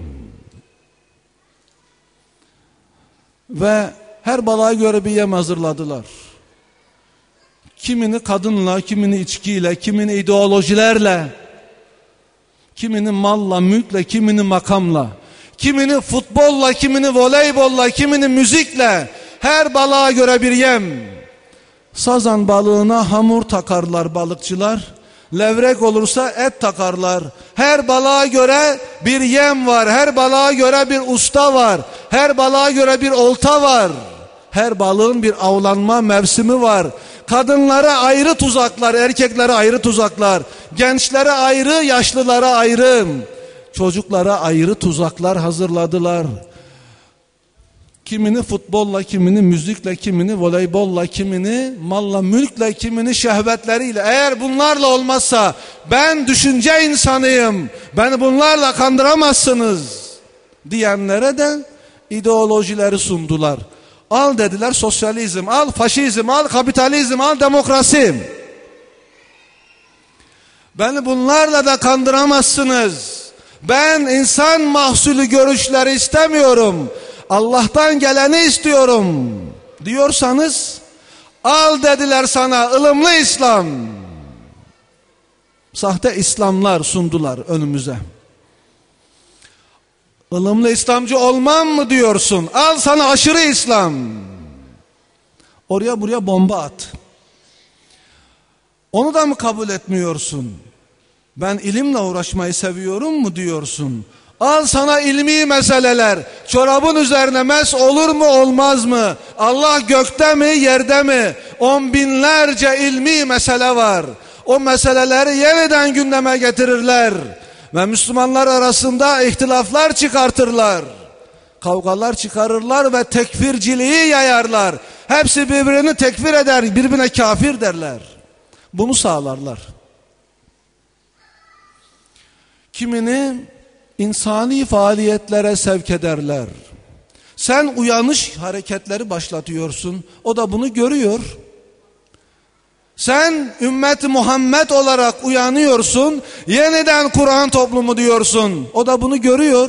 Ve her balığa göre bir yem hazırladılar. Kimini kadınla, kimini içkiyle, kimini ideolojilerle, kimini malla, mülkle, kimini makamla, kimini futbolla, kimini voleybolla, kimini müzikle, her balığa göre bir yem. Sazan balığına hamur takarlar balıkçılar, levrek olursa et takarlar. Her balığa göre bir yem var, her balığa göre bir usta var, her balığa göre bir olta var. Her balığın bir avlanma mevsimi var. Kadınlara ayrı tuzaklar, erkeklere ayrı tuzaklar, gençlere ayrı, yaşlılara ayrı, çocuklara ayrı tuzaklar hazırladılar. Kimini futbolla, kimini müzikle, kimini voleybolla, kimini malla, mülkle, kimini şehvetleriyle. Eğer bunlarla olmazsa ben düşünce insanıyım, beni bunlarla kandıramazsınız diyenlere de ideolojileri sundular. Al dediler sosyalizm, al faşizm, al kapitalizm, al demokrasi. Beni bunlarla da kandıramazsınız. Ben insan mahsulü görüşleri istemiyorum. Allah'tan geleni istiyorum diyorsanız al dediler sana ılımlı İslam. Sahte İslamlar sundular önümüze. Ilımlı İslamcı olmam mı diyorsun? Al sana aşırı İslam. Oraya buraya bomba at. Onu da mı kabul etmiyorsun? Ben ilimle uğraşmayı seviyorum mu diyorsun? Al sana ilmi meseleler. Çorabın üzerine mes olur mu olmaz mı? Allah gökte mi yerde mi? On binlerce ilmi mesele var. O meseleleri yeniden gündeme getirirler. Ve Müslümanlar arasında ihtilaflar çıkartırlar. Kavgalar çıkarırlar ve tekfirciliği yayarlar. Hepsi birbirini tekfir eder, birbirine kafir derler. Bunu sağlarlar. Kimini insani faaliyetlere sevk ederler. Sen uyanış hareketleri başlatıyorsun. O da bunu görüyor. Sen ümmet-i Muhammed olarak uyanıyorsun. Yeniden Kur'an toplumu diyorsun. O da bunu görüyor.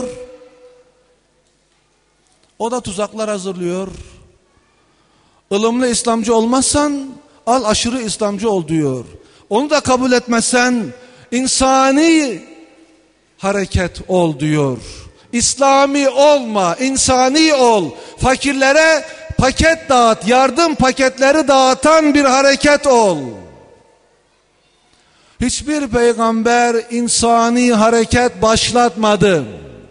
O da tuzaklar hazırlıyor. Ilımlı İslamcı olmazsan al aşırı İslamcı ol diyor. Onu da kabul etmezsen insani hareket ol diyor. İslami olma, insani ol. Fakirlere paket dağıt, yardım paketleri dağıtan bir hareket ol. Hiçbir peygamber insani hareket başlatmadı.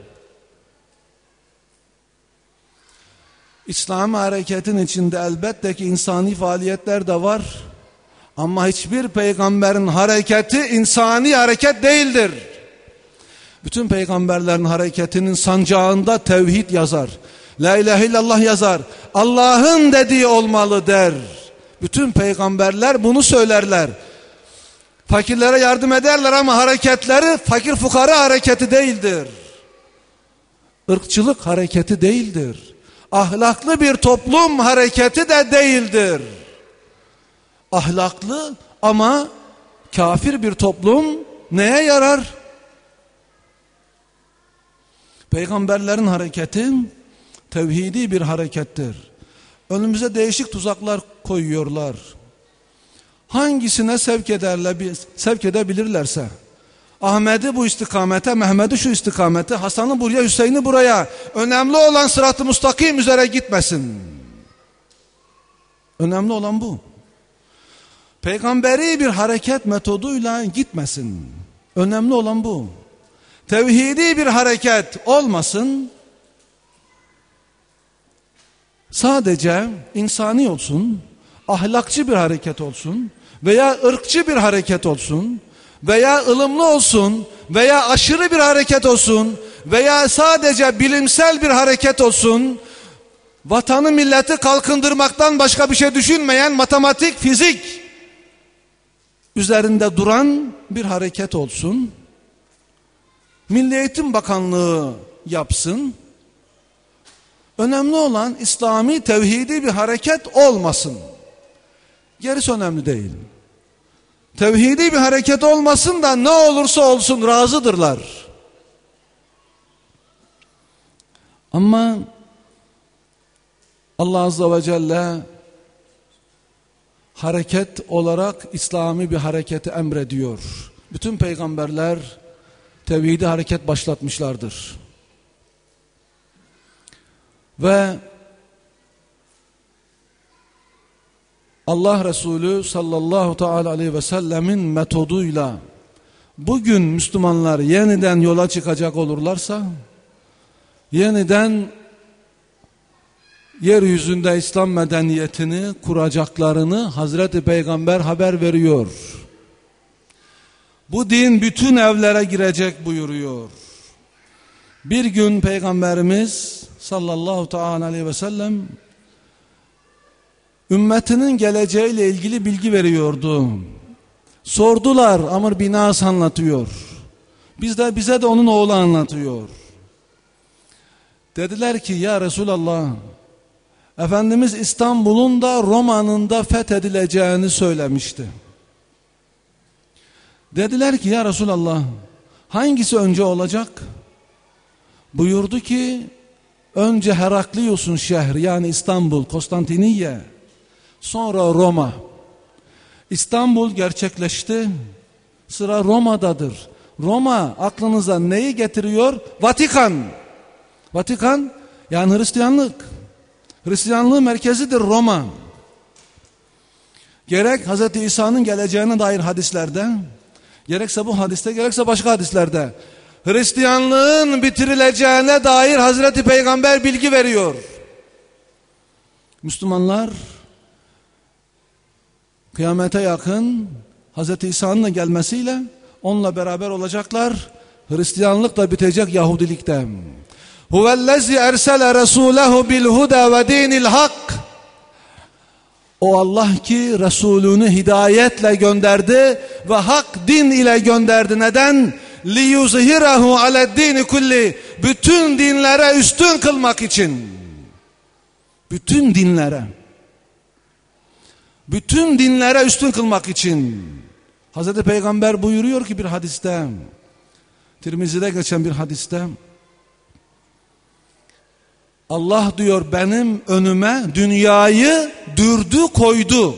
İslam hareketin içinde elbette ki insani faaliyetler de var. Ama hiçbir peygamberin hareketi insani hareket değildir. Bütün peygamberlerin hareketinin sancağında tevhid yazar. La ilahe illallah yazar. Allah'ın dediği olmalı der. Bütün peygamberler bunu söylerler. Fakirlere yardım ederler ama hareketleri fakir fukara hareketi değildir. Irkçılık hareketi değildir. Ahlaklı bir toplum hareketi de değildir. Ahlaklı ama kafir bir toplum neye yarar? Peygamberlerin hareketi tevhidi bir harekettir. Önümüze değişik tuzaklar koyuyorlar. Hangisine sevk ederler, sevk edebilirlerse. Ahmet'i bu istikamete, Mehmet'i şu istikamete, Hasan'ı buraya, Hüseyin'i buraya. Önemli olan sırat-ı müstakim üzere gitmesin. Önemli olan bu. Peygamberi bir hareket metoduyla gitmesin. Önemli olan bu. Tevhidi bir hareket olmasın. Sadece insani olsun, ahlakçı bir hareket olsun veya ırkçı bir hareket olsun veya ılımlı olsun veya aşırı bir hareket olsun veya sadece bilimsel bir hareket olsun vatanı milleti kalkındırmaktan başka bir şey düşünmeyen, matematik, fizik üzerinde duran bir hareket olsun. Milli Eğitim Bakanlığı yapsın. Önemli olan İslami, tevhidi bir hareket olmasın. Gerisi önemli değil. Tevhidi bir hareket olmasın da ne olursa olsun razıdırlar. Ama Allah Azze ve Celle hareket olarak İslami bir hareketi emrediyor. Bütün peygamberler tevhidi hareket başlatmışlardır. Ve Allah Resulü sallallahu teala aleyhi ve sellemin metoduyla bugün Müslümanlar yeniden yola çıkacak olurlarsa, yeniden yeryüzünde İslam medeniyetini kuracaklarını Hazreti Peygamber haber veriyor. Bu din bütün evlere girecek buyuruyor. Bir gün Peygamberimiz sallallahu teala aleyhi ve sellem ümmetinin geleceğiyle ilgili bilgi veriyordu. Sordular, Amr bin As anlatıyor. Biz de, bize de onun oğlu anlatıyor. Dediler ki ya Resulallah, Efendimiz İstanbul'un da Roma'nın da fethedileceğini söylemişti. Dediler ki ya Resulallah, hangisi önce olacak? Buyurdu ki önce Heraklius'un şehri, yani İstanbul, Konstantiniye, sonra Roma. İstanbul gerçekleşti, sıra Roma'dadır. Roma aklınıza neyi getiriyor? Vatikan. Vatikan yani Hristiyanlık. Hristiyanlığın merkezidir Roma. Gerek Hz. İsa'nın geleceğine dair hadislerde, gerekse bu hadiste, gerekse başka hadislerde Hristiyanlığın bitirileceğine dair Hazreti Peygamber bilgi veriyor. Müslümanlar kıyamete yakın Hz. İsa'nın gelmesiyle onunla beraber olacaklar. Hristiyanlık da bitecek Yahudilikte. Huvellezî ersele resûlehu bil huda ve dinil hak. O Allah ki Resulünü hidayetle gönderdi ve hak din ile gönderdi. Neden? liyuzhirahu ale'd-din kulli, bütün dinlere üstün kılmak için. Bütün dinlere. Bütün dinlere üstün kılmak için. Hazreti Peygamber buyuruyor ki bir hadiste, Tirmizi'de geçen bir hadiste, Allah diyor benim önüme dünyayı dürdü koydu.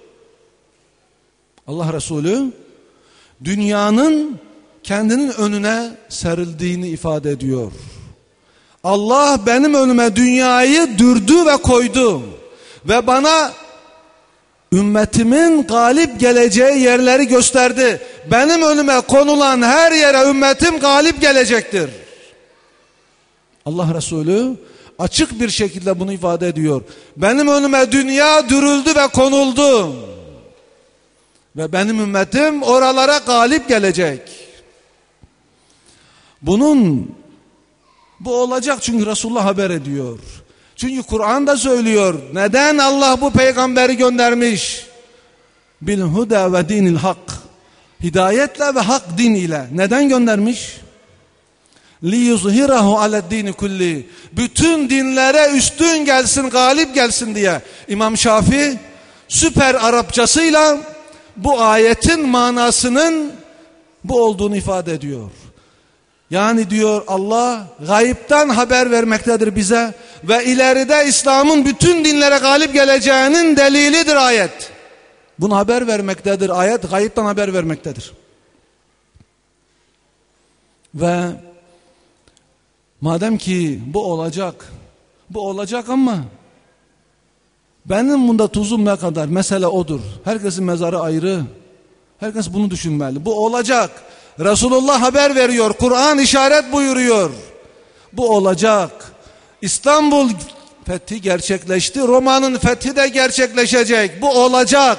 Allah Resulü dünyanın kendinin önüne serildiğini ifade ediyor. Allah benim önüme dünyayı dürdü ve koydu ve bana ümmetimin galip geleceği yerleri gösterdi. Benim önüme konulan her yere ümmetim galip gelecektir. Allah Resulü açık bir şekilde bunu ifade ediyor. Benim önüme dünya dürüldü ve konuldu. Ve benim ümmetim oralara galip gelecek. Bunun bu olacak çünkü Resulullah haber ediyor. Çünkü Kur'an da söylüyor. Neden Allah bu peygamberi göndermiş? Bil huda ve dinil hak. Hidayetle ve hak din ile. Neden göndermiş? liyuzhirahu ale'd-din kulli, bütün dinlere üstün gelsin, galip gelsin diye. İmam Şafii süper Arapçasıyla bu ayetin manasının bu olduğunu ifade ediyor. Yani diyor Allah gayipten haber vermektedir bize ve ileride İslam'ın bütün dinlere galip geleceğinin delilidir ayet. Bunu haber vermektedir ayet, gayipten haber vermektedir. Ve madem ki bu olacak, bu olacak ama benim bunda tuzum ne kadar? Mesele odur. Herkesin mezarı ayrı. Herkes bunu düşünmeli. Bu olacak. Resulullah haber veriyor. Kur'an işaret buyuruyor. Bu olacak. İstanbul fethi gerçekleşti. Roma'nın fethi de gerçekleşecek. Bu olacak.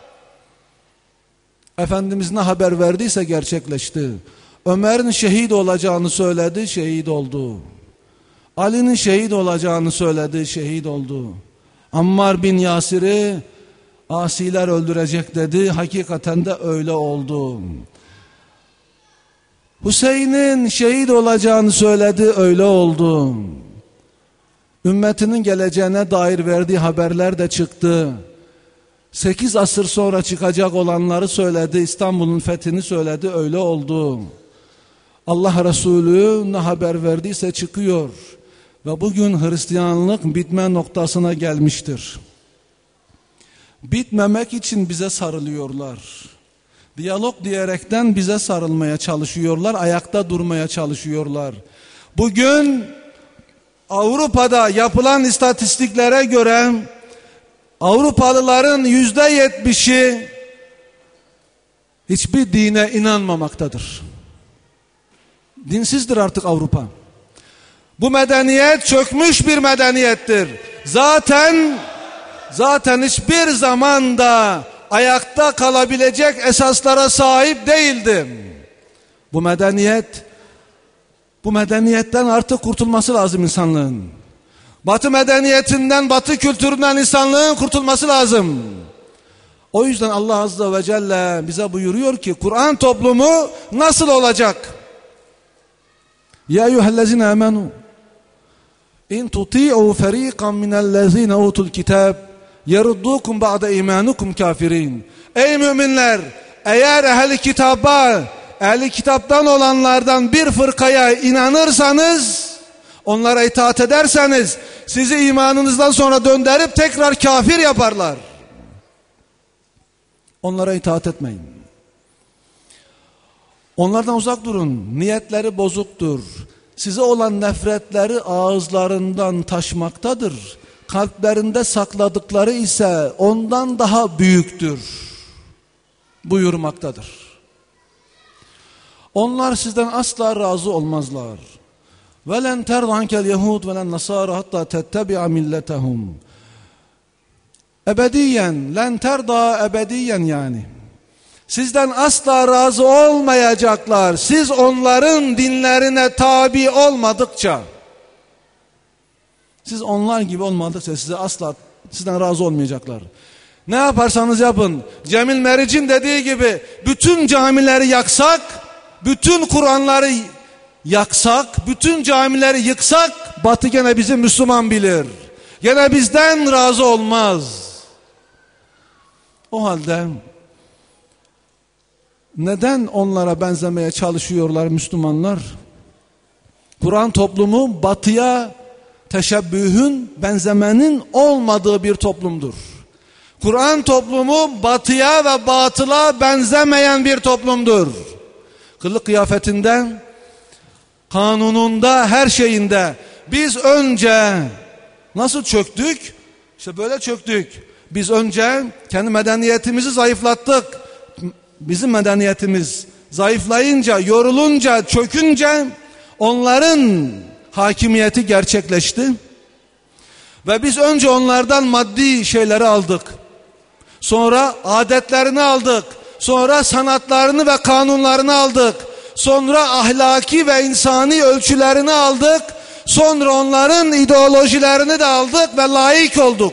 Efendimiz ne haber verdiyse gerçekleşti. Ömer'in şehit olacağını söyledi, şehit oldu. Ali'nin şehit olacağını söyledi, şehit oldu. Ammar bin Yasir'i asiler öldürecek dedi, hakikaten de öyle oldu. Hüseyin'in şehit olacağını söyledi, öyle oldu. Ümmetinin geleceğine dair verdiği haberler de çıktı. Sekiz asır sonra çıkacak olanları söyledi, İstanbul'un fethini söyledi, öyle oldu. Allah Resulü ne haber verdiyse çıkıyor. Ve bugün Hristiyanlık bitme noktasına gelmiştir. Bitmemek için bize sarılıyorlar. Diyalog diyerekten bize sarılmaya çalışıyorlar, ayakta durmaya çalışıyorlar. Bugün Avrupa'da yapılan istatistiklere göre Avrupalıların yüzde yetmişi hiçbir dine inanmamaktadır. Dinsizdir artık Avrupa. Bu medeniyet çökmüş bir medeniyettir. Zaten zaten hiçbir zamanda ayakta kalabilecek esaslara sahip değildi. Bu medeniyet, bu medeniyetten artık kurtulması lazım insanlığın. Batı medeniyetinden, Batı kültüründen insanlığın kurtulması lazım. O yüzden Allah Azze ve Celle bize buyuruyor ki Kur'an toplumu nasıl olacak? Ya eyyühellezine amenu in tuti'u feriqan minellezine utul kitab yeruddukum ba'de imanukum kafirin. Ey müminler, eğer ehli kitaba, ehli kitaptan olanlardan bir fırkaya inanırsanız, onlara itaat ederseniz sizi imanınızdan sonra döndürüp tekrar kafir yaparlar. Onlara itaat etmeyin. Onlardan uzak durun. Niyetleri bozuktur. Size olan nefretleri ağızlarından taşmaktadır. Kalplerinde sakladıkları ise ondan daha büyüktür buyurmaktadır. Onlar sizden asla razı olmazlar. وَلَنْ تَرْضَ عَنْكَ الْيَهُودُ وَلَنْ نَصَارَ حَتَّى تَتَّبِعَ مِلَّتَهُمْ. Ebediyen, len terda ebediyen yani. Sizden asla razı olmayacaklar. Siz onların dinlerine tabi olmadıkça. Siz onlar gibi olmadıkça size asla sizden razı olmayacaklar. Ne yaparsanız yapın. Cemil Meriç'in dediği gibi bütün camileri yaksak, bütün Kur'anları yaksak, bütün camileri yıksak, Batı gene bizi Müslüman bilir. Gene bizden razı olmaz. O halde neden onlara benzemeye çalışıyorlar Müslümanlar? Kur'an toplumu Batı'ya teşebbühün, benzemenin olmadığı bir toplumdur. Kur'an toplumu Batı'ya ve batıla benzemeyen bir toplumdur. Kılık kıyafetinden, kanununda, her şeyinde. Biz önce nasıl çöktük? İşte böyle çöktük. Biz önce kendi medeniyetimizi zayıflattık. Bizim medeniyetimiz zayıflayınca, yorulunca, çökünce onların hakimiyeti gerçekleşti. Ve biz önce onlardan maddi şeyleri aldık. Sonra adetlerini aldık. Sonra sanatlarını ve kanunlarını aldık. Sonra ahlaki ve insani ölçülerini aldık. Sonra onların ideolojilerini de aldık ve layık olduk.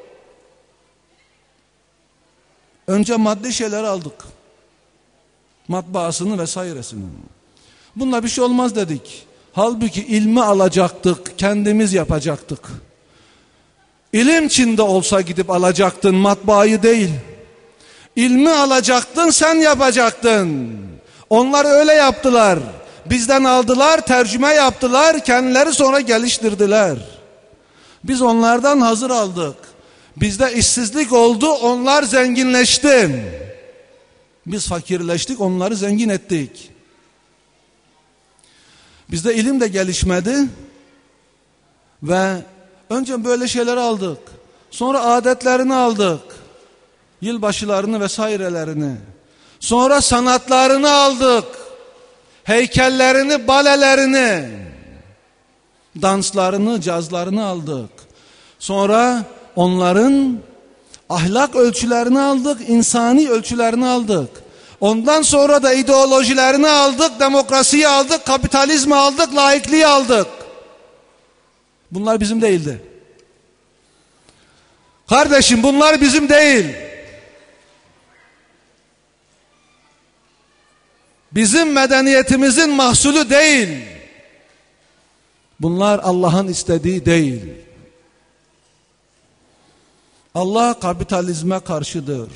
Önce maddi şeyleri aldık. Matbaasını vesairesini. Bununla bir şey olmaz dedik. Halbuki ilmi alacaktık, kendimiz yapacaktık. İlim içinde olsa gidip alacaktın, matbaayı değil. İlmi alacaktın, sen yapacaktın. Onlar öyle yaptılar. Bizden aldılar, tercüme yaptılar, kendileri sonra geliştirdiler. Biz onlardan hazır aldık. Bizde işsizlik oldu, onlar zenginleşti. Biz fakirleştik, onları zengin ettik. Bizde ilim de gelişmedi. Ve önce böyle şeyler aldık. Sonra adetlerini aldık. Yılbaşılarını vesairelerini. Sonra sanatlarını aldık. Heykellerini, balelerini, danslarını, cazlarını aldık. Sonra onların ahlak ölçülerini aldık, insani ölçülerini aldık. Ondan sonra da ideolojilerini aldık, demokrasiyi aldık, kapitalizmi aldık, laikliği aldık. Bunlar bizim değildi. Kardeşim, bunlar bizim değil. Bizim medeniyetimizin mahsulü değil. Bunlar Allah'ın istediği değil. Allah kapitalizme karşıdır.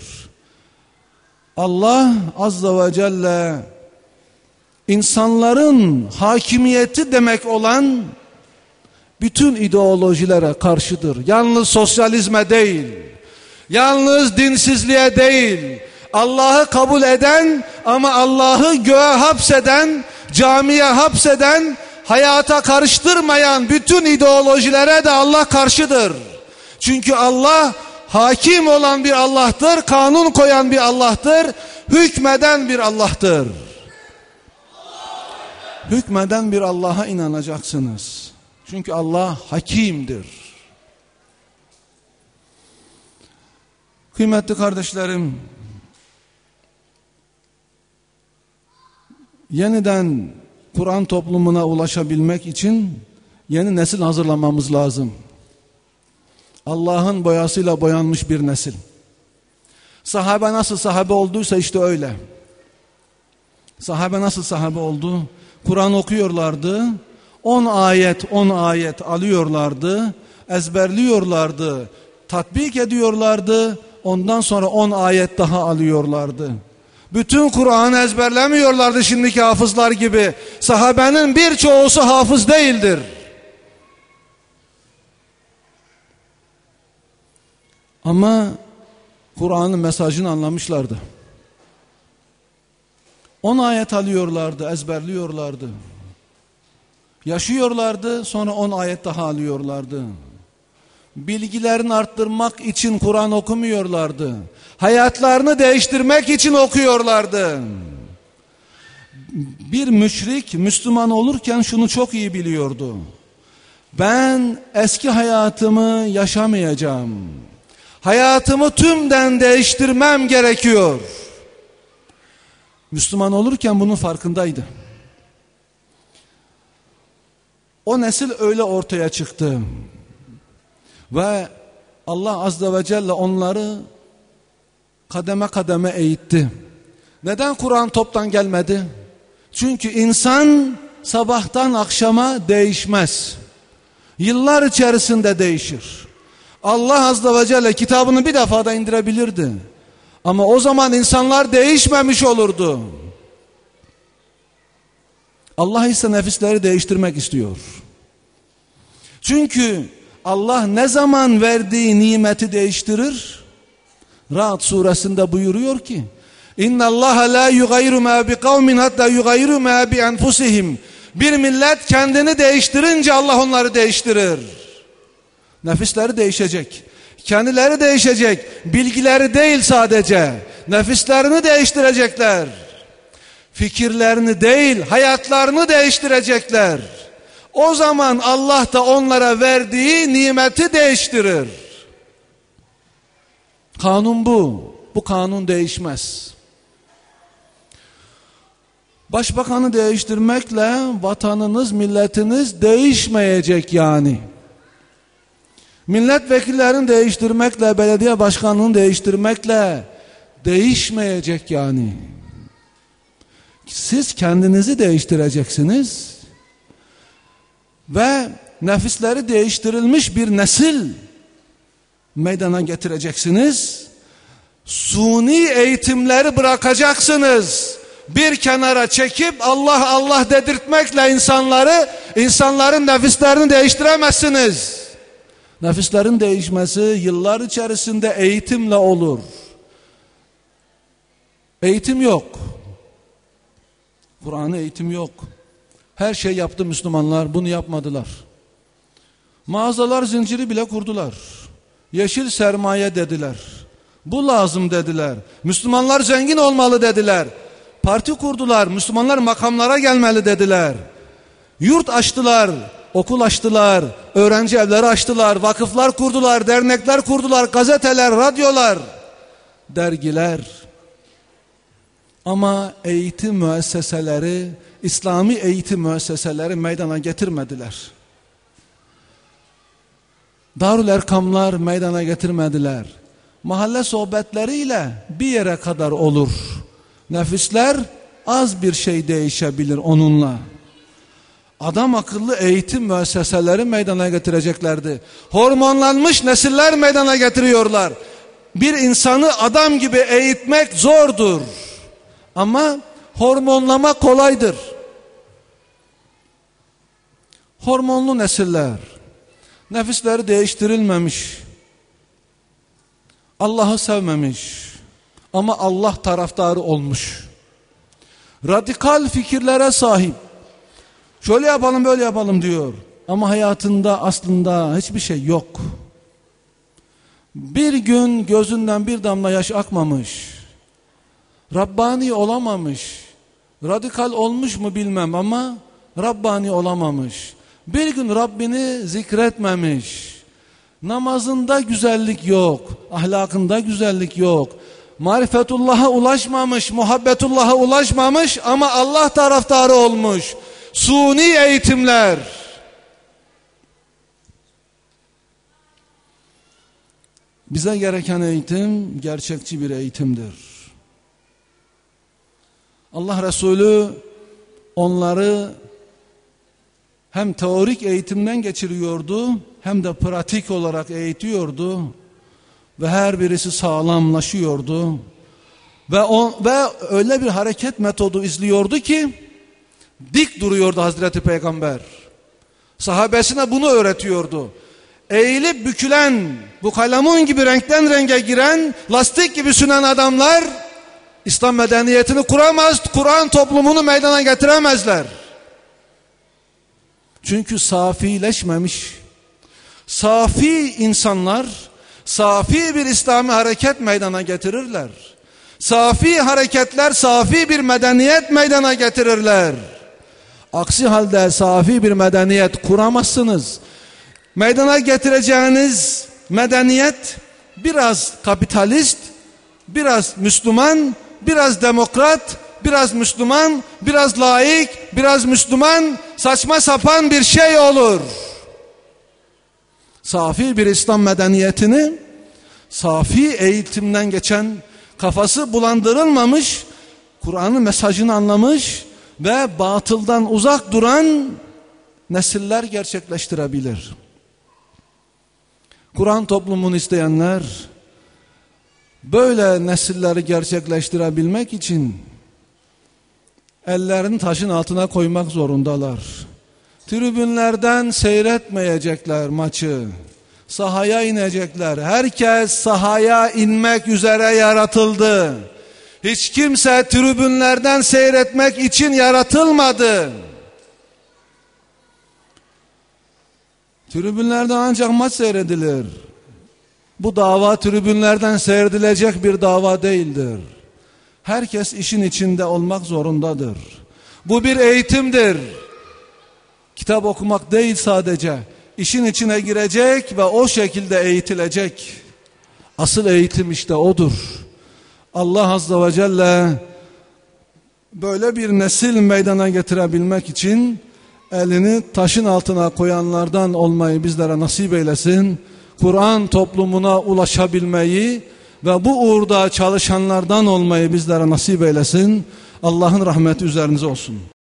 Allah Azze ve Celle insanların hakimiyeti demek olan bütün ideolojilere karşıdır. Yalnız sosyalizme değil, yalnız dinsizliğe değil, Allah'ı kabul eden ama Allah'ı göğe hapseden, camiye hapseden, hayata karıştırmayan bütün ideolojilere de Allah karşıdır. Çünkü Allah hakim olan bir Allah'tır, kanun koyan bir Allah'tır, hükmeden bir Allah'tır. Hükmeden bir Allah'a inanacaksınız. Çünkü Allah hakimdir. Kıymetli kardeşlerim, yeniden Kur'an toplumuna ulaşabilmek için yeni nesil hazırlamamız lazım. Allah'ın boyasıyla boyanmış bir nesil. Sahabe nasıl sahabe olduysa işte öyle. Sahabe nasıl sahabe oldu? Kur'an okuyorlardı. on ayet on ayet alıyorlardı. Ezberliyorlardı. Tatbik ediyorlardı. Ondan sonra on ayet daha alıyorlardı. Bütün Kur'an'ı ezberlemiyorlardı şimdiki hafızlar gibi. Sahabenin birçoğusu hafız değildir. Ama Kur'an'ın mesajını anlamışlardı. on ayet alıyorlardı, ezberliyorlardı. Yaşıyorlardı, sonra on ayet daha alıyorlardı. Bilgilerini arttırmak için Kur'an okumuyorlardı. Hayatlarını değiştirmek için okuyorlardı. Bir müşrik Müslüman olurken şunu çok iyi biliyordu. Ben eski hayatımı yaşamayacağım. Hayatımı tümden değiştirmem gerekiyor. Müslüman olurken bunun farkındaydı. O nesil öyle ortaya çıktı. Ve Allah Azze ve Celle onları kademe kademe eğitti. Neden Kur'an toptan gelmedi? Çünkü insan sabahtan akşama değişmez. Yıllar içerisinde değişir. Allah Azze ve Celle kitabını bir defada indirebilirdi. Ama o zaman insanlar değişmemiş olurdu. Allah ise nefisleri değiştirmek istiyor. Çünkü Allah ne zaman verdiği nimeti değiştirir? Ra'd suresinde buyuruyor ki: İnna Allah la yugayru ma bi kavmin hatta yugayru ma bi enfusihim. Bir millet kendini değiştirince Allah onları değiştirir. Nefisleri değişecek. Kendileri değişecek. Bilgileri değil sadece. Nefislerini değiştirecekler. Fikirlerini değil, hayatlarını değiştirecekler. O zaman Allah da onlara verdiği nimeti değiştirir. Kanun bu. Bu kanun değişmez. Başbakanı değiştirmekle vatanınız, milletiniz değişmeyecek yani. Milletvekillerini değiştirmekle, belediye başkanını değiştirmekle değişmeyecek yani. Siz kendinizi değiştireceksiniz ve nefisleri değiştirilmiş bir nesil meydana getireceksiniz. Suni eğitimleri bırakacaksınız. Bir kenara çekip Allah Allah dedirtmekle insanları, insanların nefislerini değiştiremezsiniz. Nefislerin değişmesi yıllar içerisinde eğitimle olur. Eğitim yok. Kur'an'ı eğitim yok. Her şey yaptı Müslümanlar, bunu yapmadılar. Mağazalar zinciri bile kurdular. Yeşil sermaye dediler. Bu lazım dediler. Müslümanlar zengin olmalı dediler. Parti kurdular. Müslümanlar makamlara gelmeli dediler. Yurt açtılar, okul açtılar, öğrenci evleri açtılar, vakıflar kurdular, dernekler kurdular, gazeteler, radyolar, dergiler. Ama eğitim müesseseleri, İslami eğitim müesseseleri meydana getirmediler. Darül Erkamlar meydana getirmediler. Mahalle sohbetleriyle bir yere kadar olur. Nefisler az bir şey değişebilir onunla. Adam akıllı eğitim müesseseleri meydana getireceklerdi. Hormonlanmış nesiller meydana getiriyorlar. Bir insanı adam gibi eğitmek zordur. Ama hormonlama kolaydır. Hormonlu nesiller, nefisleri değiştirilmemiş, Allah'ı sevmemiş ama Allah taraftarı olmuş. Radikal fikirlere sahip. Şöyle yapalım böyle yapalım diyor. Ama hayatında aslında hiçbir şey yok. Bir gün gözünden bir damla yaş akmamış. Rabbani olamamış. Radikal olmuş mu bilmem ama Rabbani olamamış. Bir gün Rabbini zikretmemiş. Namazında güzellik yok. Ahlakında güzellik yok. Marifetullah'a ulaşmamış. Muhabbetullah'a ulaşmamış ama Allah taraftarı olmuş. Suni eğitimler. Bize gereken eğitim gerçekçi bir eğitimdir. Allah Resulü onları hem teorik eğitimden geçiriyordu hem de pratik olarak eğitiyordu ve her birisi sağlamlaşıyordu ve on, ve öyle bir hareket metodu izliyordu ki dik duruyordu Hazreti Peygamber. Sahabesine bunu öğretiyordu. Eğilip bükülen, bu kalemun gibi renkten renge giren, lastik gibi sünen adamlar İslam medeniyetini kuramaz, Kur'an toplumunu meydana getiremezler. Çünkü safileşmemiş. Safi insanlar, safi bir İslami hareket meydana getirirler. Safi hareketler, safi bir medeniyet meydana getirirler. Aksi halde safi bir medeniyet kuramazsınız. Meydana getireceğiniz medeniyet biraz kapitalist, biraz Müslüman, biraz demokrat, biraz Müslüman, biraz laik, biraz Müslüman, saçma sapan bir şey olur. Safi bir İslam medeniyetini, safi eğitimden geçen, kafası bulandırılmamış, Kur'an'ın mesajını anlamış ve batıldan uzak duran nesiller gerçekleştirebilir. Kur'an toplumunu isteyenler böyle nesilleri gerçekleştirebilmek için ellerini taşın altına koymak zorundalar. Tribünlerden seyretmeyecekler maçı. Sahaya inecekler. Herkes sahaya inmek üzere yaratıldı. Hiç kimse tribünlerden seyretmek için yaratılmadı. Tribünlerden ancak maç seyredilir. Bu dava tribünlerden seyredilecek bir dava değildir. Herkes işin içinde olmak zorundadır. Bu bir eğitimdir. Kitap okumak değil sadece. İşin içine girecek ve o şekilde eğitilecek. Asıl eğitim işte odur. Allah Azze ve Celle böyle bir nesil meydana getirebilmek için elini taşın altına koyanlardan olmayı bizlere nasip eylesin. Kur'an toplumuna ulaşabilmeyi ve bu uğurda çalışanlardan olmayı bizlere nasip eylesin. Allah'ın rahmeti üzerinize olsun.